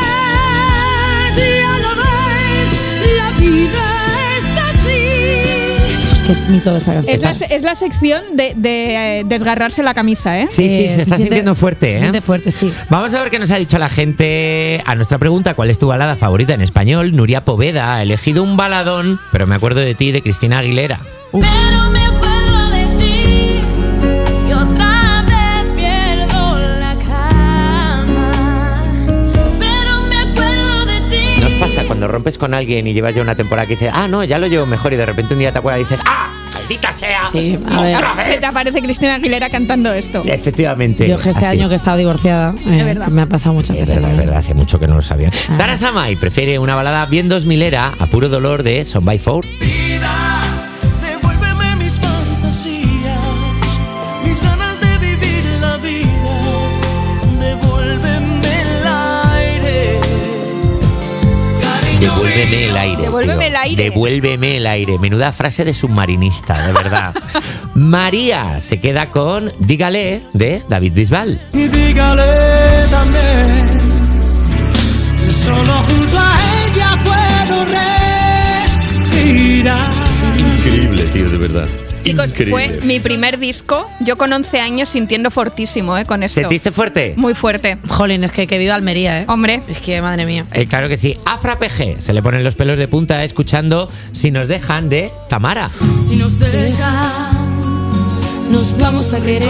Ya lo ves, la vida es así. que es mito de esta canción. Es la, es la sección de, de eh, desgarrarse la camisa, ¿eh? Sí, sí, Eh, se se está siente- sintiendo fuerte, se ¿eh? siente fuerte, sí. Vamos a ver qué nos ha dicho la gente a nuestra pregunta, ¿cuál es tu balada favorita en español? Nuria Poveda ha elegido un baladón, pero me acuerdo de ti, de Cristina Aguilera. Pero me acuerdo de ti y otra vez pierdo la cama. Pero me acuerdo de ti. ¿Nos pasa cuando rompes con alguien y llevas ya una temporada que dices, ah, no, ya lo llevo mejor, y de repente un día te acuerdas y dices, ah, maldita sea, Sí, a ver. otra vez? Se te aparece Cristina Aguilera cantando esto. Efectivamente. Yo que este así. año que he estado divorciada, eh, Es verdad. me ha pasado muchas Es veces. verdad, es también. verdad, hace mucho que no lo sabía. Sara Samay prefiere una balada bien dos milera a puro dolor de Son by Four. Devuélveme mis fantasías, mis ganas de vivir la vida. Devuélveme el aire. Cariño Devuélveme el aire. Devuélveme tío. el aire. Devuélveme el aire. Menuda frase de submarinista, de verdad. María se queda con Dígale de David Bisbal. Y dígale también que solo junto a ella puedo respirar. Increíble, tío, de verdad. Chicos, fue mi primer disco. Yo con once años sintiendo fortísimo, ¿eh? Con esto. ¿Sentiste fuerte? Muy fuerte. Jolín, es que, que viva Almería, ¿eh? Hombre. Es que, madre mía. Eh, claro que sí. Afra P G se le ponen los pelos de punta escuchando Si nos dejan de Tamara. Si nos dejan, nos vamos a querer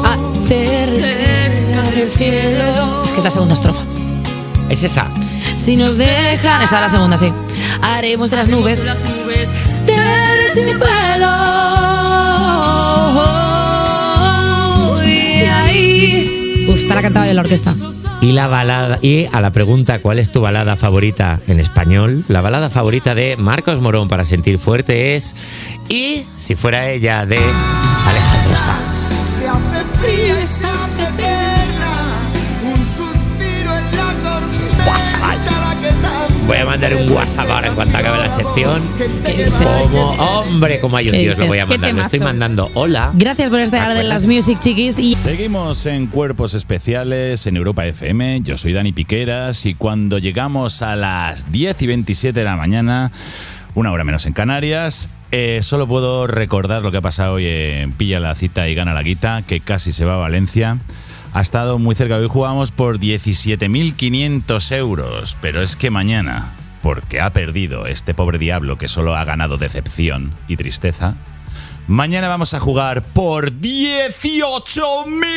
cerca del cielo. Es que es la segunda estrofa. Es esa. Si nos dejan, está la segunda, sí. Haremos de las nubes. Las nubes Terciopelo. Y ahí. Uf, está la cantaba yo en la orquesta. Y la balada, y a la pregunta ¿cuál es tu balada favorita en español? La balada favorita de Marcos Morón para sentir fuerte es Y si fuera ella de Alejandro Sanz. Se hace fría esta eterna, un suspiro en la tormenta. Buah, chaval. Voy a mandar un WhatsApp ahora en cuanto acabe la sección. Como, hombre, como hay un ¿Qué Dios, lo voy a dices? mandar. ¿Qué Lo estoy temazo? mandando. Hola. Gracias por estar en las Music, chiquis. Y Seguimos en Cuerpos Especiales en Europa F M. Yo soy Dani Piqueras y cuando llegamos a las diez y veintisiete de la mañana, una hora menos en Canarias, eh, solo puedo recordar lo que ha pasado hoy en Pilla la Cita y Gana la Guita, que casi se va a Valencia. Ha estado muy cerca. Hoy jugamos por diecisiete mil quinientos euros, pero es que mañana, porque ha perdido este pobre diablo que solo ha ganado decepción y tristeza, mañana vamos a jugar por dieciocho mil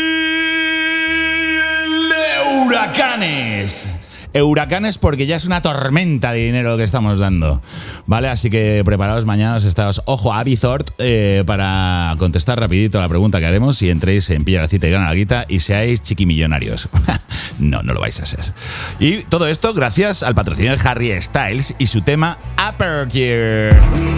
huracanes. Huracanes porque ya es una tormenta de dinero lo que estamos dando, ¿vale? Así que preparaos mañana, os estaos, ojo, a Bizort eh, para contestar rapidito a la pregunta que haremos y entréis en Pilla la Cita y Gana la Guita y seáis chiquimillonarios. No, no lo vais a ser. Y todo esto gracias al patrocinador Harry Styles y su tema Aperture.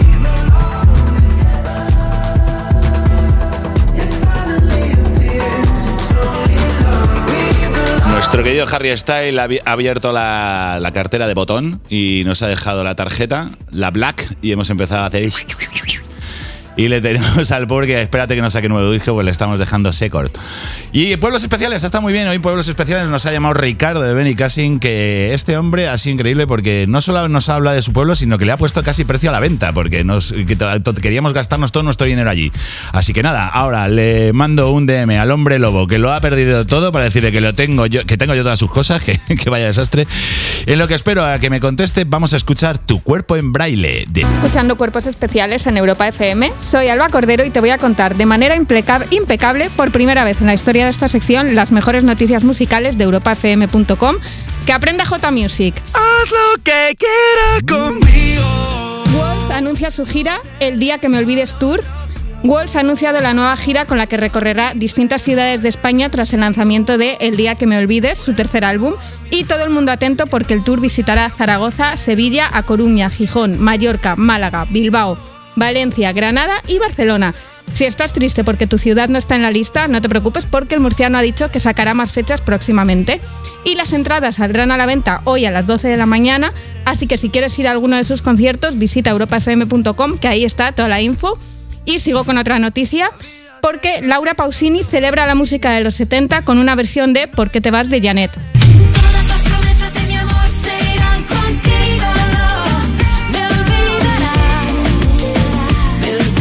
Nuestro querido Harry Styles ha abi- ha abierto la, la cartera de botón y nos ha dejado la tarjeta, la Black, y hemos empezado a hacer... Y le tenemos al pobre que espérate que no saque nuevo disco, pues le estamos dejando Secort. Y Pueblos Especiales, está muy bien. Hoy Pueblos Especiales nos ha llamado Ricardo de Benny Cassin, que este hombre ha sido increíble porque no solo nos habla de su pueblo, sino que le ha puesto casi precio a la venta, porque nos que to- to- queríamos gastarnos todo nuestro dinero allí. Así que nada, ahora le mando un D M al hombre lobo, que lo ha perdido todo, para decirle que lo tengo yo, que tengo yo todas sus cosas, que, que vaya desastre. En lo que espero a que me conteste, vamos a escuchar Tu Cuerpo en Braille de... Escuchando Cuerpos Especiales en Europa F M. Soy Alba Cordero y te voy a contar de manera impecable, impecable por primera vez en la historia de esta sección las mejores noticias musicales de europa f m punto com. Que aprenda J Music. Haz lo que quieras conmigo. Walls anuncia su gira El Día que me olvides Tour. Walls ha anunciado la nueva gira con la que recorrerá distintas ciudades de España tras el lanzamiento de El Día que me olvides, su tercer álbum. Y todo el mundo atento porque el tour visitará Zaragoza, Sevilla, A Coruña, Gijón, Mallorca, Málaga, Bilbao, Valencia, Granada y Barcelona. Si estás triste porque tu ciudad no está en la lista, no te preocupes porque el murciano ha dicho que sacará más fechas próximamente. Y las entradas saldrán a la venta hoy a las doce de la mañana, así que si quieres ir a alguno de sus conciertos, visita europa f m punto com, que ahí está toda la info. Y sigo con otra noticia, porque Laura Pausini celebra la música de los setenta con una versión de ¿Por qué te vas? De Janet. Todas las promesas de mi amor se irán contigo. Me olvidarás, me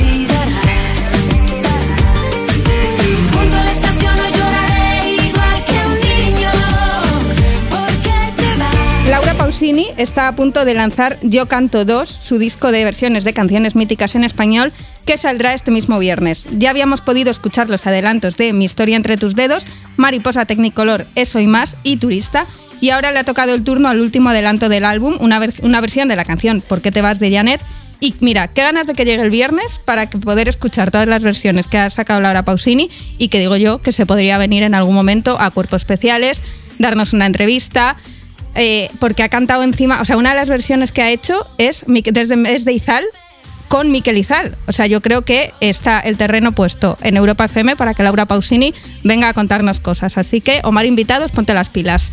está a punto de lanzar Yo Canto dos, su disco de versiones de canciones míticas en español, que saldrá este mismo viernes. Ya habíamos podido escuchar los adelantos de Mi historia entre tus dedos, Mariposa Tecnicolor, Eso y más y Turista, y ahora le ha tocado el turno al último adelanto del álbum, una, ver- una versión de la canción ¿Por qué te vas? De Janet. Y mira, qué ganas de que llegue el viernes para que poder escuchar todas las versiones que ha sacado Laura Pausini y que digo yo que se podría venir en algún momento a Cuerpos Especiales, darnos una entrevista, eh, porque ha cantado encima, o sea, una de las versiones que ha hecho es Mi- desde desde Izal con Miquel Izal. O sea, yo creo que está el terreno puesto en Europa F M para que Laura Pausini venga a contarnos cosas. Así que, Omar Invitados, ponte las pilas.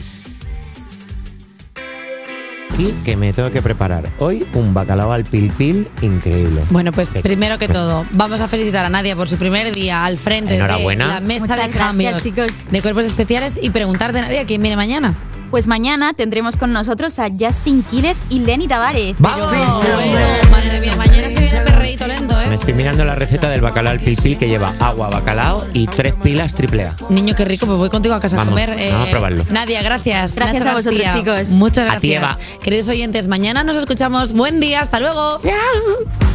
Y que me tengo que preparar hoy un bacalao al pil pil increíble. Bueno, pues primero que todo, vamos a felicitar a Nadia por su primer día al frente Enhorabuena. de la mesa Muchas de gracias, cambios chicos. de Cuerpos Especiales y preguntarte, Nadia, ¿quién viene mañana? Pues mañana tendremos con nosotros a Justin Quiles y Lenny Tavares. ¡Vamos! Bueno, madre mía, mañana se viene perreíto lento, ¿eh? Me estoy mirando la receta del bacalao al pil pil que lleva agua, bacalao y tres pilas triple A. Niño, qué rico, pues voy contigo a casa Vamos, a comer. vamos a probarlo. Nadia, gracias. Gracias Nadia a vosotros, García. chicos. Muchas A ti, gracias. Eva. Queridos oyentes, mañana nos escuchamos. Buen día, hasta luego. Chao.